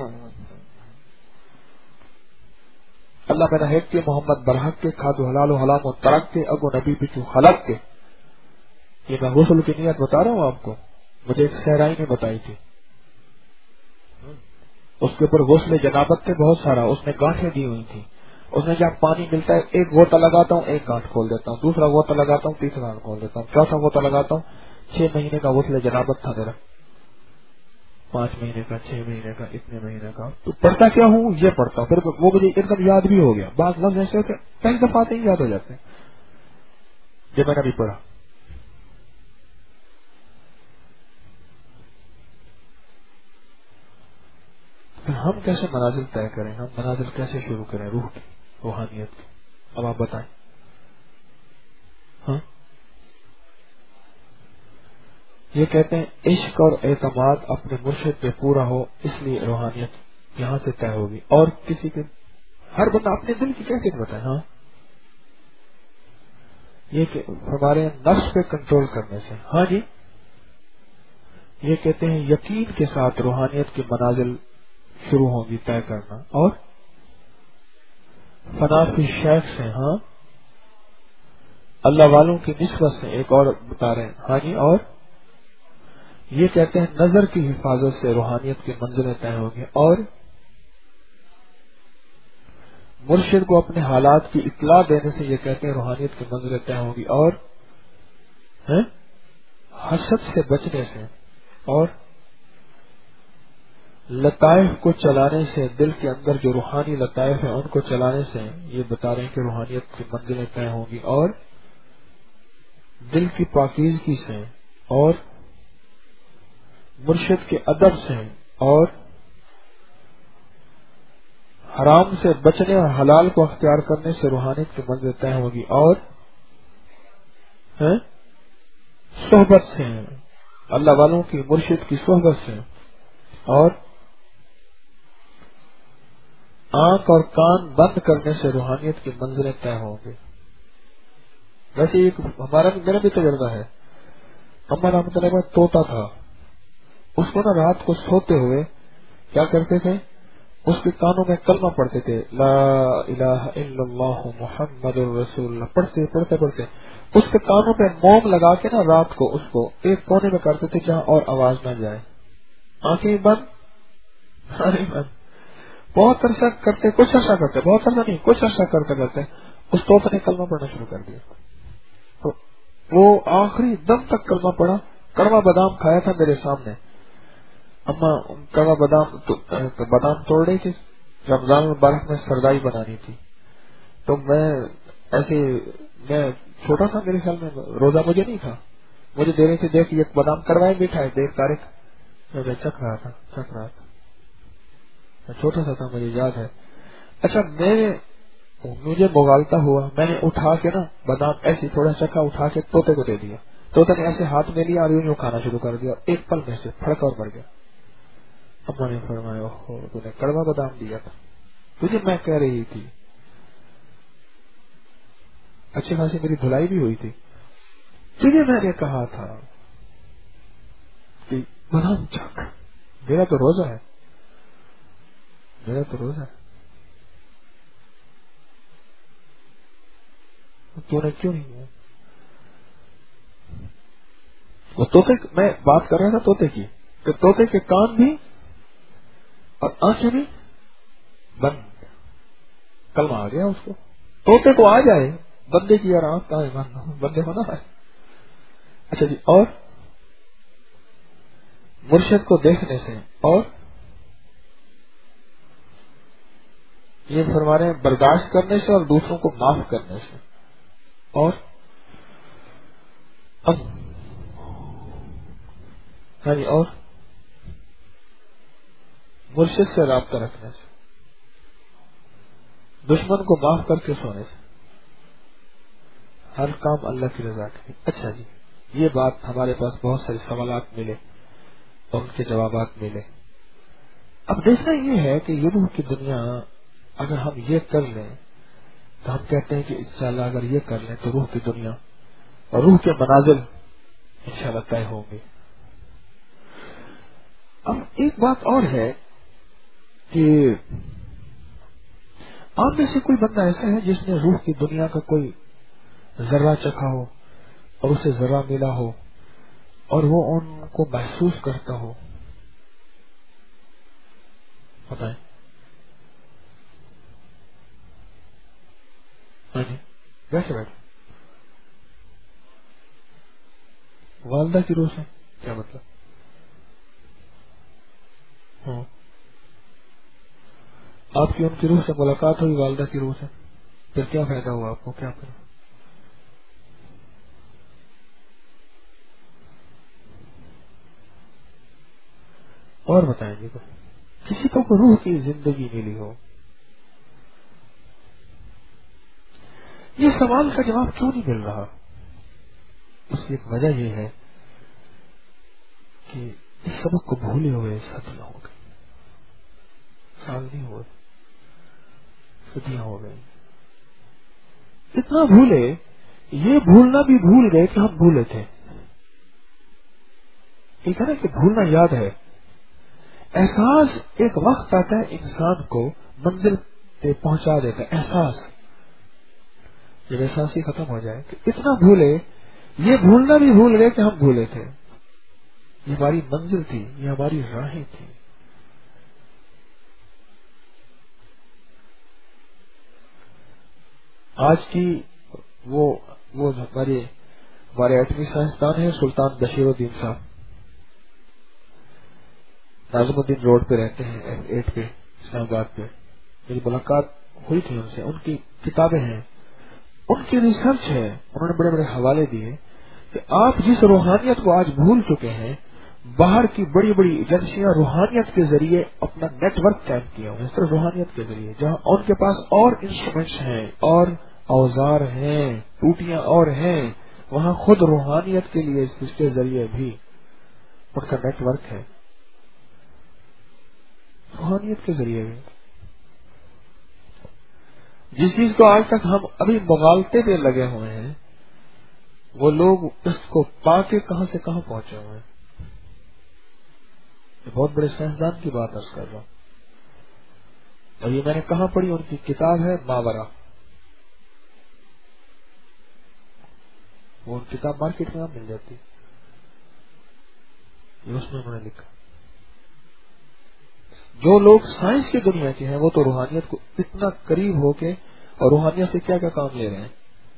اللہ میرا ہیٹ کے محمد برحق کے کھادو حلال و حلام و ترک کے اگو نبی بچو خلق کے. یہ میں غسل کی نیت بتا رہا ہوں آپ کو, مجھے ایک صحرائی نے بتائی تھی. اس کے اوپر غسل جنابت تھے بہت سارا, اس نے گانٹھیں دی ہوئی تھی. اس نے جب پانی ملتا ہے ایک غوطہ لگاتا ہوں, ایک گانٹھ کھول دیتا ہوں, دوسرا غوطہ لگاتا ہوں, تیسرا گانٹھ کھول دیتا ہوں, چوتھا غوطہ لگاتا ہوں. چھ مہینے کا غسل جنابت تھا میرا, پانچ مہینے کا, چھ مہینے کا, اتنے مہینے کا. تو پڑھتا کیا ہوں, یہ پڑھتا ہوں. پھر وہ مجھے ایک دم یاد بھی ہو گیا. بعض لفظ ایسے ہوتے کئی دفعہ آتے ہی یاد ہو جاتے ہیں, جب میں نے ابھی پڑھا. پھر ہم کیسے منازل طے کریں؟ ہم منازل کیسے شروع کریں روح کی، روحانیت کی؟ اب آپ بتائیں. ہاں یہ کہتے ہیں عشق اور اعتماد اپنے مرشد پہ پورا ہو، اس لیے روحانیت یہاں سے طے ہوگی. اور کسی کے ہر بندہ اپنے دل کی کیفیت بتائے. ہاں یہ کہ ہمارے نفس پہ کنٹرول کرنے سے. ہاں جی یہ کہتے ہیں یقین کے ساتھ روحانیت کے منازل شروع ہوں گی طے کرنا. اور فنا فی شیخ سے، ہاں اللہ والوں کی نسبت سے ایک اور بتا رہے ہیں. ہاں جی اور یہ کہتے ہیں نظر کی حفاظت سے روحانیت کی منزلیں طے ہوگی. اور مرشد کو اپنے حالات کی اطلاع دینے سے یہ کہتے ہیں روحانیت کی منزلیں طے ہوگی. اور حسد سے بچنے سے اور لطائف کو چلانے سے، دل کے اندر جو روحانی لطائف ہیں ان کو چلانے سے یہ بتا رہے ہیں کہ روحانیت کی منزلیں طے ہوں گی. اور دل کی پاکیزگی سے اور مرشد کے ادب سے اور حرام سے بچنے اور حلال کو اختیار کرنے سے روحانیت کی منزل طے ہوگی. اور صحبت سے، اللہ والوں کی مرشد کی صحبت سے اور آنکھ اور کان بند کرنے سے روحانیت کی منزلیں طے ہوں گی. ویسے ایک ہمارا میرا بھی تجربہ ہے. اما رحمۃ اللہ کا طوطا تھا، اس کو نا رات کو سوتے ہوئے کیا کرتے تھے، اس کے کانوں میں کلمہ پڑھتے تھے، لا الہ الا اللہ محمد الرسول اللہ، پڑھتے پڑھتے پڑھتے اس کے کانوں پہ موم لگا کے نا رات کو اس کو ایک کونے میں کرتے تھے جہاں اور آواز نہ جائے. آنکھیں بند نہیں بند بہت عرصہ کرتے، کچھ عرصہ کرتے، بہت عرصہ نہیں کچھ عرصہ کرتے کرتے اس طوطے نے کلمہ پڑھنا شروع کر دیا. تو وہ آخری دم تک کلمہ پڑھا. کڑوا بادام کھایا تھا میرے سامنے، اما کڑوا بادام بادام توڑ رہی تھی، رمضان مبارک میں سردائی بنانی تھی. تو میں ایسے میں چھوٹا تھا، میرے خیال میں روزہ مجھے نہیں تھا، مجھے دے رہی تھی، دیکھ یہ بادام کڑوائے میٹھا ہے، دیکھ تاریخ. میں چکھ رہا تھا چکھ رہا تھا میں چھوٹا سا تھا، مجھے یاد ہے. اچھا میں مجھے مغالطہ ہوا، میں نے اٹھا کے نا بادام ایسی تھوڑا چکھا، اٹھا کے طوطے کو دے دیا. طوطے نے ایسے ہاتھ میں لیا اور یوں کھانا شروع کر دیا، ایک پل میں سے پھڑکا اور مر گیا. اماں نے فرمایا اوہو تو نے کڑوا بادام دیا تھا، تجھے میں کہہ رہی تھی. اچھی خاصی میری دھلائی بھی ہوئی تھی، تجھے میں نے کہا تھا کہ بادام چکھ، میرا تو روزہ ہے، میرا تو روزہ ہے، تو نے کیوں نہیں کیا؟ وہ طوطے، میں بات کر رہا تھا طوطے کی، کہ طوطے کے کان بھی اور آنکھیں بھی بند. کلمہ آ گیا اس کو. طوطے کو آ جائے، بندے کی اور آنکھ کہاں بند، بندے ہونا ہے. اچھا جی اور مرشد کو دیکھنے سے اور یہ فرما رہے ہیں برداشت کرنے سے اور دوسروں کو معاف کرنے سے اور اب ہاں جی اور مرشد سے رابطہ رکھنے سے، دشمن کو معاف کر کے سونے سے، ہر کام اللہ کی رضا کے. اچھا جی یہ بات ہمارے پاس بہت سارے سوالات ملے اور ان کے جوابات ملے. اب دیکھنا یہ ہے کہ یہ روح کی دنیا اگر ہم یہ کر لیں تو ہم کہتے ہیں کہ انشاءاللہ اگر یہ کر لیں تو روح کی دنیا اور روح کے منازل انشاءاللہ طے ہوں گے. اب ایک بات اور ہے کہ آپ میں سے کوئی بندہ ایسا ہے جس نے روح کی دنیا کا کوئی ذرہ چکھا ہو اور اسے ذرہ ملا ہو اور وہ ان کو محسوس کرتا ہو؟ بتائیں. ہاں جی بیٹھے بیٹھے والدہ کی روح سے کیا مطلب؟ ہاں آپ کی ان کی روح سے ملاقات ہوئی والدہ کی روح سے، پھر کیا فائدہ ہوا آپ کو؟ کیا کریں؟ اور بتائیں جی کوئی کسی کو کوئی روح کی زندگی ملی ہو. یہ سوال کا جواب کیوں نہیں مل رہا؟ اس کی ایک وجہ یہ ہے کہ اس سبق کو بھولے ہوئے صدیاں ہو گئی. سال نہیں ہوئے، صدیاں ہو گئی. اتنا بھولے، یہ بھولنا بھی بھول گئے کہ ہم بھولے تھے. ایک ہے نا کہ بھولنا یاد ہے. احساس ایک وقت آتا ہے انسان کو منزل پہ پہنچا دیتا ہے. احساس جب احساس ہی ختم ہو جائے کہ اتنا بھولے، یہ بھولنا بھی بھول گئے کہ ہم بھولے تھے. یہ ہماری منزل تھی، یہ ہماری راہیں تھی. آج کی وہ وہ ہمارے ہمارے ایٹمی سائنسدان ہیں سلطان بشیر الدین صاحب، ناظم الدین روڈ پہ رہتے ہیں، ایف ایٹ پہ اسلام آباد پہ. میری ملاقات ہوئی تھی ان سے. ان کی کتابیں ہیں، ان کی ریسرچ ہے. انہوں نے بڑے بڑے حوالے دیے کہ آپ جس روحانیت کو آج بھول چکے ہیں، باہر کی بڑی بڑی ایجنسیاں روحانیت کے ذریعے اپنا نیٹ ورک قائم کیا ہوا ہے. صرف روحانیت کے ذریعے، جہاں ان کے پاس اور انسٹرومنٹس ہیں اور اوزار ہیں، ٹوٹیاں اور ہیں، وہاں خود روحانیت کے لیے اس کے ذریعے بھی ان کا نیٹ ورک ہے. روحانیت کے ذریعے بھی جس چیز کو آج تک ہم ابھی مغالطے پہ لگے ہوئے ہیں، وہ لوگ اس کو پا کے کہاں سے کہاں پہنچے ہوئے ہیں. بہت بڑے سائنسدان کی بات عرض کر رہا ہوں. اور یہ میں نے کہاں پڑھی؟ ان کی کتاب ہے ماورا. وہ ان کتاب مارکیٹ میں آپ مل جاتی، یہ اس میں انہوں نے لکھا. جو لوگ سائنس کی دنیا کے ہیں وہ تو روحانیت کو اتنا قریب ہو کے اور روحانیت سے کیا کیا کام لے رہے ہیں.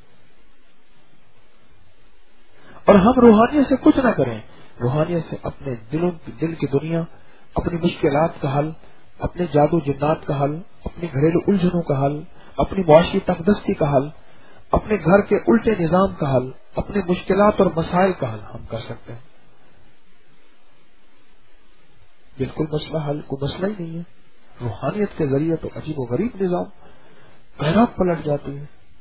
اور ہم روحانیت سے کچھ نہ کریں، روحانیت سے اپنے دلوں کی دل کی دنیا، اپنی مشکلات کا حل، اپنے جادو جنات کا حل، اپنی گھریلو الجھنوں کا حل، اپنی معاشی تنگدستی کا حل، اپنے گھر کے الٹے نظام کا حل، اپنے مشکلات اور مسائل کا حل ہم کر سکتے ہیں. بالکل مسئلہ حل کوئی مسئلہ ہی نہیں ہے. روحانیت کے ذریعے تو عجیب و غریب نظام کائنات پلٹ جاتی ہے.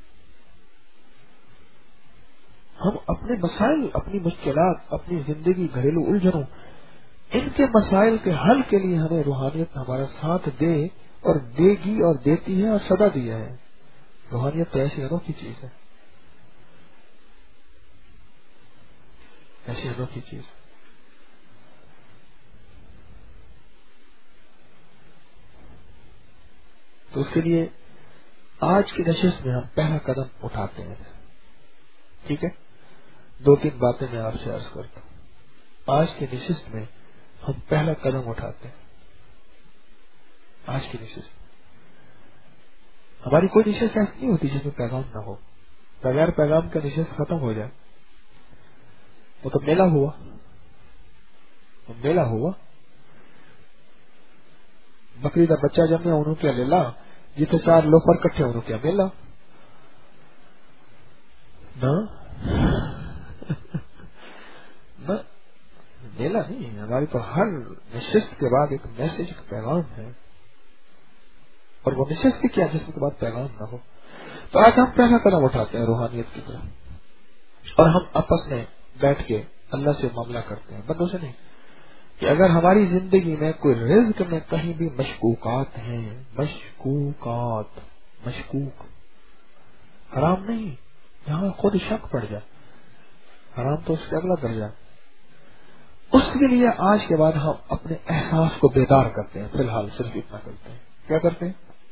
ہم اپنے مسائل، اپنی مشکلات، اپنی زندگی، گھریلو الجھنوں، ان کے مسائل کے حل کے لیے ہمیں روحانیت ہمارا ساتھ دے اور دے گی اور دیتی ہے اور سدا دیا ہے. روحانیت تو ایسی انوکھی چیز ہے، ایسی انوکھی چیز. تو اس کے لیے آج کی نشست میں ہم پہلا قدم اٹھاتے ہیں. ٹھیک ہے، دو تین باتیں میں آپ سے عرض کرتا ہوں. آج کی نشست میں ہم پہلا قدم اٹھاتے ہیں. آج کی نشست ہماری کوئی نشست ایسی نہیں ہوتی جس میں پیغام نہ ہو. بغیر پیغام کا نشست ختم ہو جائے وہ تو میلہ ہوا. وہ میلہ ہوا بکری کا بچہ جمع انہوں کیا لیلا، جتنے چار لوفر کٹھے انہوں کیا میلہ نہ میلہ نہیں. ہماری تو ہر نشست کے بعد ایک میسج، ایک پیغام ہے. اور وہ نشست کی کیا جس کے بعد پیغام نہ ہو. تو آج ہم پہلا قدم اٹھاتے ہیں روحانیت کی طرف، اور ہم آپس میں بیٹھ کے اللہ سے معاملہ کرتے ہیں، بندوں سے نہیں، کہ اگر ہماری زندگی میں کوئی رزق میں کہیں بھی مشکوکات ہیں، مشکوکات مشکوک حرام نہیں، یہاں خود شک پڑ جائے، حرام تو اس کا اگلا درجہ. اس کے لیے آج کے بعد ہم اپنے احساس کو بیدار کرتے ہیں. فی الحال صرف اتنا کرتے ہیں. کیا کرتے ہیں؟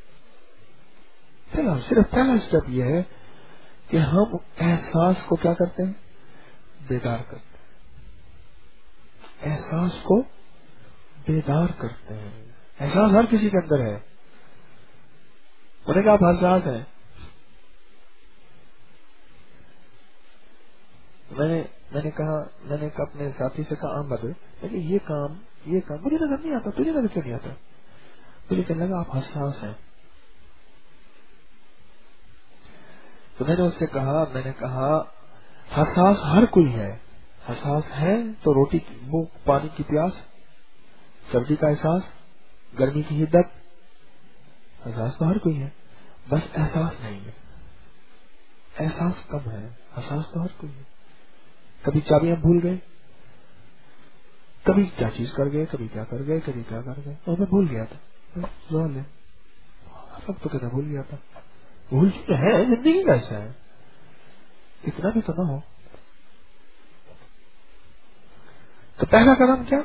فی الحال صرف پہلا اسٹیپ یہ ہے کہ ہم احساس کو کیا کرتے ہیں؟ بیدار کرتے ہیں. احساس کو بیدار کرتے ہیں. احساس ہر کسی کے اندر ہے. انہیں کہا آپ حساس ہیں. میں نے میں نے کہا میں نے اپنے ساتھی سے کہا احمد لیکن یہ کام یہ کام مجھے نظر نہیں آتا، تجھے نظر کیوں نہیں آتا؟ مجھے کہنے لگا آپ حساس ہیں. تو میں نے اس سے کہا میں نے کہا حساس ہر کوئی ہے. حساس ہے تو روٹی کی منہ پانی کی پیاس، سبزی کا احساس، گرمی کی حدت احساس تو ہر کوئی ہے، بس احساس نہیں ہے، احساس کم ہے، احساس تو ہر کوئی ہے. کبھی چابیاں بھول گئے، کبھی کیا چیز کر گئے، کبھی کیا کر گئے، کبھی کیا کر گئے، اور میں بھول گیا تھا. زوال ہے، سب تو کہتے بھول گیا تھا. بھول تو ہے، زندگی کا ایسا ہے، اتنا بھی تو نہ ہو. تو پہلا قدم کیا؟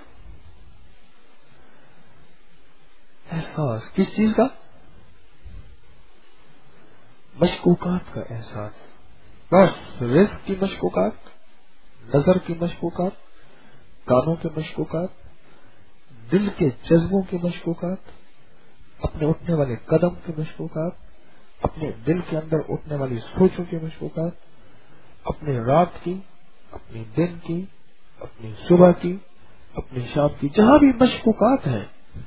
احساس کس چیز کا؟ مشکوکات کا احساس. بس رزق کی مشکوکات، نظر کی مشکوکات، کانوں کے مشکوکات، دل کے جذبوں کی مشکوکات، اپنے اٹھنے والے قدم کی مشکوکات، اپنے دل کے اندر اٹھنے والی سوچوں کی مشکوکات، اپنے رات کی، اپنی دن کی، اپنی صبح کی، اپنی شام کی، جہاں بھی مشکوکات ہیں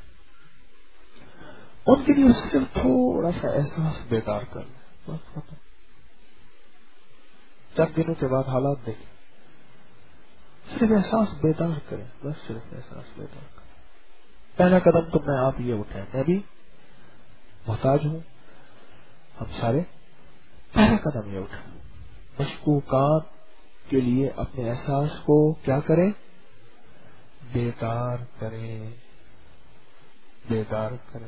ان کے لیے صرف تھوڑا سا احساس بیدار کر لیں. بس ختم. چند دنوں کے بعد حالات دیکھیں، صرف احساس بیدار کریں، بس صرف احساس بیدار کریں. پہلا قدم تو میں آپ یہ اٹھائیں، میں بھی محتاج ہوں، ہم سارے. پہلا قدم یہ اٹھائیں، مشکوکات کے لیے اپنے احساس کو کیا کریں؟ بیدار کریں، بیدار کریں.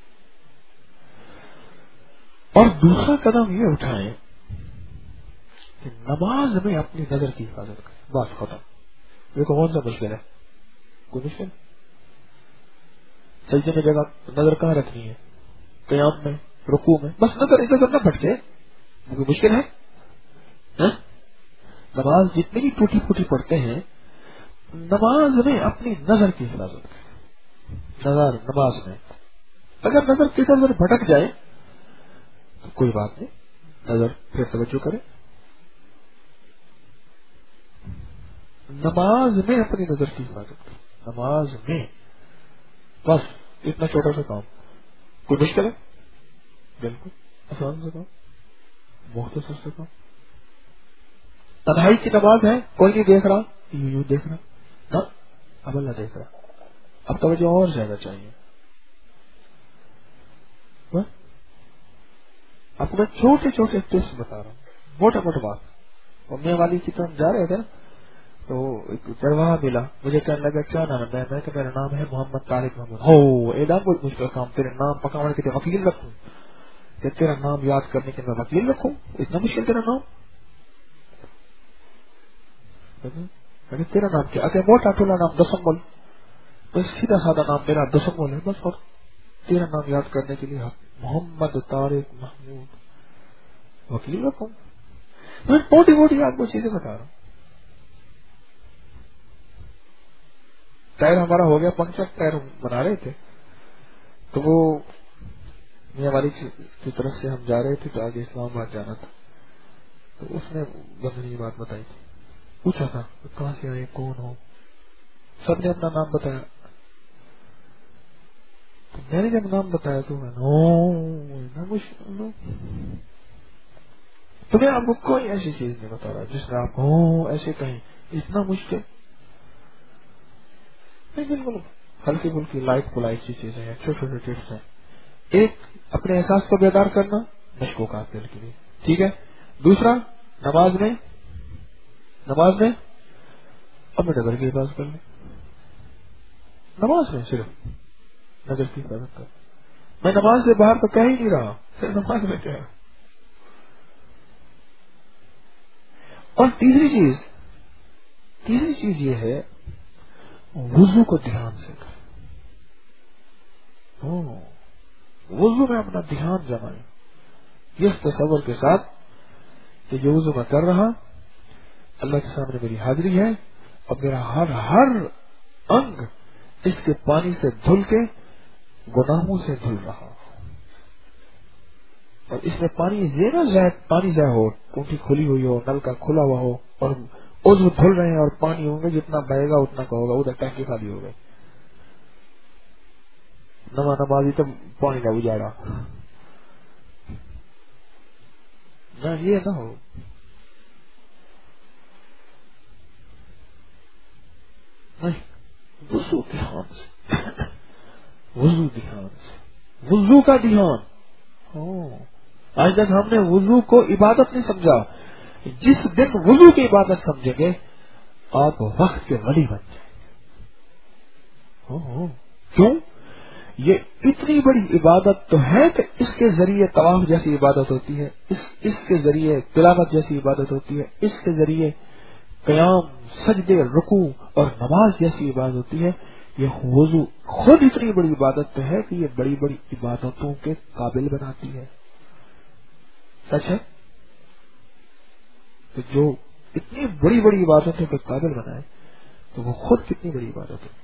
اور دوسرا قدم یہ اٹھائیں کہ نماز میں اپنی نظر کی حفاظت کریں. بات ختم. دیکھو کون سا مشکل ہے؟ کوئی مشکل؟ سجدے میں جگہ نظر کہاں رکھنی ہے؟ قیام میں، رکوع میں، بس نظر ادھر ادھر نہ بھٹکے. کوئی مشکل ہے؟ نماز جتنی بھی ٹوٹی پھوٹی پڑھتے ہیں، نماز میں اپنی نظر کی حفاظت کریں. نظر نماز میں اگر نظر کدھر ادھر بھٹک جائے تو کوئی بات نہیں، نظر پھر توجہ کریں. نماز میں اپنی نظر کی حفاظت کریں، نماز میں. بس اتنا چھوٹا سا کام. کوئی مشکل ہے؟ بالکل آسان سے کام، مختصر سے کام. تنہائی کی نماز ہے، کوئی نہیں دیکھ رہا، یوں یوں دیکھ رہا نا، اب اللہ دیکھ رہا، اب توجہ اور زیادہ چاہیے. آپ کو میں چھوٹے چھوٹے ٹپس بتا رہا ہوں، موٹا موٹا بات. اور میاں والی کی طرف جا رہے تھے تو ایک چرواہا ملا، مجھے کہنے لگا کیا نام ہے؟ میں کہ میرا نام ہے محمد طارق محمد. ہو اعلان بہت مشکل کام، تیرے نام پکانے کے لیے وکیل رکھوں، کہ تیرا نام یاد کرنے کے میں وکیل رکھوں؟ اتنا مشکل تیرا نام؟ تیرا نام کیا؟ اگر موٹا ٹولا نام دسم بول، بس سیدھا سادہ نام میرا دسم بول ہے بس. اور تیرا نام یاد کرنے کے لیے محمد طارق محمود وکیل رکھوں؟ میں موٹی موٹی آپ کو چیزیں بتا رہا ہوں. ٹائر ہمارا ہو گیا پنکچر، ٹائر بنا رہے تھے تو وہ میاں والی کی طرف سے ہم جا رہے تھے تو آگے اسلام آباد جانا تھا. تو اس نے بندنی بات بتائی تھی، پوچھا تھا کہاں سے آئے، کون ہو، سب نے اپنا نام بتایا. تو میں نے جب نام بتایا تو میں تو میں آپ کو کوئی ایسی چیز نہیں بتا رہا جس میں آپ ایسے کہیں اتنا مشکل نہیں، بالکل ہلکی پھلکی لائٹ پلائٹ سی چیزیں ہیں، چھوٹے چھوٹے ٹپس ہیں. ایک اپنے احساس کو بیدار کرنا مشکوکات دل کے لیے، ٹھیک ہے. دوسرا نماز میں نماز میں اپنے نظر کی حفاظت کر لیں. نماز میں صرف نظر کی حفاظت کر. میں نماز سے باہر تو کہہ ہی نہیں رہا، صرف نماز میں کیا. اور تیسری چیز تیسری چیز یہ ہے وضو کو دھیان سے کریں. وضو میں اپنا دھیان جمائیں اس تصور کے ساتھ کہ یہ وضو میں کر رہا، اللہ کے سامنے میری حاضری ہے اور میرا ہر ہر انگ اس کے پانی سے دھل کے گناہوں سے دھل رہا. اور اس میں پانی یہ نہ ضائع پانی ضائع ہو، ٹوٹی کھلی ہوئی ہو، نل کا کھلا ہوا ہو اور عضو دھل رہے ہیں اور پانی ہوں گے جتنا بہے گا اتنا کا ہوگا، ادھر ٹینکی خالی ہو گئی. نما نمازی تو پانی کا اجاڑا نہ، یہ نہ ہو. نہیں، وضو دھیان سے وضو دھیان سے، وضو کا دھیان. آج تک ہم نے وضو کو عبادت نہیں سمجھا. جس دن وضو کی عبادت سمجھیں گے آپ وقت کے ولی بن جائیں گے. کیوں؟ یہ اتنی بڑی عبادت تو ہے کہ اس کے ذریعے طواف جیسی عبادت ہوتی ہے، اس اس کے ذریعے تلاوت جیسی عبادت ہوتی ہے، اس کے ذریعے قیام، سجدے، رکوع اور نماز جیسی عبادت ہوتی ہے. یہ وضو خود اتنی بڑی عبادت تو ہے کہ یہ بڑی بڑی عبادتوں کے قابل بناتی ہے. سچ ہے کہ جو اتنی بڑی بڑی عبادتوں کے قابل بنائے تو وہ خود کتنی بڑی عبادت ہے.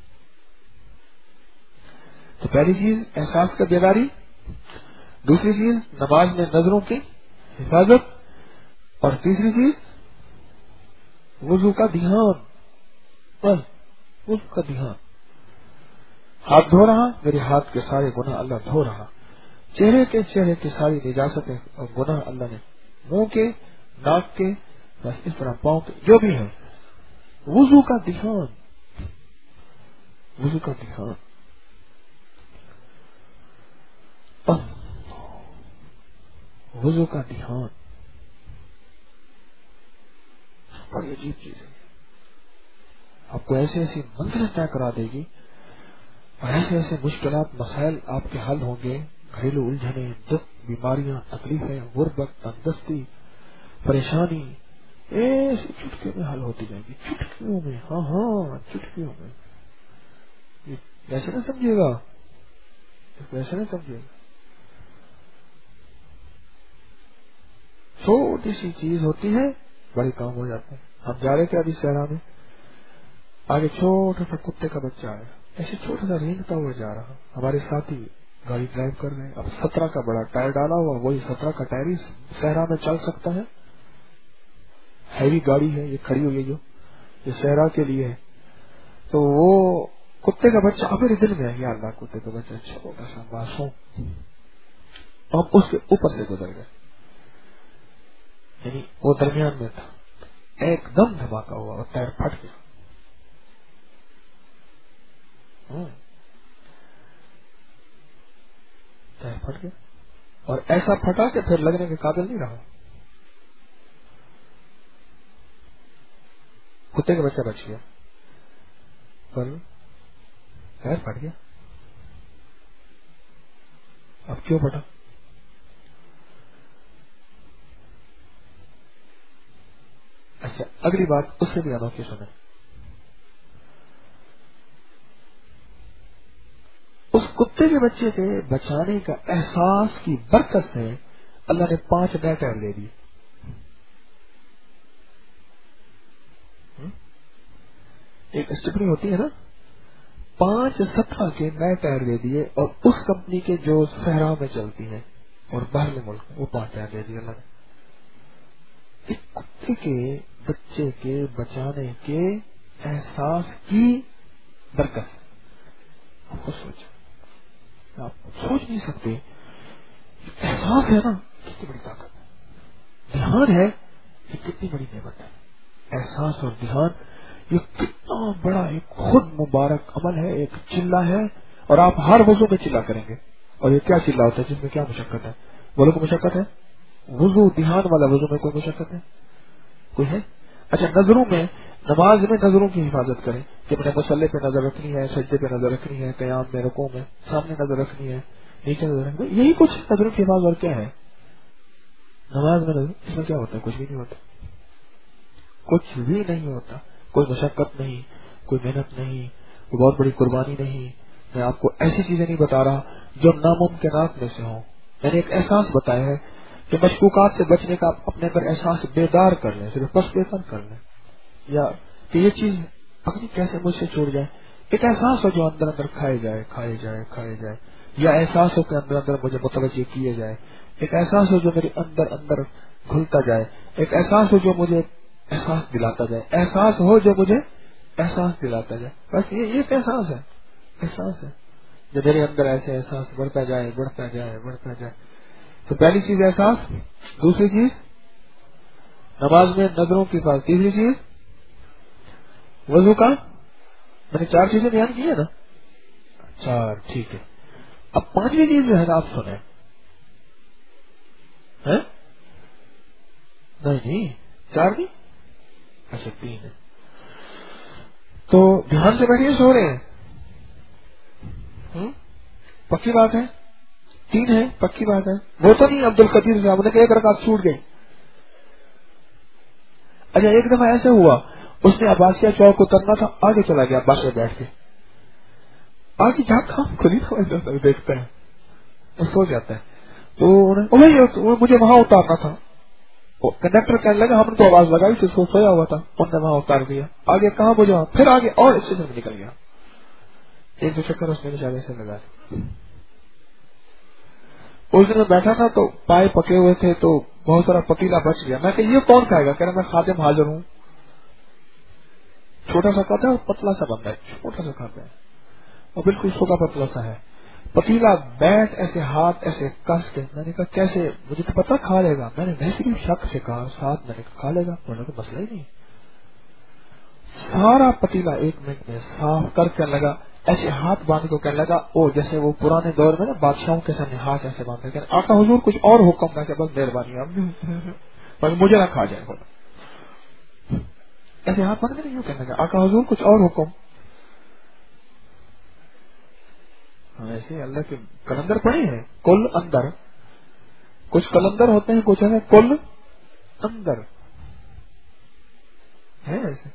تو پہلی چیز احساس کا بیداری، دوسری چیز نماز میں نظروں کی حفاظت، اور تیسری چیز وضو کا دھیان. وضو کا دھیان. ہاتھ دھو رہا، میرے ہاتھ کے سارے گناہ اللہ دھو رہا. چہرے کے چہرے کی ساری نجاستیں اور گناہ اللہ نے، منہ کے، ناک کے، بس اس طرح پاؤں کے، جو بھی ہے. وضو کا دھیان، وضو کا دھیان. وضو کا دھیان بڑی عجیب چیز ہے. آپ کو ایسے ایسی منزلیں طے کرا دے گی اور ایسے ایسے مشکلات، مسائل آپ کے حل ہوں گے. گھریلو الجھنیں، دکھ، بیماریاں، تکلیفیں، غربت، تندرستی، پریشانی ایسے چٹکے میں حل ہوتی جائیں گی. چٹکیوں میں، ہاں ہاں چٹکیوں میں. ایسے نہ سمجھیے گا، ایسے نہ سمجھیے گا. چھوٹی سی چیز ہوتی ہے، بڑے کام ہو جاتے ہیں. ہم جا رہے تھے ابھی صحرا میں، آگے چھوٹا سا کتے کا بچہ آیا، ایسے چھوٹا سا رینگتا ہوا جا رہا. ہمارے ساتھی گاڑی ڈرائیو کر رہے ہیں. اب سترہ کا بڑا ٹائر ڈالا ہوا، وہی سترہ کا ٹائر ہی صحرا میں چل سکتا ہے. ہیوی گاڑی ہے یہ کھڑی ہوئی ہے، جو یہ صحرا کے لیے ہے. تو وہ کتے کا بچہ اب میرے دل میں ہے، یا اللہ کتے کا بچہ چھوٹا سا معصوم، ہم اس کے اوپر سے گزر گئے. یعنی وہ درمیان میں تھا، ایک دم دھماکہ ہوا اور ٹائر پھٹ گیا. ٹائر پھٹ گیا اور ایسا پھٹا کہ پھر لگنے کے قابل نہیں رہا. کتے کا بچہ بچ گیا پر ٹائر پھٹ گیا. اب کیوں پھٹا؟ اچھا اگلی بات اس سے بھی انوکھی سنیں. اس کتے کے بچے کے بچانے کا احساس کی برکت سے اللہ نے پانچ نئے ٹائر لے دیے. ایک اسٹیپنی ہوتی ہے نا، پانچ سترہ کے نئے ٹائر دے دیے، اور اس کمپنی کے جو صحرا میں چلتی ہیں اور باہر ملک میں، وہ پانچ ٹائر دے دیے اللہ نے. ایک کتے کے بچے کے بچانے کے احساس کی برکت سے. آپ کو سوچ آپ سوچ نہیں سکتے. احساس ہے نا، کتنی بڑی طاقت ہے. دھیان ہے، یہ کتنی بڑی نعمت ہے. احساس اور دھیان یہ کتنا بڑا ایک خود مبارک عمل ہے، ایک چلہ ہے. اور آپ ہر وضو میں چلا کریں گے. اور یہ کیا چلہ ہوتا ہے جس میں کیا مشقت ہے؟ بولو کو مشقت ہے. وضو دھیان والا وضو میں کوئی مشقت ہے؟ کوئی ہے؟ اچھا نظروں میں، نماز میں نظروں کی حفاظت کریں کہ اپنے مسلح پہ نظر رکھنی ہے، سجدے پہ نظر رکھنی ہے، قیام میں، رکوع میں، سامنے نظر رکھنی ہے، نیچے نظر رکھنی ہے. یہی کچھ نظروں کی حفاظت. اور کیا ہے نماز میں نظر؟ اس میں کیا ہوتا ہے؟ کچھ بھی نہیں ہوتا. کچھ بھی نہیں ہوتا. کوئی مشقت نہیں، کوئی محنت نہیں، کوئی بہت بڑی قربانی نہیں. میں آپ کو ایسی چیزیں نہیں بتا رہا جو ناممکنات میں سے ہوں. میں نے ایک احساس بتایا ہے کہ مشکوکات سے بچنے کا آپ اپنے پر احساس بیدار کر لیں، صرف بس بیدار کر لیں. یا کہ یہ چیز پتہ کیسے مجھ سے چھوڑ جائے. ایک احساس ہو جو اندر اندر کھائے جائے کھائے جائے کھائے جائے. یا احساس ہو کہ اندر اندر مجھے متوجہ کیے جائے. ایک احساس ہو جو میرے اندر اندر گھلتا جائے. ایک احساس ہو جو مجھے احساس دلاتا جائے. احساس ہو جو مجھے احساس دلاتا جائے. بس یہ ایک احساس ہے. احساس ہے جو میرے اندر ایسے احساس بڑھتا جائے بڑھتا جائے بڑھتا جائے. تو پہلی چیز احساس، دوسری چیز نماز میں نظروں کی حفاظت، تیسری چیز وضو کا. میں نے چار چیزیں بیان کی ہے نا. چار. ٹھیک ہے. اب پانچویں چیز جو ہے نا آپ سنیں. نہیں نہیں چار نہیں, اچھا تین ہے. تو دھیان سے بیٹھیے, سو رہے ہیں؟ پکی بات ہے. تین ہے, پکی بات ہے. وہ تو نہیں عبد القدیر صاحب نے کہ ایک رکعت چھوٹ گئی. اچھا ایک دفعہ ایسے ہوا, اس نے عباسیہ چوک اترنا تھا, آگے چلا گیا بس میں بیٹھ کے. آگے جا کام کھلی تھا, دیکھتا ہے وہ سو جاتا ہے. تو مجھے وہاں اتارنا تھا. کنڈکٹر کہنے لگا ہم نے تو آواز لگائی تھی, سو سویا ہوا تھا, انہوں نے وہاں اتار دیا. آگے کہاں مجھے وہاں, پھر آگے اور اس سے نکل گیا. ایک دو چکر اس نے بیچارے سے لگا. اس دن میں بیٹھا تھا تو پائے پکے ہوئے تھے, تو بہت سارا پتیلا بچ گیا. میں کہ یہ کون کھائے گا؟ کہہ رہا میں خادم حاضر ہوں. چھوٹا سا کھاتا ہے اور پتلا سا بنتا ہے, چھوٹا سا کھاتا ہے اور بالکل چھوٹا پتلا سا ہے. پتیلا بیٹھ ایسے ہاتھ ایسے کس کے. میں نے کہا کیسے, مجھے تو پتا کھا لے گا. میں نے ویسے بھی شک سے کہا ساتھ, میں نے کہا کھا لے گا, ورنہ تو مسئلہ ہی نہیں. سارا پتیلا ایک منٹ میں صاف کر کے لگا, ایسے ہاتھ باندھ کو کہنے لگا او جیسے وہ پرانے دور میں نا بادشاہوں کے سامنے ہاتھ ایسے باندھ کر, آقا حضور کچھ اور حکم نہ کہ بس مہربانی اب مجھے نہ کھا جائے. بولا ایسے ہاتھ باندھ کے نہیں کہنے لگا آقا حضور کچھ اور حکم. ایسے اللہ کے کلندر پڑے ہیں, کل اندر کچھ کلندر ہوتے ہیں, کچھ ہے کل اندر ہے. ایسے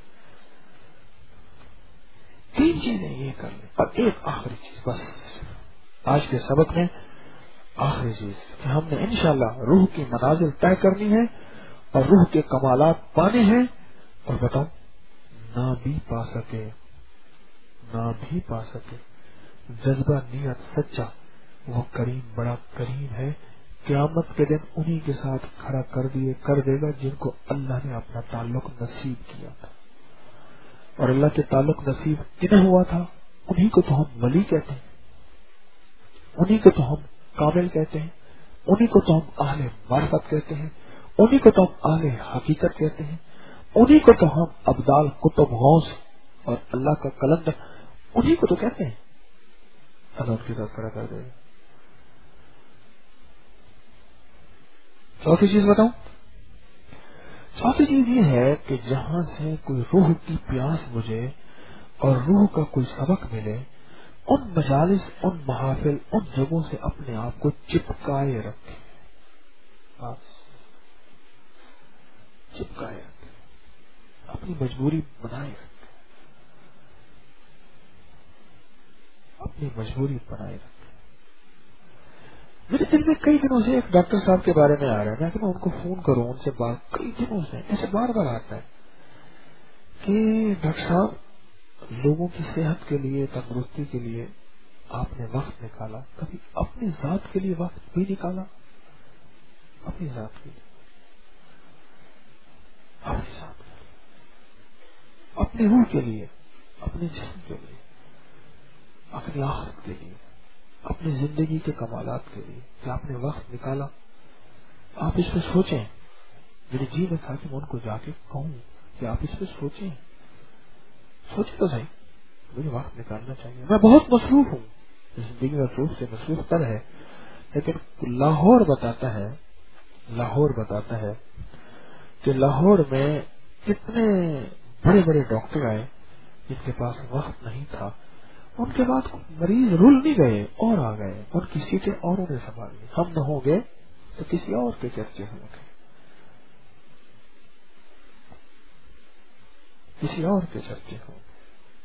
تین چیزیں یہ کر لیں. اور ایک آخری چیز بس آج کے سبق میں, آخری چیز کہ ہم نے انشاءاللہ روح کی منازل طے کرنی ہے اور روح کے کمالات پانے ہیں. اور بتاؤ نہ بھی پا سکے نہ بھی پا سکے جذبہ نیت سچا, وہ کریم بڑا کریم ہے. قیامت کے دن انہی کے ساتھ کھڑا کر دیے کر دے گا جن کو اللہ نے اپنا تعلق نصیب کیا تھا. اور اللہ کے تعلق نصیب کنہیں ہوا تھا, انہی کو تو ہم ولی کہتے ہیں, انہی کو تو ہم کامل کہتے ہیں, انہی کو تو ہم اہل معرفت کہتے ہیں, انہی کو تو ہم اہل حقیقت کہتے ہیں, انہی کو تو ہم ابدال قطب غوث اور اللہ کا کلندر انہی کو تو کہتے ہیں. اللہ ان کے ساتھ کھڑا کر دے گا. چوتھی چیز بتاؤں, چوتھی چیز یہ ہے کہ جہاں سے کوئی روح کی پیاس بجھے اور روح کا کوئی سبق ملے, ان مجالس, ان محافل, ان جگہوں سے اپنے آپ کو چپکائے رکھے. چپکائے رکھے, اپنی مجبوری بنائے رکھے, اپنی مجبوری بنائے رکھے. میرے دل میں کئی دنوں سے ایک ڈاکٹر صاحب کے بارے میں آ رہا ہے, میں کہ میں ان کو فون کروں, ان سے بات, کئی دنوں سے ایسے بار بار آتا ہے کہ ڈاکٹر صاحب لوگوں کی صحت کے لیے, تندرستی کے لیے آپ نے وقت نکالا, کبھی اپنی ذات کے لیے وقت بھی نکالا؟ اپنی ذات کے لیے, اپنی ذات کے لیے, اپنے روح کے لیے, اپنے جسم کے لیے, اپنی آخرت کے لیے, اپنی زندگی کے کمالات کے لیے کہ آپ نے وقت نکالا. آپ اس پہ سوچیں. میرے جی میں تھا کہ میں ان کو جا کے کہوں کہ آپ اس پہ سوچیں, سوچیں تو صحیح, مجھے وقت نکالنا چاہیے. میں بہت مصروف ہوں, زندگی مصروف سے مصروف تر ہے, لیکن لاہور بتاتا ہے لاہور بتاتا ہے کہ لاہور میں کتنے بڑے بڑے ڈاکٹر آئے جن کے پاس وقت نہیں تھا, ان کے بعد مریض رول نہیں گئے اور آ گئے, ان کی سیٹیں اوروں نے سنبھال لی. ہم نہ ہوں گے تو کسی اور کے چرچے ہوں گے, کسی اور کے چرچے ہوں گے.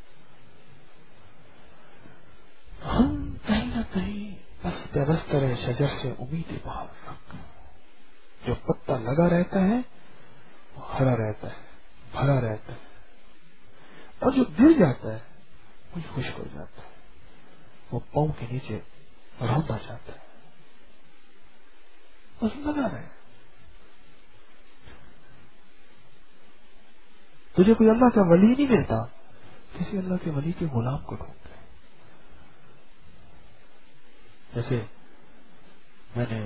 ہم کہیں نہ کہیں بس بستر شجر سے امید باہر رکھ, جو پتا لگا رہتا ہے وہ ہرا رہتا ہے, بھرا رہتا ہے, اور جو گر جاتا ہے وہ خشک ہو جاتا ہے, وہ پاؤں کے نیچے روتا جاتا ہے. بس لگا رہے. تجھے کوئی اللہ کا ولی نہیں ملتا, کسی اللہ کے ولی کے غلام کو ڈھونڈ رہے. جیسے میں نے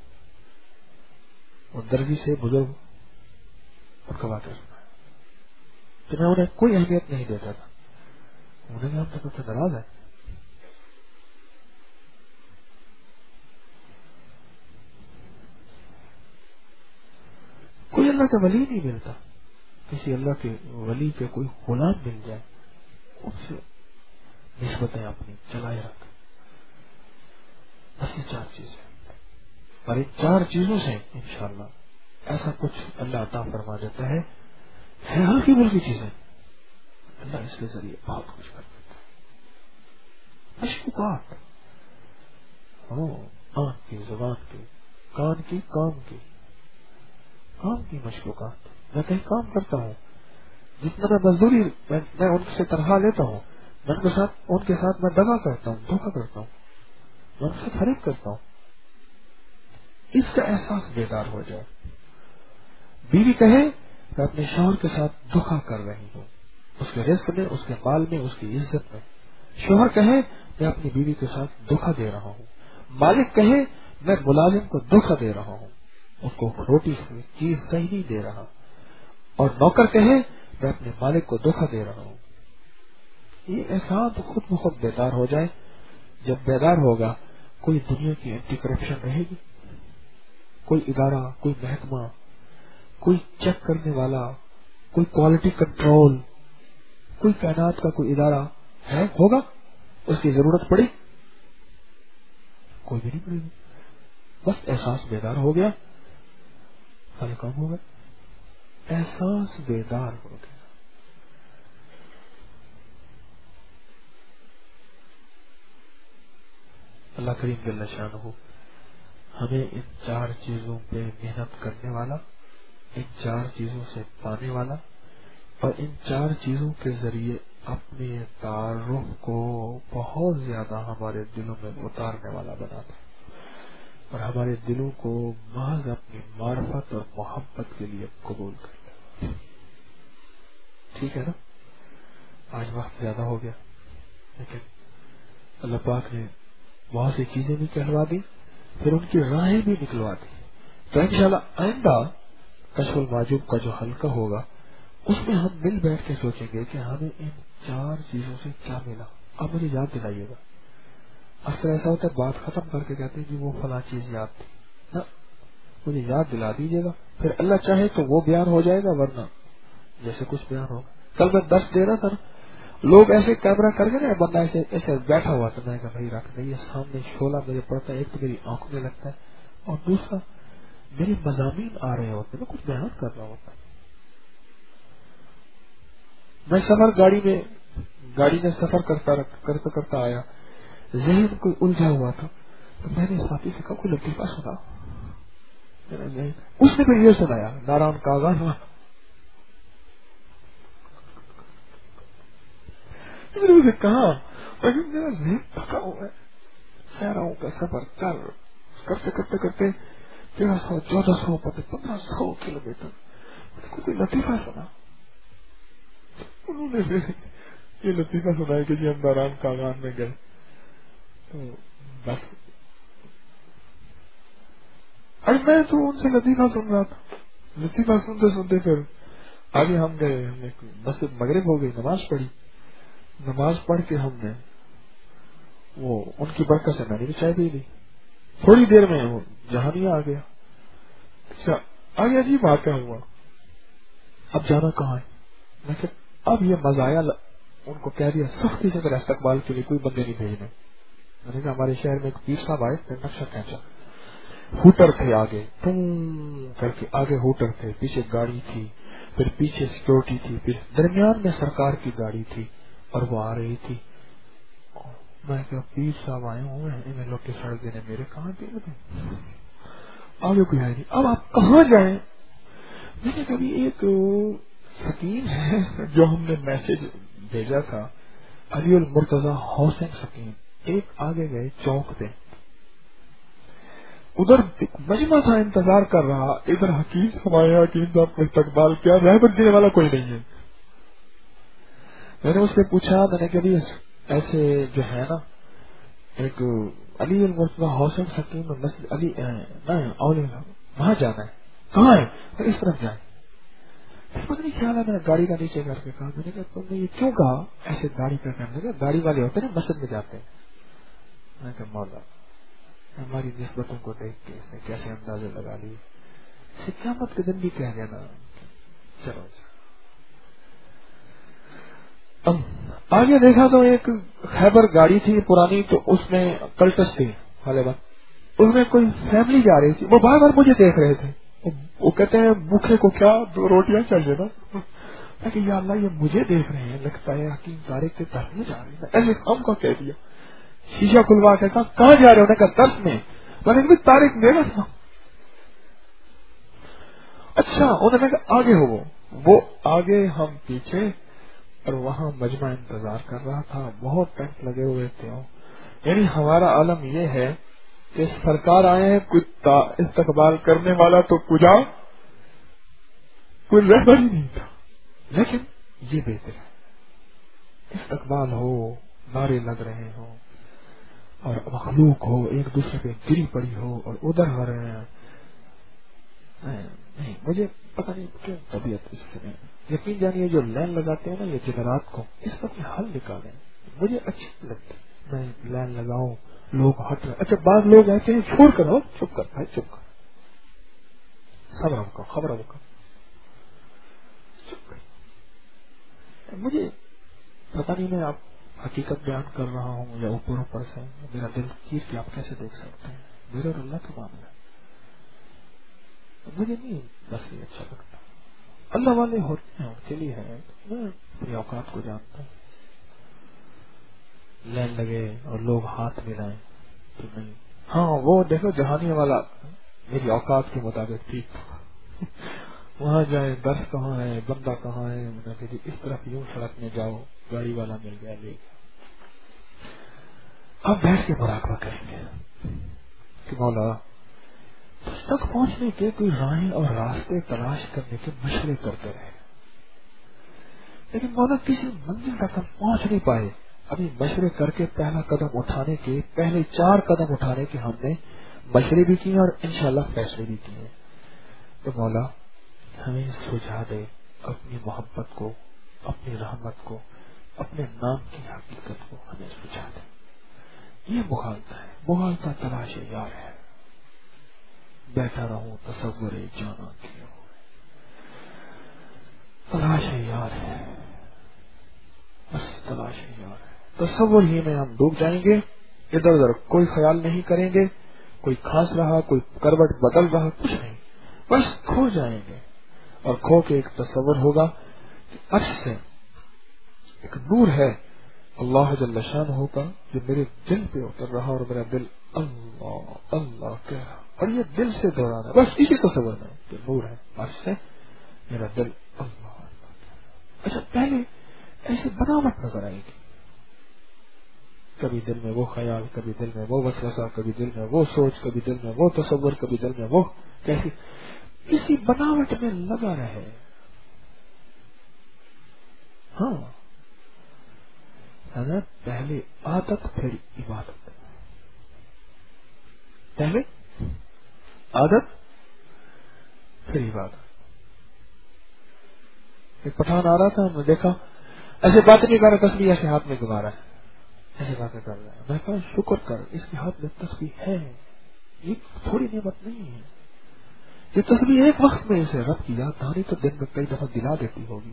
وہ درجی سے بزرگ ان کا واقعہ سنا کہ میں انہیں کوئی اہمیت نہیں دیتا تھا. انہوں نے ہم سے ناراض ہے, اللہ کا ولی نہیں ملتا، کسی اللہ کے ولی کے کوئی غلام مل جائے، اس سے نسبتیں اپنی چلائے رکھ. بس یہ چار چیزیں، اور ان چار چیزوں سے انشاءاللہ ایسا کچھ اللہ عطا فرما دیتا ہے، ہے ہلکی پھلکی چیزیں، اللہ اس کے ذریعے بہت کچھ کر دیتا ہے. مشکوکات، آنکھ کی، زبان کی، کان کی، کام کی، کام کی مشکوکات. میں کہیں کام کرتا ہوں، جتنا میں مزدوری میں, میں ان سے تنخواہ لیتا ہوں، میں ان کے ساتھ ان کے ساتھ میں دغا کرتا ہوں، دھوکہ کرتا ہوں، میں ان سے فریب کرتا ہوں. اس کا احساس بیدار ہو جائے. بیوی کہے کہ اپنے شوہر کے ساتھ دھوکہ کر رہی ہوں، اس کے رزق میں، اس کے مال میں، اس کی عزت میں. شوہر کہے میں اپنی بیوی کے ساتھ دھوکہ دے رہا ہوں. مالک کہے میں ملازم کو دھوکہ دے رہا ہوں، اس کو روٹی سے چیز صحیح نہیں دے رہا. اور نوکر کہے میں اپنے مالک کو دھوکہ دے رہا ہوں. یہ احساس خود بخود بیدار ہو جائے. جب بیدار ہوگا کوئی دنیا کی اینٹی کرپشن رہے گی، کوئی ادارہ، کوئی محکمہ، کوئی چیک کرنے والا، کوئی کوالٹی کنٹرول، کوئی کائنات کا کوئی ادارہ ہے ہوگا اس کی ضرورت پڑی؟ کوئی بھی نہیں پڑے گی. بس احساس بیدار ہو گیا، سارے کام ہو گئے. احساس بیدار ہو گیا. اللہ کریم جل شانہ ہمیں ان چار چیزوں پہ محنت کرنے والا، ان چار چیزوں سے پانے والا، اور ان چار چیزوں کے ذریعے اپنے تعارف کو بہت زیادہ ہمارے دلوں میں اتارنے والا بناتا ہے، اور ہمارے دلوں کو محض اپنی معرفت اور محبت کے لیے قبول کرتا ہے. ٹھیک ہے نا؟ آج وقت زیادہ ہو گیا، لیکن اللہ پاک نے بہت سی چیزیں بھی کہلوا دی، پھر ان کی راہیں بھی نکلوا دی. تو انشاءاللہ آئندہ کشف المحجوب کا جو حلقہ ہوگا اس میں ہم مل بیٹھ کے سوچیں گے کہ ہمیں ان چار چیزوں سے کیا ملا. اب مجھے یاد دلائیے گا. اکثر ایسا ہوتا ہے بات ختم کر کے کہتے ہیں کہ وہ فلاں چیز یاد تھی، نہ، مجھے یاد دلا دیجیے گا، پھر اللہ چاہے تو وہ بیان ہو جائے گا، ورنہ جیسے کچھ بیان ہوگا. کل میں دس دے رہا تھا نا، لوگ ایسے کیمرہ کر کے نا، بندہ ایسے ایسے بیٹھا ہوا تھا، میں کہا بھائی رکھ دیں، یہ سامنے شعلہ مجھے پڑتا ہے، ایک تو میری آنکھوں میں لگتا ہے، اور دوسرا میرے مضامین آ رہے ہوتے ہیں، میں کچھ بیان کر رہا ہوتا. میں سفر گاڑی میں گاڑی میں سفر کرتا کرتا کرتا آیا، ذہن کوئی الجھا ہوا تھا، تو میں نے ساتھی سے کہا کوئی لطیفہ سنا. اس نے پھر یہ سنایا ناران کاغان، میں نے کہا میرا ذہن تھکا ہوا ہے، سہراؤں کا سفر کر کرتے کرتے کرتے تیرہ سو چودہ سو پندرہ سو کلو میٹر، کوئی لطیفہ سنا. انہوں نے یہ لطیفہ سنایا کہ جی ہم ناران کاغان میں گئے، تو بس ارے میں تو ان سے لطیفہ سن رہا تھا. لطیفہ سنتے سنتے پھر آگے ہم گئے، ہم نے بس مغرب ہو گئی، نماز پڑھی. نماز پڑھ کے ہم نے وہ ان کی برکت سے میں نے بھی چائے پی لی. تھوڑی دیر میں وہ جہانیہ آ گیا. اچھا آگے عجیب واقعہ ہوا. اب جانا کہاں ہے؟ میں کہ اب یہ مزایا ان کو کہہ دیا سختی سے میرا استقبال کے لیے کوئی بندے نہیں بھیجنے. میں نے کہا ہمارے شہر میں ایک پیر صاحب آئے، پھر نقشہ کھینچا، ہوٹر تھے آگے، تم کر کے آگے ہوٹر تھے، پیچھے گاڑی تھی، پھر پیچھے سیکورٹی تھی، پھر درمیان میں سرکار کی گاڑی تھی اور وہ آ رہی تھی. میں کہا پیر صاحب آئے ہوئے ہیں، انہیں لوگ کے سڑک دینے، میرے کہاں دے دیں، آگے کوئی آئے نہیں. اب آپ کہاں جائیں؟ میں نے کبھی ایک سکیم ہے جو ہم نے میسج بھیجا تھا، علی المرتضی حسین سکیم، ایک آگے گئے چوک پہ، ادھر مجمع تھا، انتظار کر رہا، ادھر حکیم سمایا، حکیم صاحب کو استقبال کیا، رہبر دینے والا کوئی نہیں ہے. میں نے اس سے پوچھا، میں نے کبھی ایسے جو ہے نا ایک علی المرتضی حسین سکیم مسجد علی وہاں جانا ہے، کہاں ہے؟ اس طرف جائیں. مجھے نہیں خیال ہے، میں نے گاڑی کا نیچے کر کے کہا، میں نے کہا تم نے یہ کیوں کہا؟ ایسے گاڑی پہ کرنے کا، گاڑی والے ہوتے ہیں نا مسجد میں جاتے ہیں. میں نے کہا مولا ہماری نسبتوں کو دیکھ کے اس نے کیسے اندازے لگا لیے، قیامت کے دن بھی کہہ دینا چلو آگے دیکھا تو ایک خیبر گاڑی تھی پرانی، تو اس میں کلٹس تھی اس میں کوئی فیملی جا رہی تھی، وہ بار بار مجھے دیکھ رہے تھے، وہ کہتے ہیں بھوکے کو کیا دو روٹیاں چل دینا، میں کہ یا اللہ یہ مجھے دیکھ رہے ہیں، لگتا ہے حکیم طارق کے درس میں جا رہے ہیں، ایسے ہم کو کہہ دیا، شیشہ کھلوا کے کہا کہاں جا رہے ہو، درس میں، میں نے طارق میرا تھا، اچھا انہوں نے کہا آگے ہو، وہ آگے ہم پیچھے، اور وہاں مجمع انتظار کر رہا تھا، بہت ٹینٹ لگے ہوئے تھے، یعنی ہمارا عالم یہ ہے کہ سرکار آئے ہیں، کوئی استقبال کرنے والا تو کجا کوئی رہبر ہی نہیں تھا، لیکن یہ بہتر ہے استقبال ہو، نعرے لگ رہے ہوں اور مخلوق ہو ایک دوسرے پہ گری پڑی ہو اور ادھر ہو رہے ہیں، نہیں مجھے پتہ نہیں کیوں طبیعت اس سے یقین جانیے جو لائن لگاتے ہیں نا یہ جمعرات کو، اس کا کوئی حل نکالیں، مجھے اچھی لگتی، میں لائن لگاؤں لوگ ہٹ رہے، اچھا بعض لوگ ایسے ہیں چھوڑ کر ہو، چپ کر بھائی چپ کر، خبروں کا خبروں کا چپ کر، مجھے پتہ نہیں میں آپ حقیقت بیان کر رہا ہوں یا اوپر اوپر سے، میرا دل چیر کے آپ کیسے دیکھ سکتے ہیں، میرے اور اللہ کا معاملہ، مجھے نہیں بس یہ اچھا لگتا، اللہ والے ہوتے ہیں کے لیے ہے، میں اپنی اوقات کو جانتا ہوں، لائن لگے اور لوگ ہاتھ ملائیں تو نہیں، ہاں وہ دیکھو جہانی والا میری اوقات کے مطابق ٹھیک وہاں جائیں، بس کہاں ہے، بندہ کہاں ہے، اس طرف یوں سڑک میں جاؤ، گاڑی والا مل گیا لے گیا، اب بیٹھ کے مراقبہ کریں گے کہ مولا اس تک پہنچنے کے کوئی راہیں اور راستے تلاش کرنے کے مشورے کرتے رہے، لیکن مولا کسی منزل تک ہم پہنچ نہیں پائے، ابھی مشورے کر کے پہلا قدم اٹھانے کے پہلے چار قدم اٹھانے کے ہم نے مشورے بھی کیے اور انشاءاللہ فیصلے بھی کیے، تو مولا ہمیں سجھا دے اپنی محبت کو، اپنی رحمت کو، اپنے نام کی حقیقت کو ہمیں سجھا دے، یہ مغالطہ ہے، مغالطہ تلاش یار ہے، بیٹھا رہوں تصور جانا کیا تلاش یار ہے، بس تلاش یار ہے، تصور ہی میں ہم ڈوب جائیں گے، ادھر ادھر کوئی خیال نہیں کریں گے، کوئی کھانس رہا، کوئی کروٹ بدل رہا، کچھ نہیں، بس کھو جائیں گے، اور کھو کے ایک تصور ہوگا کہ عرش سے ایک نور ہے اللہ جل شانہ کا جو میرے دل پہ اتر رہا اور میرا دل اللہ اللہ کہہ رہا، اور یہ دل سے دوہرانا، بس اسی تصور میں کہ نور ہے عرش سے میرا دل اللہ اللہ کہہ رہا، اچھا پہلے ایسی بناوٹ نظر آئے گی، کبھی دل میں وہ خیال، کبھی دل میں وہ وسوسہ، کبھی دل میں وہ سوچ، کبھی دل میں وہ تصور، کبھی دل میں وہ کیسی، اسی بناوٹ میں لگا رہے، ہاں پہلے عادت پھر عبادت، پہلے عادت پھر عبادت، ایک پٹھان آ رہا تھا، میں دیکھا ایسے بات نہیں کر رہا، تسبیح ایسے ہاتھ میں گھما رہا ہے، ایسے باتیں کر رہا ہے، میں کہا شکر کر اس کے ہاتھ میں تسبیح ہے، یہ تھوڑی نعمت نہیں ہے، یہ تسبیح ایک وقت میں اسے رب کی یاد دہانی تو دن میں کئی دفعہ دلا دیتی ہوگی،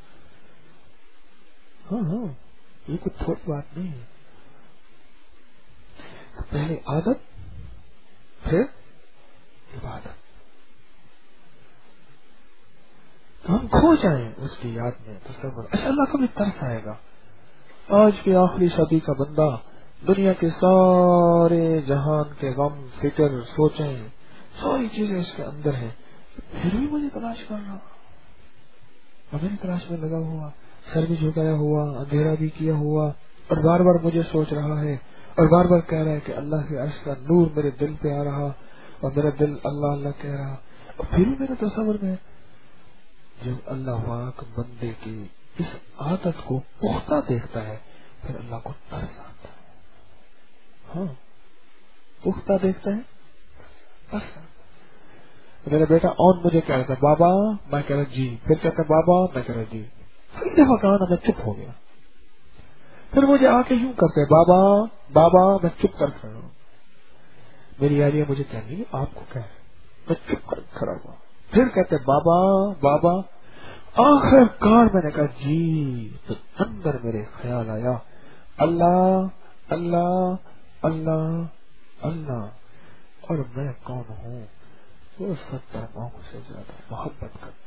ہاں ہاں یہ کوئی تھوڑی بات نہیں ہے، پہلے عادت پھر عبادت، تو ہم کھو جائیں اس کی یاد میں، تصور، اچھا اللہ کا بھی ترس آئے گا، آج کی آخری صدی کا بندہ دنیا کے سارے جہان کے غم، فکر، سوچیں، ساری چیزیں اس کے اندر ہیں، پھر بھی مجھے تلاش کر رہا، اور میری تلاش میں لگا ہوا، سر بھی جھکایا ہوا، اندھیرا بھی کیا ہوا، اور بار بار مجھے سوچ رہا ہے، اور بار بار کہہ رہا ہے کہ اللہ کے عرش کا نور میرے دل پہ آ رہا، اور میرا دل اللہ اللہ کہہ رہا، اور پھر بھی میرے تصور میں جب اللہ پاک بندے کی اس عادت کو پختہ دیکھتا ہے پھر اللہ کو ترس آتا ہے، ہاں پختہ دیکھتا ہے ترس آتا ہے، میرا بیٹا اور مجھے کہہ رہا تھا بابا، میں کہہ رہا جی، پھر کہتا بابا، میں کہہ رہا جی، کئی دفعہ کہا نا میں چپ ہو گیا، پھر مجھے آ کے یوں کرتے بابا بابا، میں چپ کر کھڑا ہوں، میری یاری مجھے کہنے آپ کو کہہ میں چپ کر کھڑا ہوا، پھر کہتے بابا بابا. آخر کار میں نے کہا جی. تو اندر میرے خیال آیا اللہ اللہ اللہ اللہ, اور میں کون ہوں؟ وہ ستر ماؤں سے زیادہ محبت کرتا.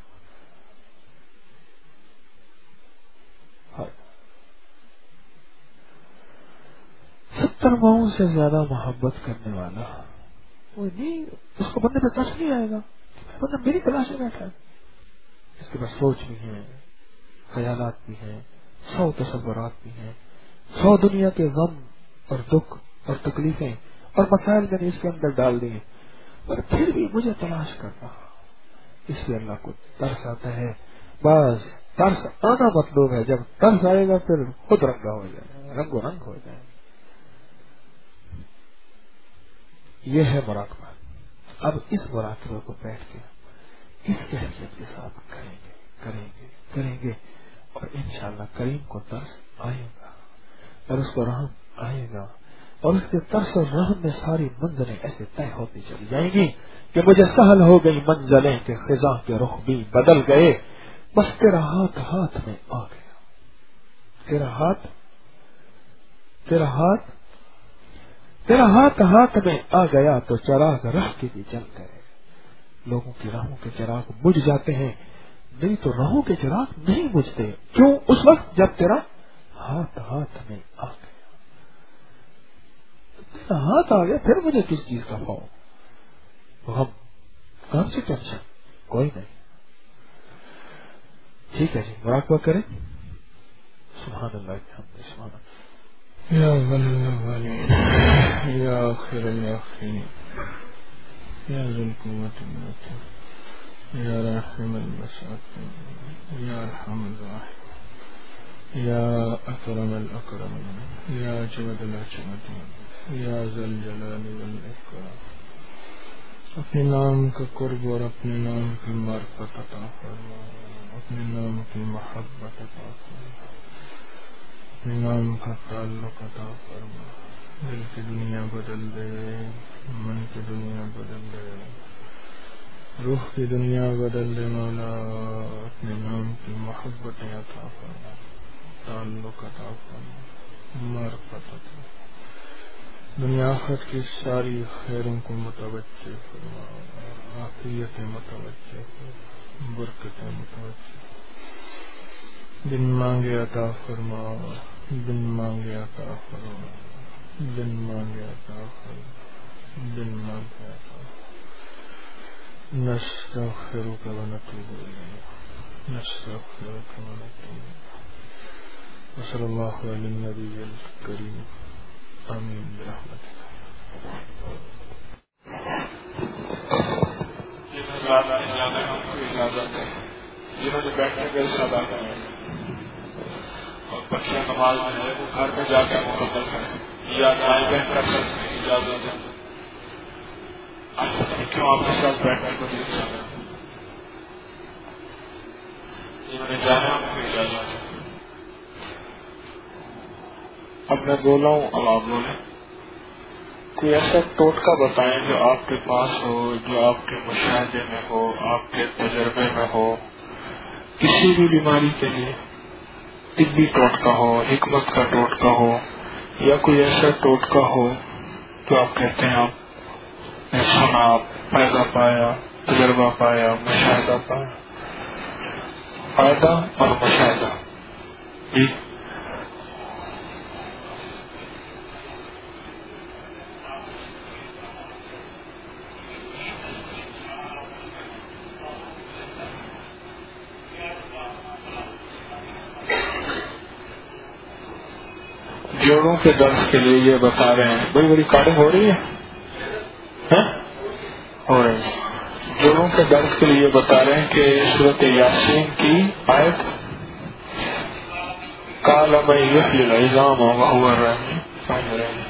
ستر ماؤں سے زیادہ محبت کرنے والا وہ نہیں, اس کو بندے پہ ترس نہیں آئے گا. بندہ میری تلاش میں بیٹھا ہے, اس کے پاس سوچ بھی ہے, خیالات بھی ہیں, سو تصورات بھی ہیں, سو دنیا کے غم اور دکھ اور تکلیفیں اور مسائل میں نے اس کے اندر ڈال دیے, پر پھر بھی مجھے تلاش کر رہا. اس لیے اللہ کو ترس آتا ہے. بس ترس آنا مطلوب ہے, جب ترس آئے گا پھر خود رنگا ہو جائے, رنگ و رنگ ہو جائے. یہ ہے مراقبہ. اب اس مراقبہ کو بیٹھ کے اس کیفیت کے ساتھ کریں گے کریں گے کریں گے اور انشاءاللہ کریم کو ترس آئے گا اور اس کو رحم آئے گا, اور اس کے ترس اور رحم میں ساری منزلیں ایسے طے ہوتی چلی جائیں گی کہ مجھے سہل ہو گئی منزلیں کہ خزاں کے رخ بھی بدل گئے. بس تیرا ہاتھ ہاتھ میں آ گیا, تیرا ہاتھ تیرا ہاتھ تیرا ہاتھ ہاتھ میں آ گیا تو چراغ راہ کے بھی جل گئے. لوگوں کی راہوں کے چراغ بجھ جاتے ہیں, نہیں تو راہوں کے چراغ نہیں بجھتے. کیوں؟ اس وقت جب تیرا ہاتھ ہاتھ میں آ گیا. تیرا ہاتھ آ گیا پھر مجھے کس چیز کا خوف, غم, کون سی ٹینشن, کوئی نہیں. ٹھیک ہے جی, مراقبہ کریں. سبحان اللہ الحمد سبحان اللہ. یا ولی الولین یا آخر الاخرین یا ذو القوة المتین یا رحم المساکین یا ارحم الراحمین یا اکرم الاکرمین یا اجود الاجودین یا ذا الجلال والاکرام. اپنے نام کا قرب اور اپنے نام کی معرفت عطا فرما, اپنے نام کی محبت عطا فرما, اپنے نام کا تعلق عطا فرما. دل کی دنیا بدل دے, من کی دنیا بدل دے, روح کی دنیا بدل دے مولا. اپنے نام کی محبت عطا فرما, تعلق عطا فرما, معرفت عطا فرما. دنیا آخرت کی ساری خیروں کو متوجہ فرما, عافیت متوجہ فرما, برکت متوجہ. دن مانگے عطا فرما, دن مانگے عطا فرما, دن مانگے عطا فرما, دن مانگے عطا فرما. نستغفرک و نتوب الیک, نستغفرک و نتوب الیک. وصلی اللہ علی النبی الکریم. آمین برحمتک. اجازت ہے جنہوں نے بیٹھنے کا ارادہ کریں اور بچیاں نماز میں ہے وہ گھر میں جا کے مکمل کریں, یا دائیں بہن کر سکتے ہیں, اجازت ہے. آج پتہ نہیں کیوں آپ کے ساتھ بیٹھنے کو دل چاہ رہے ہیں, جنہوں نے جانا ان کو اجازت ہے. اب میں بولا ہوں, اب آپ بولیں. کوئی ایسا ٹوٹکا بتائیں جو آپ کے پاس ہو, جو آپ کے مشاہدے میں ہو, آپ کے تجربے میں ہو, کسی بھی بیماری کے لیے. طبی ٹوٹکا ہو, حکمت کا ٹوٹکا ہو, یا کوئی ایسا ٹوٹکا ہو جو آپ کہتے ہیں آپ نے سنا, فائدہ پایا, تجربہ پایا, مشاہدہ پایا. فائدہ اور مشاہدہ. جی جوڑوں کے درد کے لیے یہ بتا رہے ہیں. بڑی بڑی کارڈنگ ہو رہی ہے, ہو رہی ہے. جوڑوں کے درد کے لیے بتا رہے ہیں کہ سورۃ یاسین کی آیت قال من یحیی العظام وهو الرمیم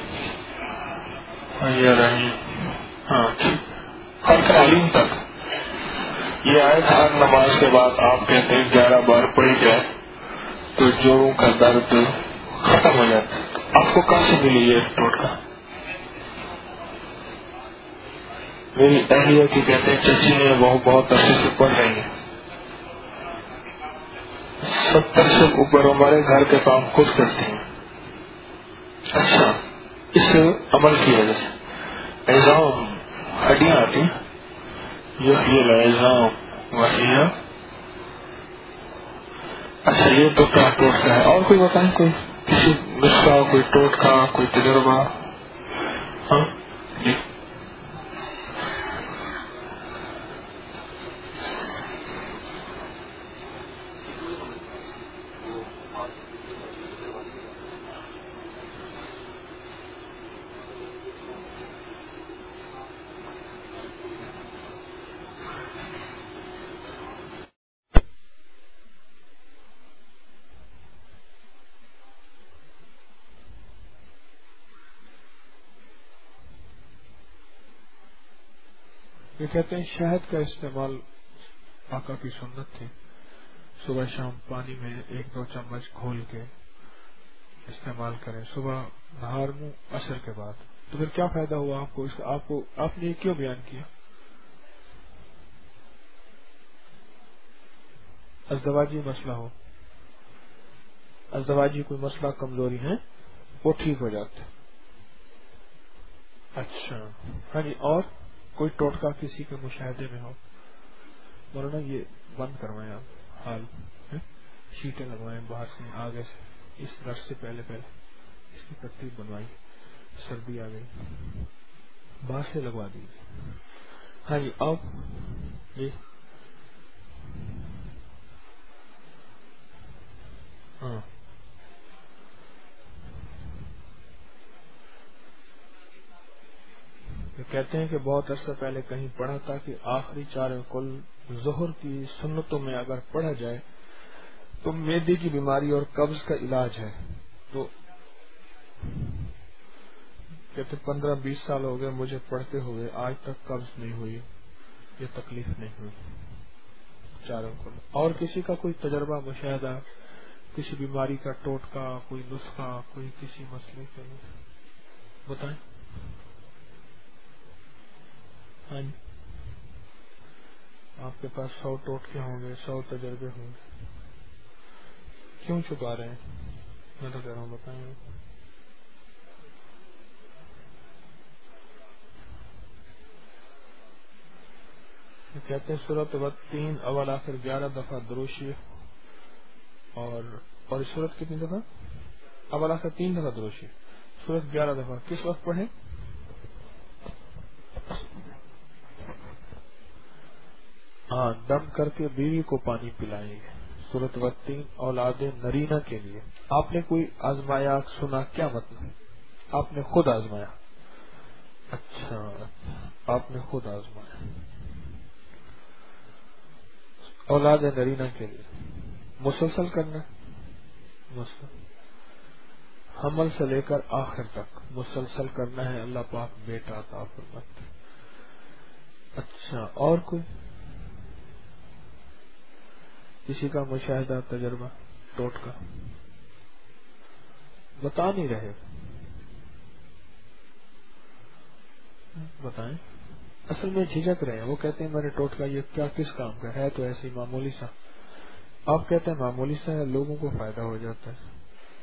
رحیم, ہاں خلق علیم تک یہ آیت ہر نماز کے بعد آپ کہتے ہیں گیارہ بار پڑھی جائے تو جوڑوں کا درد ختم ہو جاتا ہے. آپ کو کہاں سے ملی یہ ٹوٹکا؟ میری اہلیہ کی کہتے ہیں چچی ہیں، وہ بہت عرصے سے پڑھ رہی ہیں، ستر سے اوپر ہمارے گھر کے کام خود کرتی ہیں. اچھا، اس عمل کی وجہ سے ایزام ہڈیاں آتی ہیں، یہ یہ ایزام وحیہ. اچھا، یہ تو کیا ٹوٹکا ہے؟ اور کوئی بتائیں، کوئی کسی نسخہ، کوئی ٹوٹکا، کوئی تجربہ؟ ہاں جی. یہ کہتے ہیں شہد کا استعمال آقا کی سنت تھی، صبح شام پانی میں ایک دو چمچ گھول کے استعمال کریں، صبح نہار منہ عصر کے بعد. تو پھر کیا فائدہ ہوا آپ کو؟ اس کا آپ کو آپ نے یہ کیوں بیان کیا؟ ازدواجی مسئلہ ہو، ازدواجی کوئی مسئلہ کمزوری ہے وہ ٹھیک ہو جاتے. اچھا ہاں جی. اور کوئی ٹوٹکا کسی کے مشاہدے میں ہو؟ مولانا یہ بند کروائیں آپ، حال شیٹیں لگوائیں باہر سے آگے سے، اس درس سے پہلے پہلے اس کی ترتیب بنوائی، سردی آ گئی، باہر سے لگوا دیجیے. ہاں جی. اب جی ہاں کہتے ہیں کہ بہت عرصہ پہلے کہیں پڑھا تھا کہ آخری چار کل ظہر کی سنتوں میں اگر پڑھا جائے تو معدے کی بیماری اور قبض کا علاج ہے. تو کہتے پندرہ بیس سال ہو گئے مجھے پڑھتے ہوئے، آج تک قبض نہیں ہوئی، یہ تکلیف نہیں ہوئی چاروں کل. اور کسی کا کوئی تجربہ مشاہدہ، کسی بیماری کا ٹوٹکا، کوئی نسخہ، کوئی کسی مسئلے کے لیے بتائیں. ہاں جی. آپ کے پاس سو ٹوٹکے ہوں گے، سو تجربے ہوں گے، کیوں چھپا رہے ہیں؟ میں تو کہہ رہا ہوں بتائیں. کہتے ہیں سورت وقت تین اول آخر گیارہ دفعہ دروشی، اور اور سورت کتنی دفعہ؟ اول آخر تین دفعہ دروشی، سورت گیارہ دفعہ. کس وقت پڑھیں؟ ہاں، دم کر کے بیوی کو پانی پلائیں گے. سورت وقت تین اولاد نرینہ کے لیے. آپ نے کوئی آزمایا سنا؟ کیا مطلب؟ آپ نے خود آزمایا؟ اچھا، آپ نے خود آزمایا. اولاد نرینہ کے لیے مسلسل کرنا ہے، مسلسل حمل سے لے کر آخر تک مسلسل کرنا ہے. اللہ پاک بیٹا عطا فرماتے. اچھا، اور کوئی کسی کا مشاہدہ، تجربہ، ٹوٹکا؟ بتا نہیں رہے، بتائیں. اصل میں جھجک رہے ہیں، وہ کہتے ہیں میرے ٹوٹکا یہ کیا کس کام کا ہے، تو ایسے ہی معمولی سا. آپ کہتے ہیں معمولی سا ہے، لوگوں کو فائدہ ہو جاتا ہے.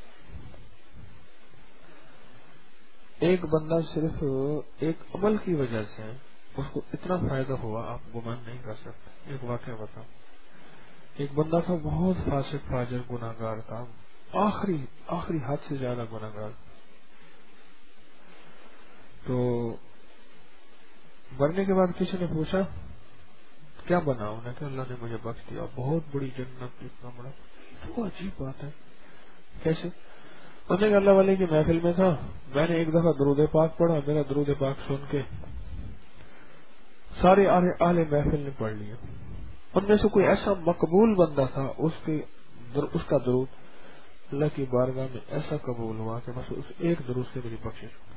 ایک بندہ صرف ایک عمل کی وجہ سے اس کو اتنا فائدہ ہوا، آپ گمان نہیں کر سکتے. ایک واقعہ بتاؤں. ایک بندہ تھا بہت فاسق فاجر گناہگار تھا، آخری آخری حد سے زیادہ گناہگار. تو مرنے کے بعد کسی نے پوچھا کیا بنا؟ انہیں کہ اللہ نے مجھے بخش دیا، بہت بڑی جنت، اتنا بڑا. تو عجیب بات ہے، کیسے؟ انہوں نے اللہ والے کی محفل میں تھا، میں نے ایک دفعہ درود پاک پڑھا، میرا درود پاک سن کے سارے اہل محفل نے پڑھ لیا. ان میں سے کوئی ایسا مقبول بندہ تھا، اس کے اس کا درود اللہ کی بارگاہ میں ایسا قبول ہوا کہ بس اس ایک درود سے میری بخشش ہو.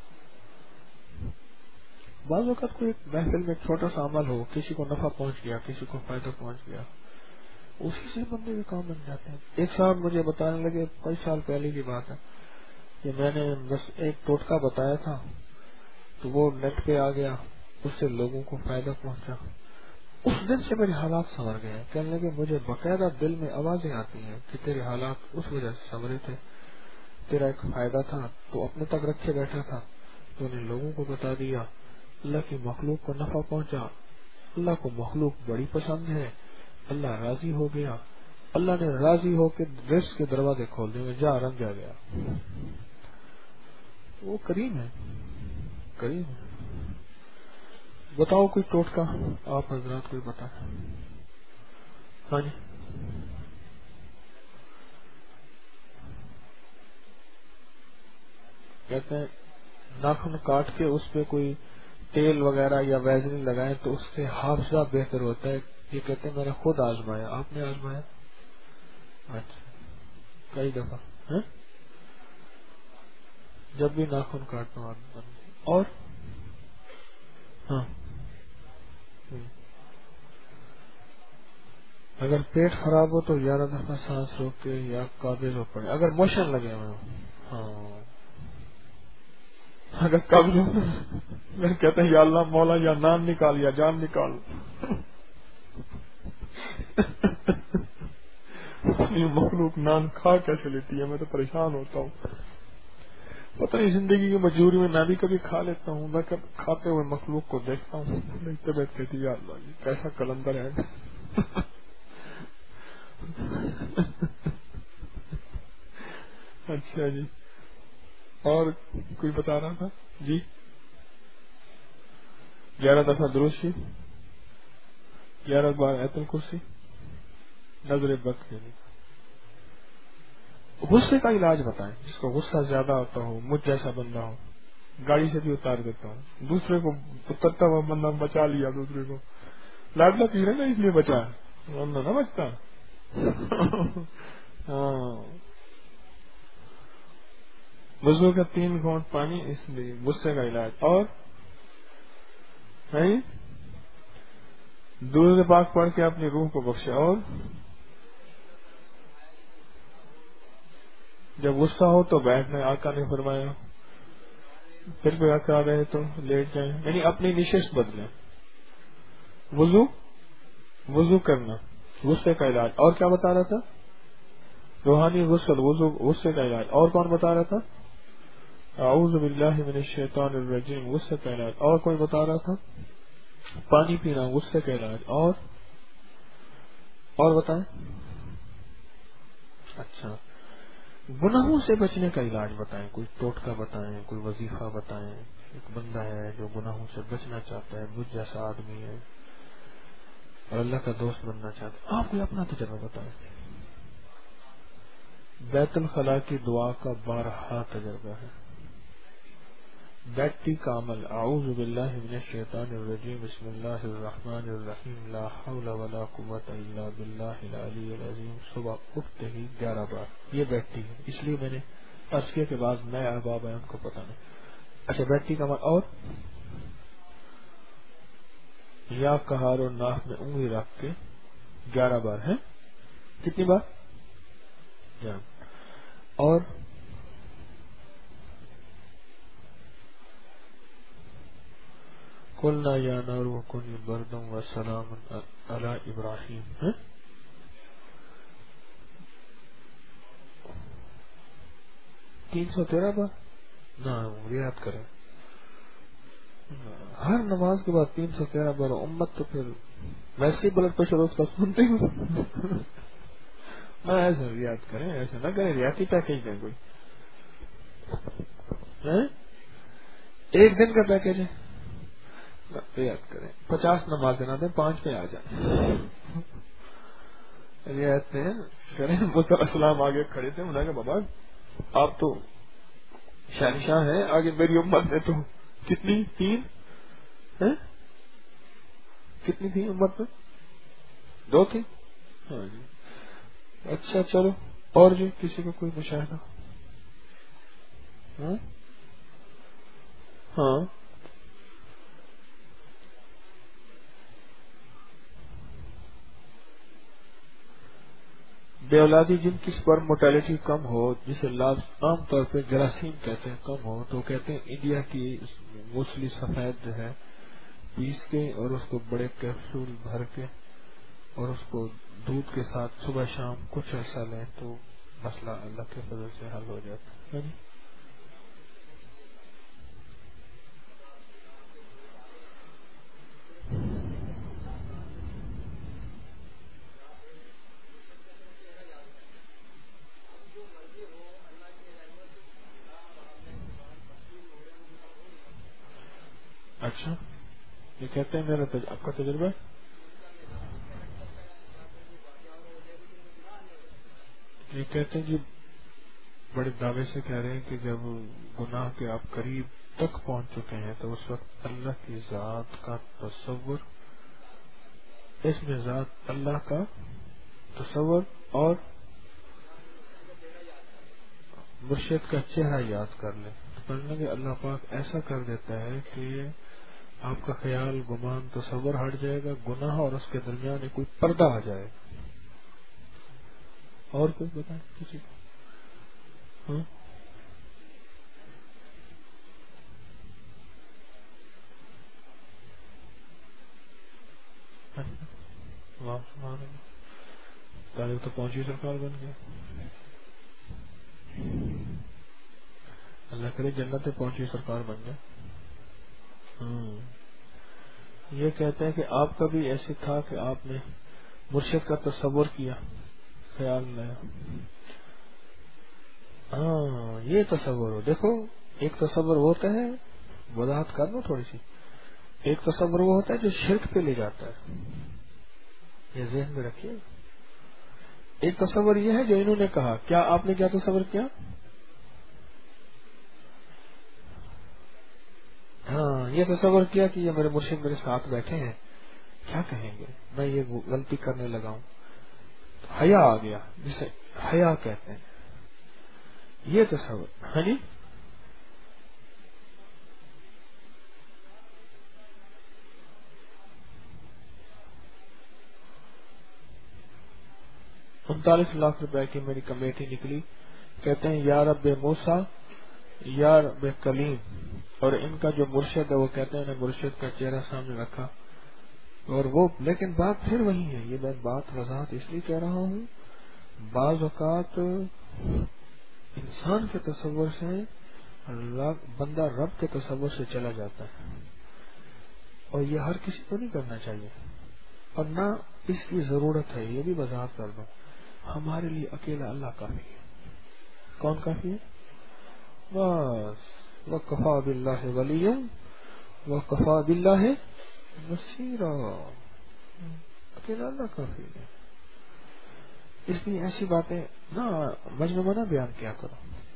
بعض اوقات کوئی محفل میں چھوٹا سا عمل ہو، کسی کو نفع پہنچ گیا، کسی کو فائدہ پہنچ گیا، اسی سے بندے کے کام بن جاتے ہیں. ایک صاحب مجھے بتانے لگے، کئی سال پہلے کی بات ہے، کہ میں نے بس ایک ٹوٹکا بتایا تھا، تو وہ نیٹ پہ آ گیا، اس سے لوگوں کو فائدہ پہنچا. اس دن سے میرے حالات سنور گئے ہیں. کہنے لگے مجھے باقاعدہ دل میں آوازیں آتی ہیں کہ تیرے حالات اس وجہ سے سنورے تھے, تیرا ایک فائدہ تھا, تو اپنے تک رکھے بیٹھا تھا, تو نے لوگوں کو بتا دیا, اللہ کی مخلوق کو نفع پہنچا, اللہ کو مخلوق بڑی پسند ہے, اللہ راضی ہو گیا, اللہ نے راضی ہو کے رزق کے دروازے کھول دیے, جا رنگ جا گیا. وہ کریم ہے, کریم ہے. بتاؤ کوئی ٹوٹکا آپ حضرات کوئی بتائیں. ہاں جی, کہتے ہیں ناخن کاٹ کے اس پہ کوئی تیل وغیرہ یا ویزلین لگائے تو اس سے حافظہ بہتر ہوتا ہے. یہ کہتے ہیں میں نے خود آزمایا. آپ نے آزمایا؟ اچھا, کئی دفعہ ہے؟ جب بھی ناخن کاٹتا ہوں. اور ہاں, اگر پیٹ خراب ہو تو گیارہ دفعہ سانس روک کے یا قابض ہو پڑے. اگر موشن لگے ہوئے ہوں, ہاں, اگر قبض ہو میں کہتے ہیں یا اللہ مولا یا نان نکال یا جان نکال. مخلوق نان کھا کیسے لیتی ہے, میں تو پریشان ہوتا ہوں. پتہ نہیں زندگی کی مجبوری میں میں بھی کبھی کھا لیتا ہوں. میں کب کھاتے ہوئے مخلوق کو دیکھتا ہوں, میری طبیعت کہتی ہے یا اللہ جی کیسا کلندر ہے. اچھا جی, اور کوئی بتا رہا تھا جی. گیارہ دفعہ درود شریف, گیارہ بار آیت الکرسی, نظر بد کے لیے. غصے کا علاج بتائیں. جس کو غصہ زیادہ آتا ہو, مجھ جیسا بندہ ہو, گاڑی سے بھی اتار دیتا ہوں, دوسرے کو اترتا ہوا بندہ بچا لیا, دوسرے کو لاڈلا پی رہے نا اس لیے بچا, نہ بچتا. ہاں, وضو کا تین گھونٹ پانی, اس لیے غصے کا علاج. اور درود پاک پڑھ کے اپنی روح کو بخشے. اور جب غصہ ہو تو بیٹھنا, آقا نے فرمایا. پھر کوئی آقا آ رہے تو لیٹ جائیں, یعنی اپنی نشست بدلیں. وضو وضو کرنا غصے کا علاج. اور کیا بتا رہا تھا؟ روحانی غسل, وضو غصے کا علاج. اور کون بتا رہا تھا؟ اعوذ باللہ من الشیطان الرجیم غصے کا علاج. اور کوئی بتا رہا تھا؟ پانی پینا غصے کا علاج. اور اور بتائیں. اچھا, گناہوں سے بچنے کا علاج بتائیں. کوئی ٹوٹکا بتائیں, کوئی وظیفہ بتائیں. ایک بندہ ہے جو گناہوں سے بچنا چاہتا ہے, مجھ جیسا آدمی ہے اور اللہ کا دوست بننا چاہتا ہے. آپ کوئی اپنا تجربہ بتائیں. بیت الخلاء کی دعا کا بارہا تجربہ ہے. بیٹی کا عمل اعوذ باللہ من الشیطان الرجیم بسم اللہ الرحمن الرحیم لا حول ولا قوت الا باللہ العلی العظیم. صبح اٹھتے ہی گیارہ بار یہ بیٹی ہے, اس لیے میں نے عرصے کے بعد نئے احباب ہیں ان کو پتہ نہیں. اچھا, بیٹی کا عمل. اور یا کہار اور ناک میں انگلی رکھ کے گیارہ بار ہے. کتنی بار؟ جان. اور قلنا یا نار کونی بردا وسلام علی ابراہیم ہے. تین سو تیرہ بار نہ یاد کریں. ہر نماز کے بعد تین سو تیرہ بار. امت تو پھر ویسے ہی بلڈ پریشر اس کا سنتے ہوں. نہ ایسا یاد کریں, ایسا نہ کریں, ریاتی پیکج دیں کوئی. ایک دن کا پیکج ہے, یاد کریں. پچاس نمازیں نہ دیں, پانچ پہ آ جائیں. کریں. السلام آگے کھڑے تھے, انہوں نے کہا بابا آپ تو شہنشاہ ہیں, آگے میری امت میں تو کتنی تین کتنی تھی امت میں؟ دو تھی. ہاں جی, اچھا چلو. اور جی کسی کو کوئی مشاہدہ؟ ہاں, بے اولادی جن کی سپرم موٹیلٹی کم ہو, جسے لفظ عام طور پہ جراثیم کہتے ہیں, کم ہو, تو کہتے ہیں انڈیا کی موسلی سفید ہے پیس کے اور اس کو بڑے کیپسول بھر کے اور اس کو دودھ کے ساتھ صبح شام کچھ ایسا لیں تو مسئلہ اللہ کے فضل سے حل ہو جاتا ہے. اچھا یہ کہتے ہیں میرا تج... آپ کا تجربہ ہے؟ یہ کہتے ہیں جی بڑے دعوے سے کہہ رہے ہیں کہ جب گناہ کے آپ قریب تک پہنچ چکے ہیں تو اس وقت اللہ کی ذات کا تصور، اس میں ذات اللہ کا تصور اور مرشد کا چہرہ یاد کر لیں تو پڑھنے کہ اللہ پاک ایسا کر دیتا ہے کہ آپ کا خیال گمان تصور ہٹ جائے گا، گناہ اور اس کے درمیان کوئی پردہ آ جائے گا. اور کوئی بتائیں کسی کو؟ ہاں واہ سبحان اللہ، طالب تو پہنچی سرکار بن گیا. اللہ کرے جنت پہنچی سرکار بن گیا. ہوں یہ کہتے ہیں کہ آپ کا بھی ایسے تھا کہ آپ نے مرشد کا تصور کیا، خیال لایا. ہاں یہ تصور ہو، دیکھو ایک تصور وہ ہوتا ہے، وضاحت کر دو تھوڑی سی. ایک تصور وہ ہوتا ہے جو شرک پہ لے جاتا ہے، یہ ذہن میں رکھیے. ایک تصور یہ ہے جو انہوں نے کہا. کیا آپ نے کیا تصور کیا؟ ہاں یہ تصور کیا کہ یہ میرے مرشد میرے ساتھ بیٹھے ہیں، کیا کہیں گے، میں یہ غلطی کرنے لگا ہوں. حیا آ گیا، جسے حیا کہتے ہیں. یہ تصور. ہاں جی انتالیس لاکھ روپے کی میری کمیٹی نکلی. کہتے ہیں یا رب موسیٰ یا رب کلیم، اور ان کا جو مرشد ہے وہ کہتے ہیں مرشد کا چہرہ سامنے رکھا. اور وہ لیکن بات پھر وہی ہے. یہ میں بات وضاحت اس لیے کہہ رہا ہوں، بعض اوقات انسان کے تصور سے بندہ رب کے تصور سے چلا جاتا ہے، اور یہ ہر کسی کو نہیں کرنا چاہیے، اور نہ اس کی ضرورت ہے. یہ بھی وضاحت کر دوں، ہمارے لیے اکیلا اللہ کافی ہے. کون کافی ہے؟ بس وَكَفَى بِاللَّهِ وَلِيًّا وَكَفَى بِاللَّهِ نَصِيرًا. اکیلا اللہ کافی ہے. اس لیے ایسی باتیں نہ مجموعہ نہ بیان کیا کرو.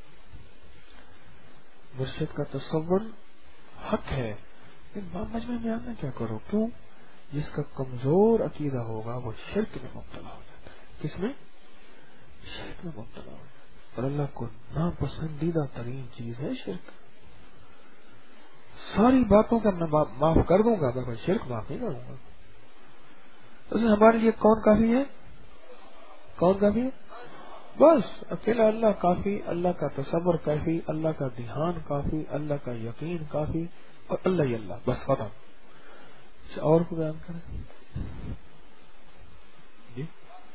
مرشد کا تصور حق ہے، لیکن مجموعہ بیان نہ کیا کرو. کیوں؟ جس کا کمزور عقیدہ ہوگا وہ شرک میں مبتلا ہو جاتا ہے. کس میں؟ شرک میں مبتلا ہو جاتا ہے. اور اللہ کو ناپسندیدہ ترین چیز ہے شرک. ساری باتوں کا میں معاف کر دوں گا مگر شرک معاف نہیں کروں گا. تو ہمارے لیے کون کافی ہے؟ کون کافی ہے؟ بس اکیلا اللہ کافی. اللہ کا تصور کافی، اللہ کا دھیان کافی، اللہ کا یقین کافی، اور اللہ ہی اللہ. بس ختم. اور کو بیان کریں جی.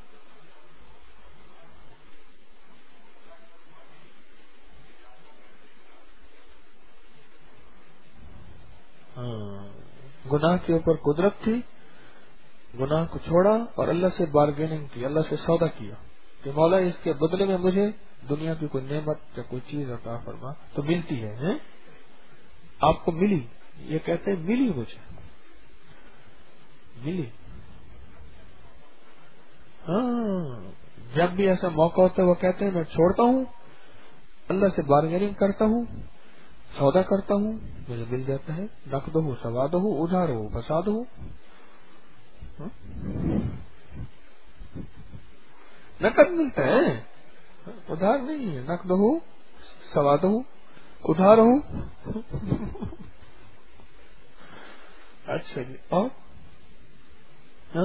ہاں گناہ کے اوپر قدرت تھی، گناہ کو چھوڑا اور اللہ سے بارگیننگ کی، اللہ سے سودا کیا کہ مولا اس کے بدلے میں مجھے دنیا کی کوئی نعمت یا کوئی چیز عطا فرما. تو ملتی ہے ہیں؟ آپ کو ملی. یہ کہتے ہیں ملی، مجھے ملی. ہاں جب بھی ایسا موقع ہوتا ہے وہ کہتے ہیں میں چھوڑتا ہوں، اللہ سے بارگیننگ کرتا ہوں، سودا کرتا ہوں، مجھے مل جاتا ہے. نقد ہو، سواد ہو، ادھار ہو، فساد ہو. نقد ملتا ہے، ادھار نہیں ہے. نقد ہو، سواد ہو، ادھار ہو. اچھا جی. اور ہاں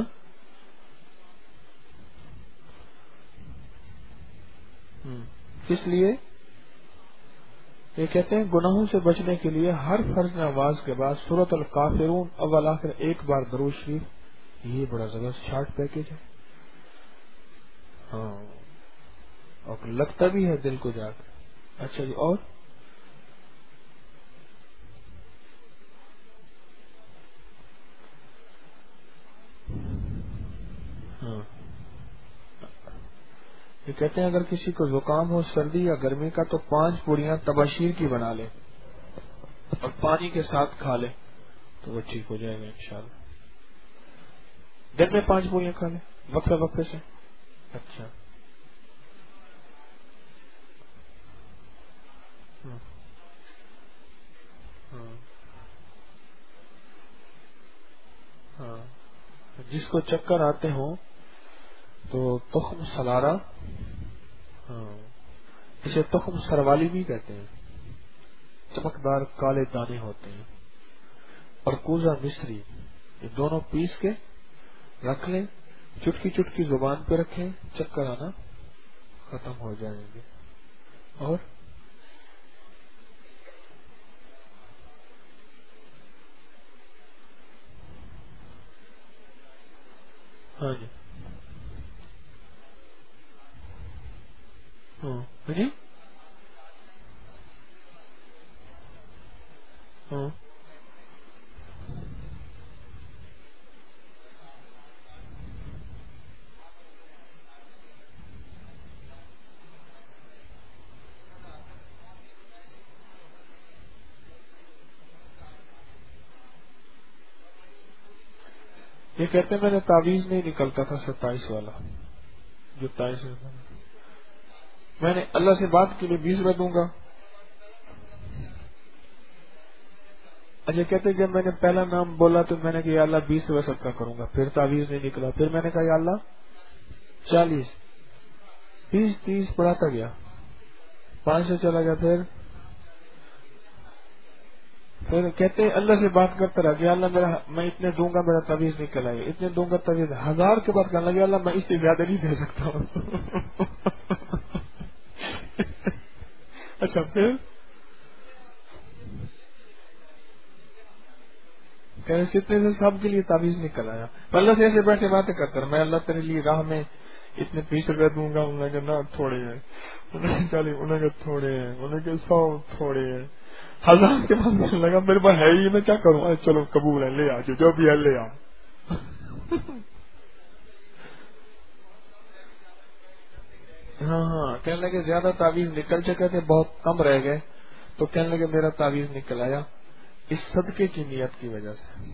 کس لیے؟ یہ کہتے ہیں گناہوں سے بچنے کے لیے ہر فرض نماز کے بعد سورۃ الکافرون اول آخر ایک بار درود شریف، یہ بڑا زبردست شارٹ پیکج ہے. ہاں اور لگتا بھی ہے دل کو جا کر. اچھا جی، اور ہاں یہ کہتے ہیں اگر کسی کو زکام ہو، سردی یا گرمی کا، تو پانچ پوڑیاں تباشیر کی بنا لے اور پانی کے ساتھ کھا لے تو وہ ٹھیک ہو جائے گا انشاءاللہ. دن میں پانچ پوڑیاں کھا لے وقفے وقفے سے. اچھا ہاں ہاں ہاں. جس کو چکر آتے ہوں تو تخم سلارا، ہاں اسے تخم سروالی بھی کہتے ہیں، چمکدار کالے دانے ہوتے ہیں، اور کوزہ مصری، یہ دونوں پیس کے رکھ لیں، چٹکی چٹکی زبان پہ رکھیں، چکر آنا ختم ہو جائیں گے. اور ہاں جی ہاں جی ہاں یہ کہتے ہیں میں نے تعویذ نہیں نکلتا تھا ستائیس والا جو تائیس، میں نے اللہ سے بات کے لیے بیس روپے دوں گا. اچھا کہتے ہیں جب میں نے پہلا نام بولا تو میں نے کہا یا اللہ بیس روپے صدقہ کروں گا، پھر تعویذ نہیں نکلا، پھر میں نے کہا یا اللہ چالیس، بیس، تیس بڑھاتا گیا، پانچ سے چلا گیا، پھر پھر کہتے ہیں اللہ سے بات کرتا رہا کہ اللہ میرا میں اتنے دوں گا میرا تعویذ نکل آئے گا، اتنے دوں گا تعویذ، ہزار کے بعد کہنے لگا اللہ میں اس سے زیادہ نہیں دے سکتا ہوں. اچھا پھر کہنے اتنے سے سب کے لیے تعویذ نکل آیا. اللہ سے ایسے بیٹھے باتیں کرتا رہا، میں اللہ تیرے لیے راہ میں اتنے بیس روپے دوں گا، انہوں نے کہا نہ تھوڑے ہیں، انہوں نے چالیس، انہوں نے کہا تھوڑے ہیں، انہوں نے کہا سو تھوڑے ہیں، ہزار کے بعد مجھے لگا میرے پاس ہے ہی میں کیا کروں، اے چلو قبول ہے لے آ جو بھی ہے لے آ. ہاں ہاں کہنے لگے زیادہ تعویذ نکل چکے تھے، بہت کم رہ گئے، تو کہنے لگے میرا تعویذ نکل آیا اس صدقے کی نیت کی وجہ سے.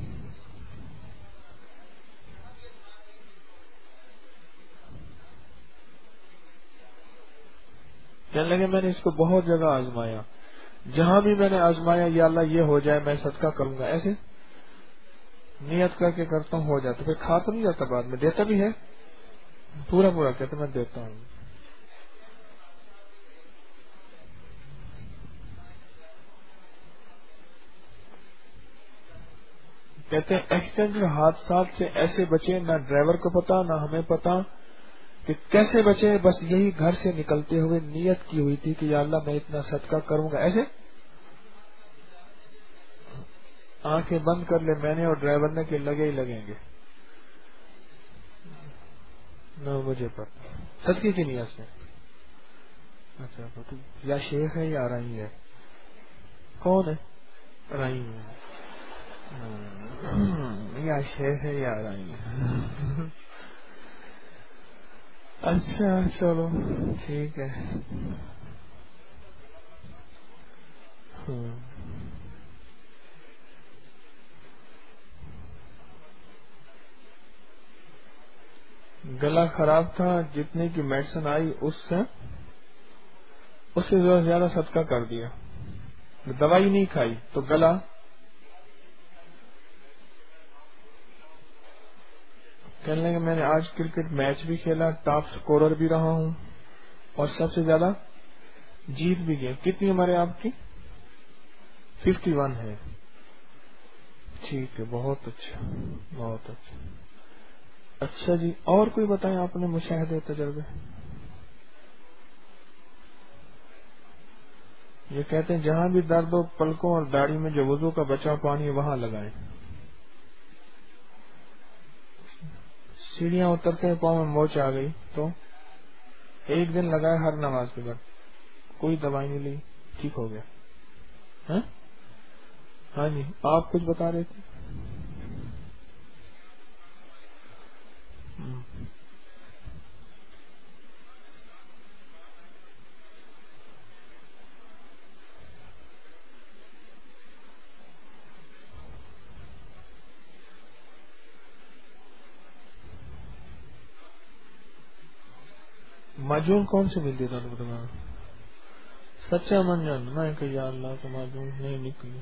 کہنے لگے میں نے اس کو بہت جگہ آزمایا، جہاں بھی میں نے آزمایا یا اللہ یہ ہو جائے میں صدقہ کروں گا، ایسے نیت کر کے کرتا ہوں ہو جاتا، پھر کھا تو نہیں جاتا، بعد میں دیتا بھی ہے پورا پورا، کہتے میں دیتا ہوں. کہتے ہیں ایکسیڈنٹ حادثات سے ایسے بچے، نہ ڈرائیور کو پتا نہ ہمیں پتا کہ کیسے بچے، بس یہی گھر سے نکلتے ہوئے نیت کی ہوئی تھی کہ یا اللہ میں اتنا صدقہ کروں گا، ایسے آنکھیں بند کر لے میں نے اور ڈرائیور نے کہ لگے ہی لگیں گے، نہ مجھے پتا صدقے کی نیت سے. اچھا تو یا شیخ ہے یا رائی ہے، کون ہے رائی ہے، یا شیخ ہے یا رائی ہے. اچھا چلو ٹھیک ہے. گلا خراب تھا، جتنے کی میڈیسن آئی اس سے اس سے زیادہ صدقہ کر دیا، دوائی نہیں کھائی تو گلا. کہنے لگے میں نے آج کرکٹ میچ بھی کھیلا، ٹاپ سکورر بھی رہا ہوں اور سب سے زیادہ جیت بھی گئے. کتنی عمر ہے آپ کی؟ ففٹی ون ہے. ٹھیک ہے، بہت اچھا بہت اچھا. اچھا جی اور کوئی بتائیں آپ نے مشاہدے تجربے؟ یہ کہتے ہیں جہاں بھی درد ہو پلکوں اور داڑھی میں جو وضو کا بچا پانی ہے وہاں لگائیں. سیڑھیاں اترتے ہیں پاؤں میں موچ آ گئی تو ایک دن لگائے ہر نماز کے بعد. کوئی دوائی نہیں لی, ٹھیک ہو گیا. ہاں ہاں جی, آپ کچھ بتا رہے تھے. معجون کون سے ملتی تھا بتانا. سچا منجن میں کہ یا اللہ کا معجون نہیں نکلی.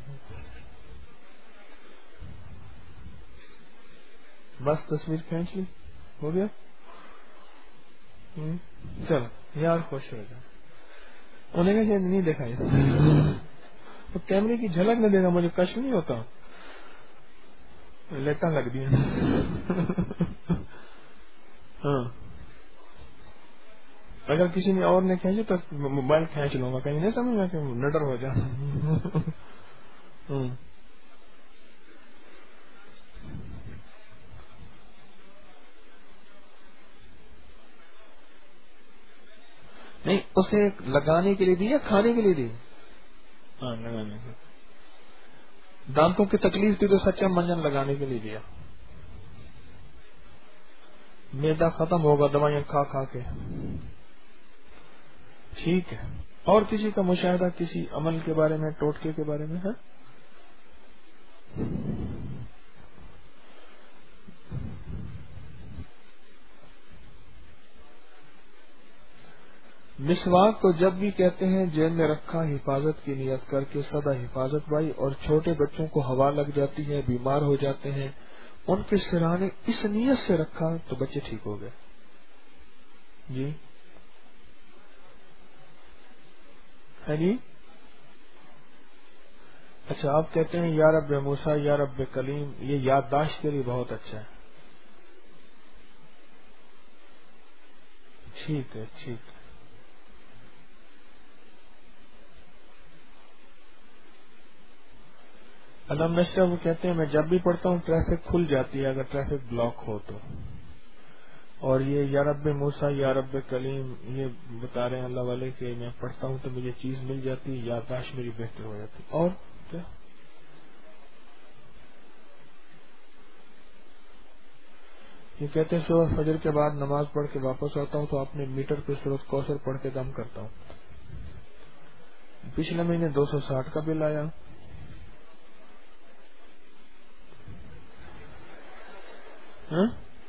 بس تصویر کھینچ لی, ہو گیا. چلو یار خوش ہو جائے. انہیں کہ شاید نہیں دیکھا تو کیمرے کی جھلک نہ دیکھا, مجھے کشف نہیں ہوتا, لیٹا لگ دیا. ہاں اگر کسی نے اور نے کھینچے تو موبائل کھینچ لوں گا, کہیں نہیں سمجھ میں کہ نڈر ہو جا. نہیں اسے لگانے کے لیے دی یا کھانے کے لیے دی؟ ہاں لگانے کے. دانتوں کی تکلیف تھی تو سچا منجن لگانے کے لیے دیا. میدا ختم ہوگا دوائیاں کھا کھا کے. ٹھیک ہے. اور کسی کا مشاہدہ کسی عمل کے بارے میں, ٹوٹکے کے بارے میں ہے؟ مسواک کو جب بھی کہتے ہیں جیب میں رکھا حفاظت کی نیت کر کے سدا حفاظت بھائی, اور چھوٹے بچوں کو ہوا لگ جاتی ہے, بیمار ہو جاتے ہیں, ان کے سرانے اس نیت سے رکھا تو بچے ٹھیک ہو گئے. جی ہے جی. اچھا آپ کہتے ہیں یا رب موسیٰ یا رب کلیم, یہ یادداشت کے لیے بہت اچھا ہے. ٹھیک ہے ٹھیک ہے. علم نشرہ وہ کہتے ہیں میں جب بھی پڑھتا ہوں ٹریفک کھل جاتی ہے اگر ٹریفک بلاک ہو تو. اور یہ یا رب موسیٰ یا رب کلیم یہ بتا رہے ہیں اللہ والے کہ میں پڑھتا ہوں تو مجھے چیز مل جاتی, یادداشت میری بہتر ہو جاتی. اور کیا یہ کہتے ہیں صبح فجر کے بعد نماز پڑھ کے واپس آتا ہوں تو اپنے میٹر پہ سورۃ کوثر پڑھ کے دم کرتا ہوں. پچھلے مہینے دو سو ساٹھ کا بل آیا. ہاں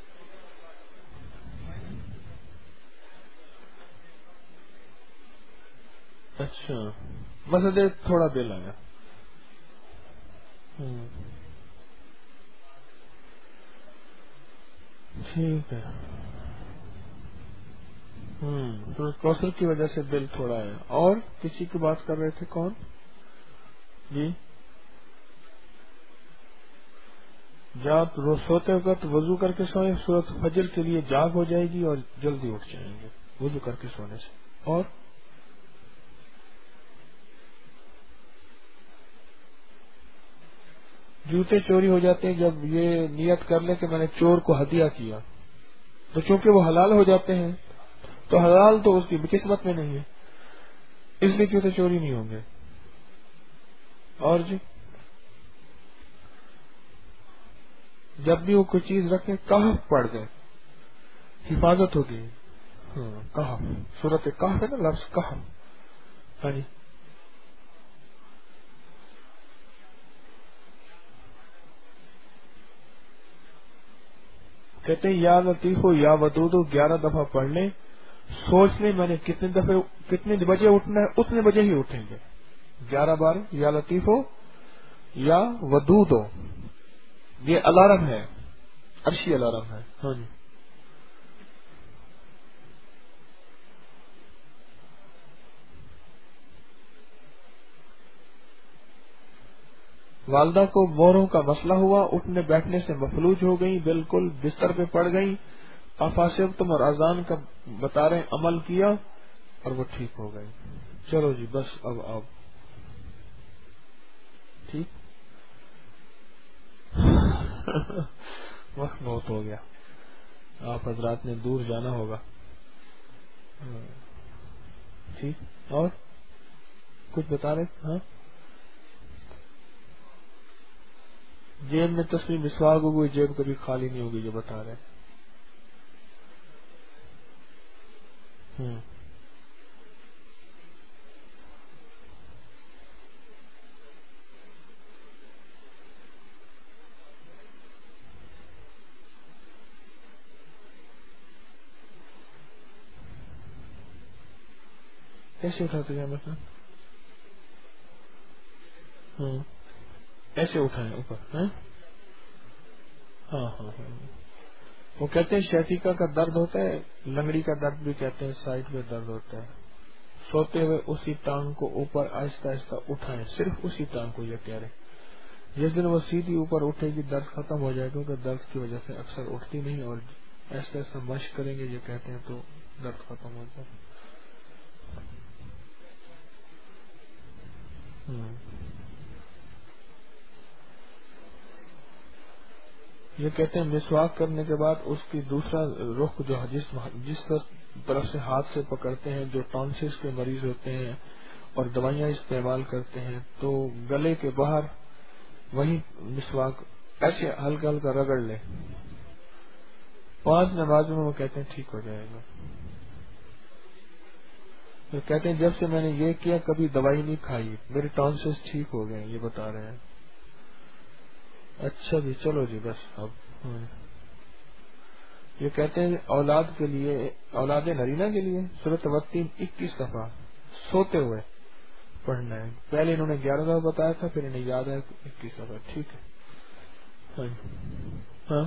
اچھا بس تھوڑا بل آیا. ٹھیک ہے. ہوں تو کوثر کی وجہ سے بل تھوڑا ہے. اور کسی کی بات کر رہے تھے کون؟ جی جب روز سوتے وقت وضو کر کے سوئے, سورۃ فجر کے لیے جاگ ہو جائے گی اور جلدی اٹھ جائیں گے وضو کر کے سونے سے. اور جوتے چوری ہو جاتے ہیں جب یہ نیت کر لے کہ میں نے چور کو ہدیہ کیا, تو چونکہ وہ حلال ہو جاتے ہیں تو حلال تو اس کی قسمت میں نہیں ہے, اس لیے جوتے چوری نہیں ہوں گے. اور جی جب بھی وہ کوئی چیز رکھے کہف پڑھ دیں حفاظت ہوگی. ہاں کہف, سورۃ کہف ہے نا لفظ کہف. ہاں جی کہتے ہیں یا لطیف ہو یا ودود ہو گیارہ دفعہ پڑھ لیں, سوچ لیں میں نے کتنے دفعے کتنے بجے اٹھنا ہے اتنے بجے ہی اٹھیں گے. گیارہ بار یا لطیف ہو یا ودود ہو, یہ الارم ہے, عرشی الارم ہے. ہاں جی والدہ کو موروں کا مسئلہ ہوا, اٹھنے بیٹھنے سے مفلوج ہو گئی, بالکل بستر پہ پڑ گئی. افاسب تم اور اذان کا بتا رہے عمل کیا اور وہ ٹھیک ہو گئی. چلو جی بس اب آپ ٹھیک وقت بہت ہو گیا، آپ حضرات نے دور جانا ہوگا. ٹھیک، اور کچھ بتا رہے؟ ہاں، جیب میں تصویر مسواک ہوگی، جیب کبھی خالی نہیں ہوگی، جو بتا رہے. ہوں کیسے اٹھاتے ہیں مثلا؟ ہوں ایسے اٹھائیں اوپر. ہاں ہاں ہاں ہاں. وہ کہتے ہیں شیتیکا کا درد ہوتا ہے، لنگڑی کا درد بھی کہتے ہیں، سائڈ میں درد ہوتا ہے. سوتے ہوئے اسی ٹانگ کو اوپر آہستہ آہستہ اٹھائیں، صرف اسی ٹانگ کو. یہ کہہ رہے جس دن وہ سیدھی اوپر اٹھے گی درد ختم ہو جائے، کیونکہ درد کی وجہ سے اکثر اٹھتی نہیں، اور ایسا ایسا مشق کریں گے یہ کہتے ہیں تو درد ختم ہو جائے. ہوں. یہ کہتے ہیں مسواک کرنے کے بعد اس کی دوسرا رخ جو جس جس طرف سے ہاتھ سے پکڑتے ہیں، جو ٹانسلز کے مریض ہوتے ہیں اور دوائیاں استعمال کرتے ہیں، تو گلے کے باہر وہی مسواک ایسے ہلکا ہلکا رگڑ لے. پانچ نمازوں میں وہ کہتے ہیں ٹھیک ہو جائے گا. وہ کہتے ہیں جب سے میں نے یہ کیا کبھی دوائی نہیں کھائی، میرے ٹانسلز ٹھیک ہو گئے. یہ بتا رہے ہیں. اچھا جی، چلو جی بس اب. یہ کہتے ہیں اولاد کے لیے، اولاد نرینہ کے لیے سورۃ وتین اکیس دفعہ سوتے ہوئے پڑھنا ہے. پہلے انہوں نے گیارہ دفعہ بتایا تھا، پھر انہیں یاد ہے اکیس دفعہ. ٹھیک ہے. ہاں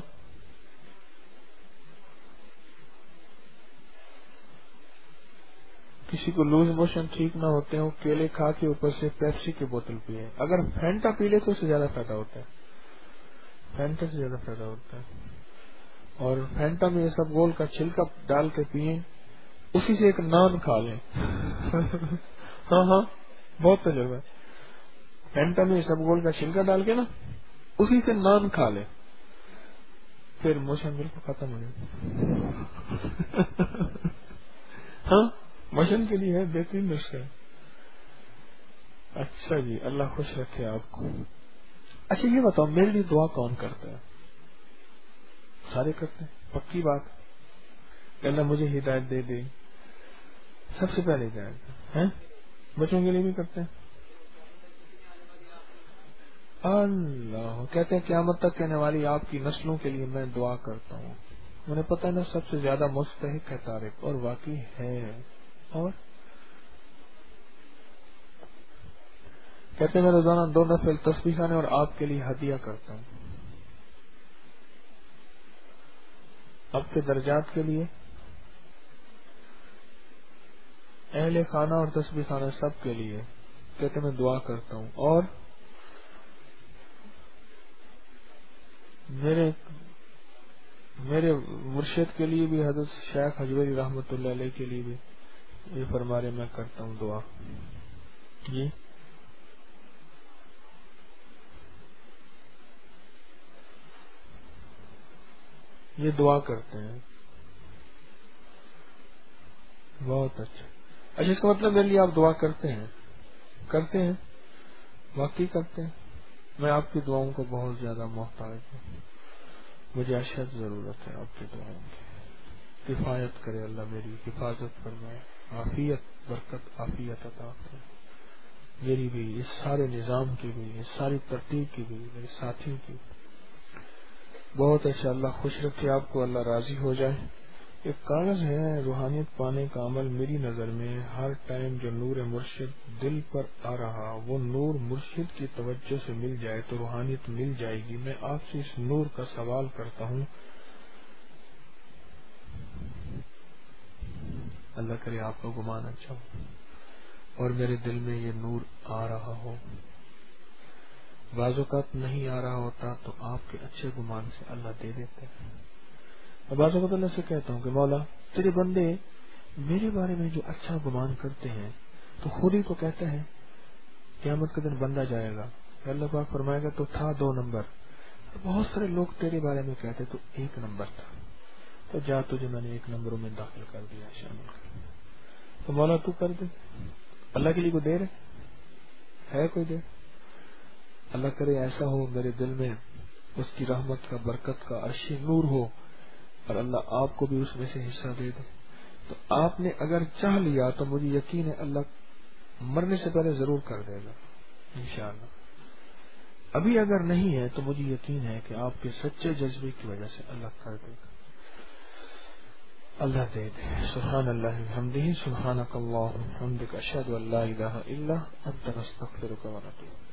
کسی کو لوز موشن ٹھیک نہ ہوتے ہیں، وہ کیلے کھا کے اوپر سے پیپسی کی بوتل پیے. اگر فینٹا پی لے تو اس سے زیادہ فائدہ ہوتا ہے. فینٹا سے زیادہ فائدہ ہوتا ہے. اور فینٹا میں یہ سب گول کا چھلکا ڈال کے پیئیں، اسی سے ایک نان کھا لیں. ہاں ہاں بہت تجربہ ہے. فینٹا میں یہ سب گول کا چھلکا ڈال کے نا اسی سے نان کھا لیں، پھر موشن بالکل ختم ہو جائے. ہاں موشن کے لیے ہے بہترین نسخہ. اچھا جی، اللہ خوش رکھے آپ کو. اچھا یہ بتاؤ میرے لیے دعا کون کرتا ہے؟ سارے کرتے ہیں. پکی بات. اللہ مجھے ہدایت دے دے، سب سے پہلے ہدایت ہے. بچوں کے لیے بھی کرتے ہیں. اللہ کہتے ہیں قیامت تک کہنے والی آپ کی نسلوں کے لیے میں دعا کرتا ہوں. انہیں پتہ ہے نا سب سے زیادہ مستحق ہے طارق، اور واقعی ہے. اور کہتے ہیں میں روزانہ دو نفل تسبیح خانے اور آپ کے لیے ہدیہ کرتا ہوں. اب کے درجات کے لیے اہل خانہ اور تسبیح خانہ سب کے لیے کہتے ہیں میں دعا کرتا ہوں. اور میرے میرے مرشد کے لیے بھی، حضرت شیخ حجویری رحمۃ اللہ علیہ کے لیے بھی یہ فرما رہے میں کرتا ہوں دعا. جی یہ دعا کرتے ہیں. بہت اچھا. اچھا اس کا مطلب میرے لیے آپ دعا کرتے ہیں؟ کرتے ہیں واقعی کرتے ہیں. میں آپ کی دعاؤں کو بہت زیادہ محتاج ہوں. مجھے اشد ضرورت ہے آپ کی دعاؤں کی. کفایت کرے اللہ، میری حفاظت فرمائے، عافیت برکت عافیت عطا کرے میری بھی، اس سارے نظام کی بھی، اس ساری ترتیب کی بھی، میرے ساتھیوں کی. بہت اچھا. اللہ خوش رکھے آپ کو، اللہ راضی ہو جائے. ایک کاغذ ہے روحانیت پانے کا عمل. میری نظر میں ہر ٹائم جو نور مرشد دل پر آ رہا وہ نور مرشد کی توجہ سے مل جائے تو روحانیت مل جائے گی. میں آپ سے اس نور کا سوال کرتا ہوں، اللہ کرے آپ کا گمان اچھا ہو اور میرے دل میں یہ نور آ رہا ہو. بعض اوقات نہیں آ رہا ہوتا تو آپ کے اچھے گمان سے اللہ دے دیتے ہیں. بعض اوقات اللہ سے کہتا ہوں کہ مولا تیرے بندے میرے بارے میں جو اچھا گمان کرتے ہیں تو خود ہی تو کہتا ہے قیامت کے دن بندہ جائے گا اللہ پاک فرمائے گا تو تھا دو نمبر، بہت سارے لوگ تیرے بارے میں کہتے تو ایک نمبر تھا، تو جا تجھے میں نے ایک نمبروں میں داخل کر دیا، شامل کر دیا۔ تو مولا تو کر دے، اللہ کے لیے کوئی دیر ہے کوئی دیر؟ اللہ کرے ایسا ہو میرے دل میں اس کی رحمت کا، برکت کا عرشی نور ہو، اور اللہ آپ کو بھی اس میں سے حصہ دے دے۔ تو آپ نے اگر چاہ لیا تو مجھے یقین ہے اللہ مرنے سے پہلے ضرور کر دے گا انشاءاللہ۔ ابھی اگر نہیں ہے تو مجھے یقین ہے کہ آپ کے سچے جذبے کی وجہ سے اللہ کر دے گا، اللہ دے دے۔ سبحان اللہ بحمدہ، سبحانک اللہم وبحمدک، اشہد ان لا الہ الا انت، نستغفرک ونتوب۔